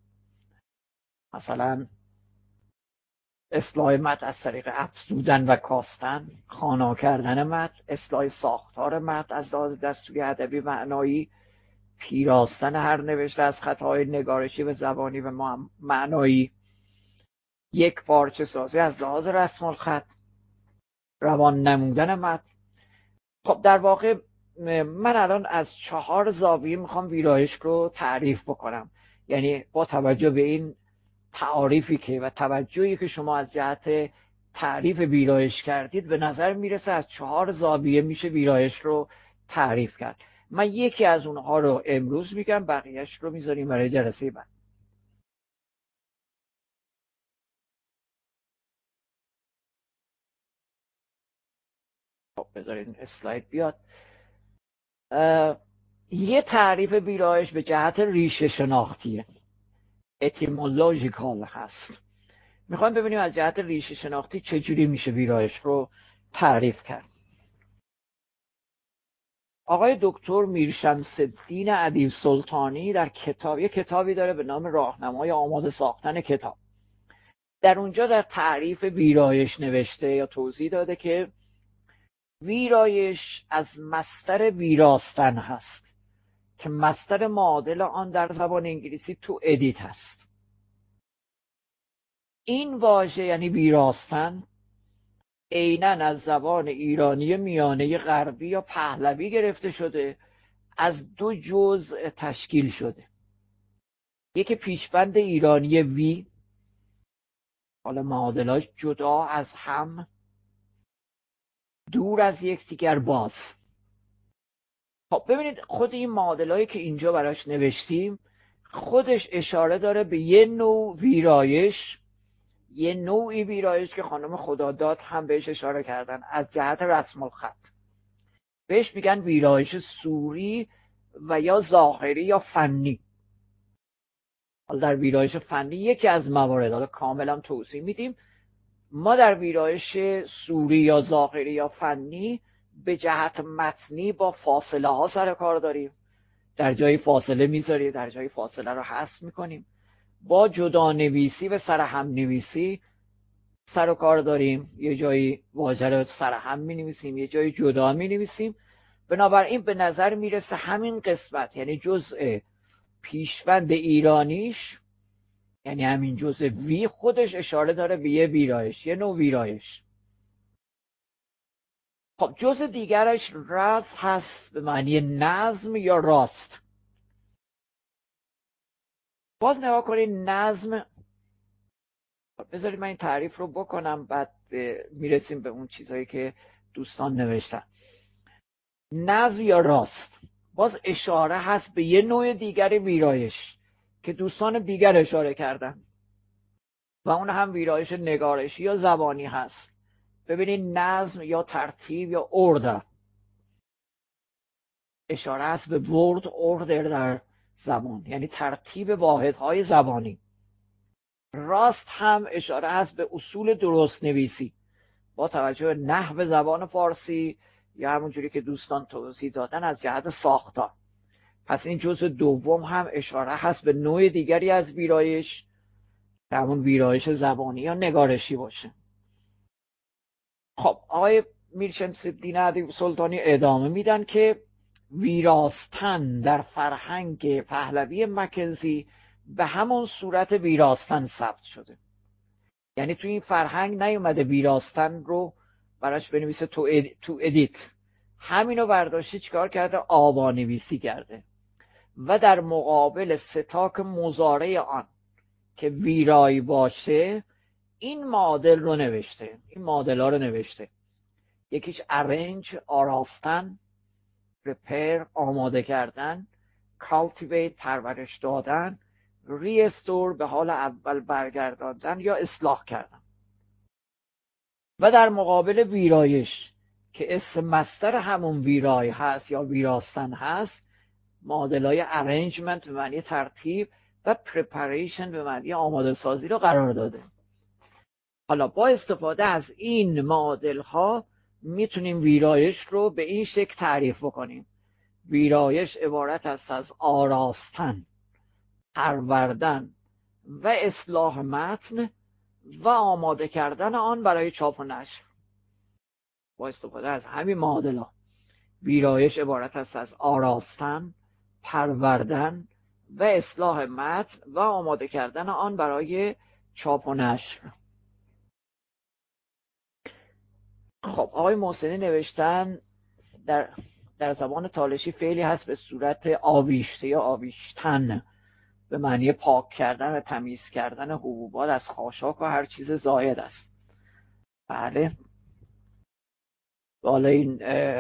مثلا اصلاح متن از طریق افزودن و کاستن، خوانا کردن متن، اصلاح ساختار متن از لحاظ دستوری، ادبی، معنایی، پیراستن هر نوشته از خطاهای نگارشی و زبانی و معنایی. یک پارچه سازی از لحاظ رسم الخط، روان نمودن متن. خب در واقع من الان از 4 زاویه میخوام ویرایش رو تعریف بکنم. یعنی با توجه به این تعاریفی که و توجهی که شما از جهت تعریف ویرایش کردید، به نظر میرسه از 4 زاویه میشه ویرایش رو تعریف کرد. من یکی از اونها رو امروز میگم، بقیهش رو میذاریم برای جلسه بعد. خب بذارین اسلاید بیاد. یه تعریف ویرایش به جهت ریشه شناختیه، اتیمولوژیکال هست. میخوایم ببینیم از جهت ریشه شناختی چجوری میشه ویرایش رو تعریف کرد. آقای دکتر میرشمس‌الدین ادیب سلطانی در کتابی داره به نام راهنمای آماده ساختن کتاب. در اونجا در تعریف ویرایش نوشته یا توضیح داده که ویرایش از مصدر ویراستن هست که مصدر معادل آن در زبان انگلیسی تو ادیت هست. این واژه یعنی ویراستن عیناً از زبان ایرانی میانه غربی یا پهلوی گرفته شده، از 2 جزء تشکیل شده. یکی پیشوند ایرانی وی، حالا معادلاش جدا از هم، دور از یکدیگر باز. خب ببینید خود این معادلایی که اینجا براش نوشتیم خودش اشاره داره به یه نوع ویرایش، یه نوعی ویرایش که خانم خداداد هم بهش اشاره کردن از جهت رسم الخط. بهش میگن ویرایش صوری و یا ظاهری یا فنی. حالا در ویرایش فنی یکی از موارد، حالا کاملا توضیح میدیم، ما در ویرایش صوری یا ظاهری یا فنی به جهت متنی با فاصله ها سر کار داریم. در جای فاصله میذاریم، در جای فاصله رو حذف میکنیم. با جدا نویسی و سرهم نویسی سر و کار داریم. یه جایی واژه رو سرهم مینویسیم، یه جایی جدا مینویسیم. بنابراین به نظر میرسه همین قسمت، یعنی جزء پیشوند ایرانیش، یعنی همین جزء وی، خودش اشاره داره به یه ویرایش، یه نوع ویرایش. خب جزء دیگرش رفع هست به معنی نظم یا راست. باز نگاه کنید نظم، بذارید من این تعریف رو بکنم بعد میرسیم به اون چیزایی که دوستان نوشتن. نظم یا راست باز اشاره هست به یه نوع دیگر ویرایش که دوستان دیگر اشاره کردن و اون هم ویرایش نگارشی یا زبانی هست. ببینید نظم یا ترتیب یا ارده اشاره هست به ورد اوردر در زبان، یعنی ترتیب واحدهای زبانی. راست هم اشاره هست به اصول درست نویسی با توجه به نحو زبان فارسی یا همونجوری که دوستان توضیح دادن از جهت ساختار. پس این جزء دوم هم اشاره هست به نوع دیگری از ویرایش که همون ویرایش زبانی یا نگارشی باشه. خب آقای میرشمس‌الدین ادیب سلطانی ادامه میدن که ویراستن در فرهنگ پهلوی مکنزی به همون صورت ویراستن ثبت شده. یعنی تو این فرهنگ نیومده ویراستن رو براش بنویسه تو ادیت، همینو برداشته چیکار کرده؟ آوانویسی کرده و در مقابل ستاک مضارع آن که ویرای باشه این معادل رو نوشته، این معادل ها رو نوشته. یکیش ارنج، آراستن، پرپر، آماده کردن، کالتیویت، پرورش دادن، ریستور، به حال اول برگرداندن یا اصلاح کردن. و در مقابل ویرایش که اسم مصدر همون ویرای هست یا ویراستن هست، معادلای ارنجمنت به معنی ترتیب و پرپریشن به معنی آماده سازی رو قرار داده. حالا با استفاده از این معادل ها میتونیم ویرایش رو به این شکل تعریف بکنیم. ویرایش عبارت است از آراستن، پروردن و اصلاح متن و آماده کردن آن برای چاپ و نشر. با استفاده از همین معادلات ویرایش عبارت است از آراستن، پروردن و اصلاح متن و آماده کردن آن برای چاپ و نشر. خب آقای محسنی نوشتن در زبان تالشی فعلی هست به صورت آویشته یا آویشتن به معنی پاک کردن و تمیز کردن حبوبات از خاشاک و هر چیز زائد است. بله، حالا این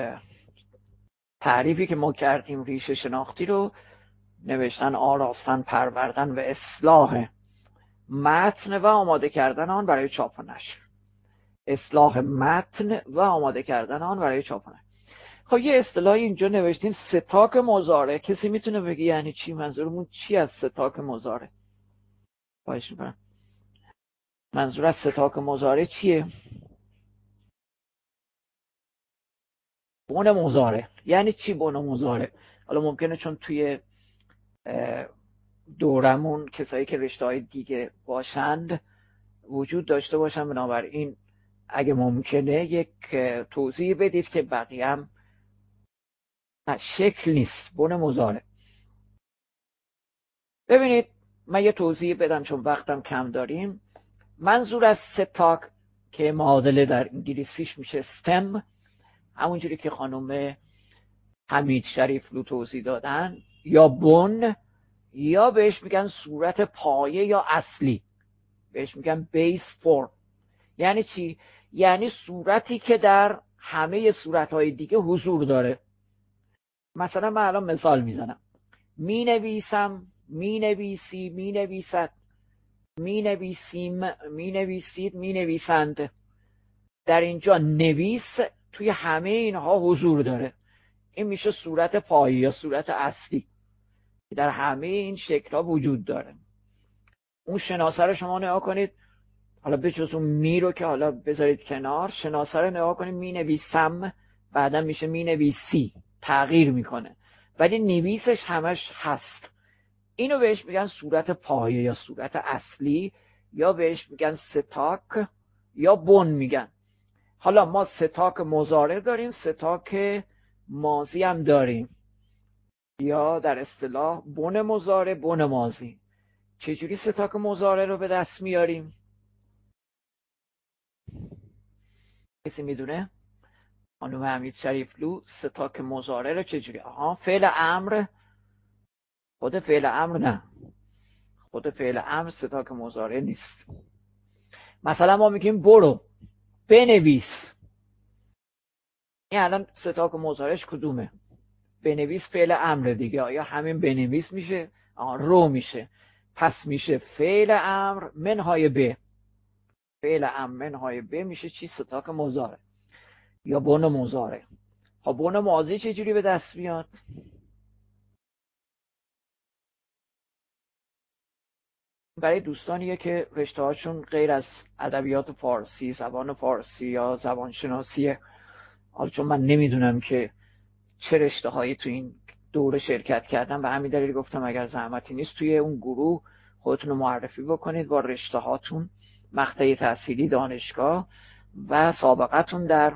تعریفی که ما کردیم ریشه شناختی رو نوشتن آراستن، پروردن و اصلاح متن و آماده کردن آن برای چاپ و نشر. اصلاح متن و آماده کردن آن برای چاپ و نشر. خب یه اصطلاحی اینجا نوشتیم ستاک مضارع. کسی میتونه بگه یعنی چی؟ منظورمون چی از ستاک مضارع؟ خواهش می‌کنم. منظور از ستاک مضارع چیه؟ بن مضارع. یعنی چی بن مضارع؟ حالا ممکنه چون توی دورمون کسایی که رشته‌های دیگه باشند وجود داشته باشن، بنابراین اگه ممکنه یک توضیح بدید که بقیه هم شکل نیست. بن مضارع. ببینید من یه توضیح بدم چون وقتم کم داریم. منظور از ستاک که معادله در انگلیسیش میشه stem، همونجوری که خانم حمید شریفلو توضیح دادن، یا بن، یا بهش میگن صورت پایه یا اصلی، بهش میگن بیس فورم. یعنی چی؟ یعنی صورتی که در همه صورتهای دیگه حضور داره. مثلا من الان مثال میزنم. می نویسم، می نویسی، می نویسد، می نویسیم، می نویسید، می نویسند. در اینجا نویس توی همه اینها حضور داره. این میشه صورت پایه یا صورت اصلی که در همه این شکل‌ها وجود داره. اون شناسه رو شما نگاه کنید، حالا به جز اون می رو که حالا بذارید کنار، شناسه رو نگاه کنید. می نویسم بعدا میشه می نویسی، تغییر میکنه، ولی نویسش همش هست. اینو بهش میگن صورت پایه یا صورت اصلی، یا بهش میگن ستاک یا بن میگن. حالا ما ستاک مضارع داریم، ستاک ماضی هم داریم، یا در اصطلاح بن مضارع، بن ماضی. چجوری ستاک مضارع رو به دست میاریم؟ کسی میدونه؟ خانم حمید شریفلو ستاک مضارع رو چجوری؟ فعل امر. خود فعل امر نه، خود فعل امر ستاک مضارع نیست. مثلا ما میگیم برو، بنویس. این الان ستاک مضارعش کدومه؟ بنویس فعل امر دیگه. آیا همین بنویس میشه؟ رو میشه. پس میشه فعل امر منهای به. فعل امر منهای به میشه چی؟ ستاک مضارع یا بن مضارع. خب بن ماضی چجوری به دست میاد؟ برای دوستانیه که رشته هاشون غیر از ادبیات فارسی، زبان فارسی یا زبان شناسیه. حالا چون من نمیدونم که چه رشته هایی تو این دوره شرکت کردن، به همین دلیل گفتم اگر زحمتی نیست توی اون گروه خودتون رو معرفی بکنید با رشته هاتون، مقطع تحصیلی دانشگاه و سابقتون در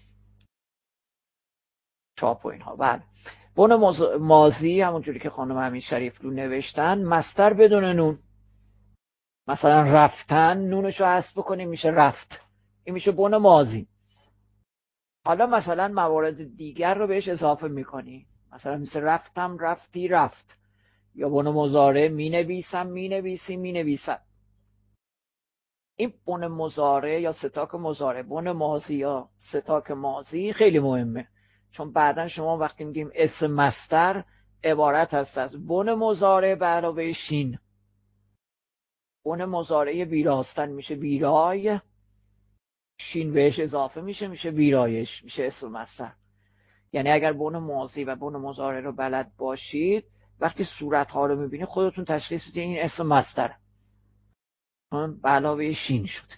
چاپ و اینها. بله، بن ماضی همونجوری که خانم حمید شریفلو نوشتن، مصدر بدون نون. مثلا رفتن، نونشو حذف بکنیم میشه رفت. این میشه بن ماضی. حالا مثلا موارد دیگر رو بهش اضافه میکنی، مثلا مثل رفتم، رفتی، رفت. یا بن مضارع، می نویسم، می نویسی، می نویسد. این بن مضارع یا ستاک مضارع، بن ماضی یا ستاک ماضی خیلی مهمه، چون بعدا شما وقتی میگیم اسم مصدر عبارت هست از بن مضارع به علاوه شین. بن مضارع ویراستن میشه ویرای، شین بهش اضافه میشه ویرایش، میشه اسم مصدر. یعنی اگر بن ماضی و بن مضارع رو بلد باشید، وقتی صورت ها رو میبینید خودتون تشخیص بدید این اسم مصدر به علاوه شین شد.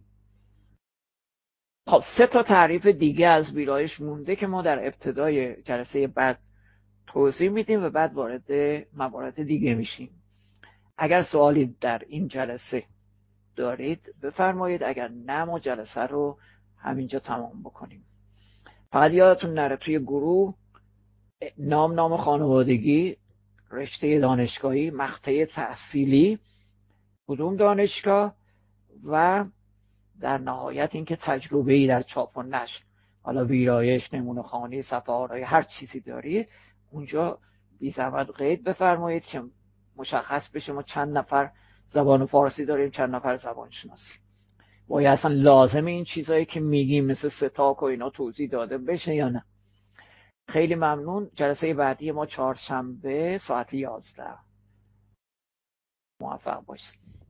خب 3 تعریف دیگه از ویرایش مونده که ما در ابتدای جلسه بعد توضیح میدیم و بعد وارد موارد دیگه میشیم. اگر سوالی در این جلسه دارید بفرمایید، اگر نه ما جلسه رو همینجا تمام بکنیم. فقط یادتون نره توی گروه نام خانوادگی، رشته دانشگاهی، مقطع تحصیلی، کدوم دانشگاه و در نهایت اینکه تجربه‌ای در چاپ و نشر، حالا ویرایش، نمونه خوانی، صفحه آرای، هر چیزی دارید اونجا بی زحمت قید بفرمایید که مشخص بشه ما چند نفر زبان فارسی داریم، چند نفر زبان شناسی. و یا اصلا لازمه این چیزایی که میگیم مثل ستاک و اینا توضیح داده بشه یا نه. خیلی ممنون. جلسه بعدی ما چهارشنبه ساعت 11. موفق باشید.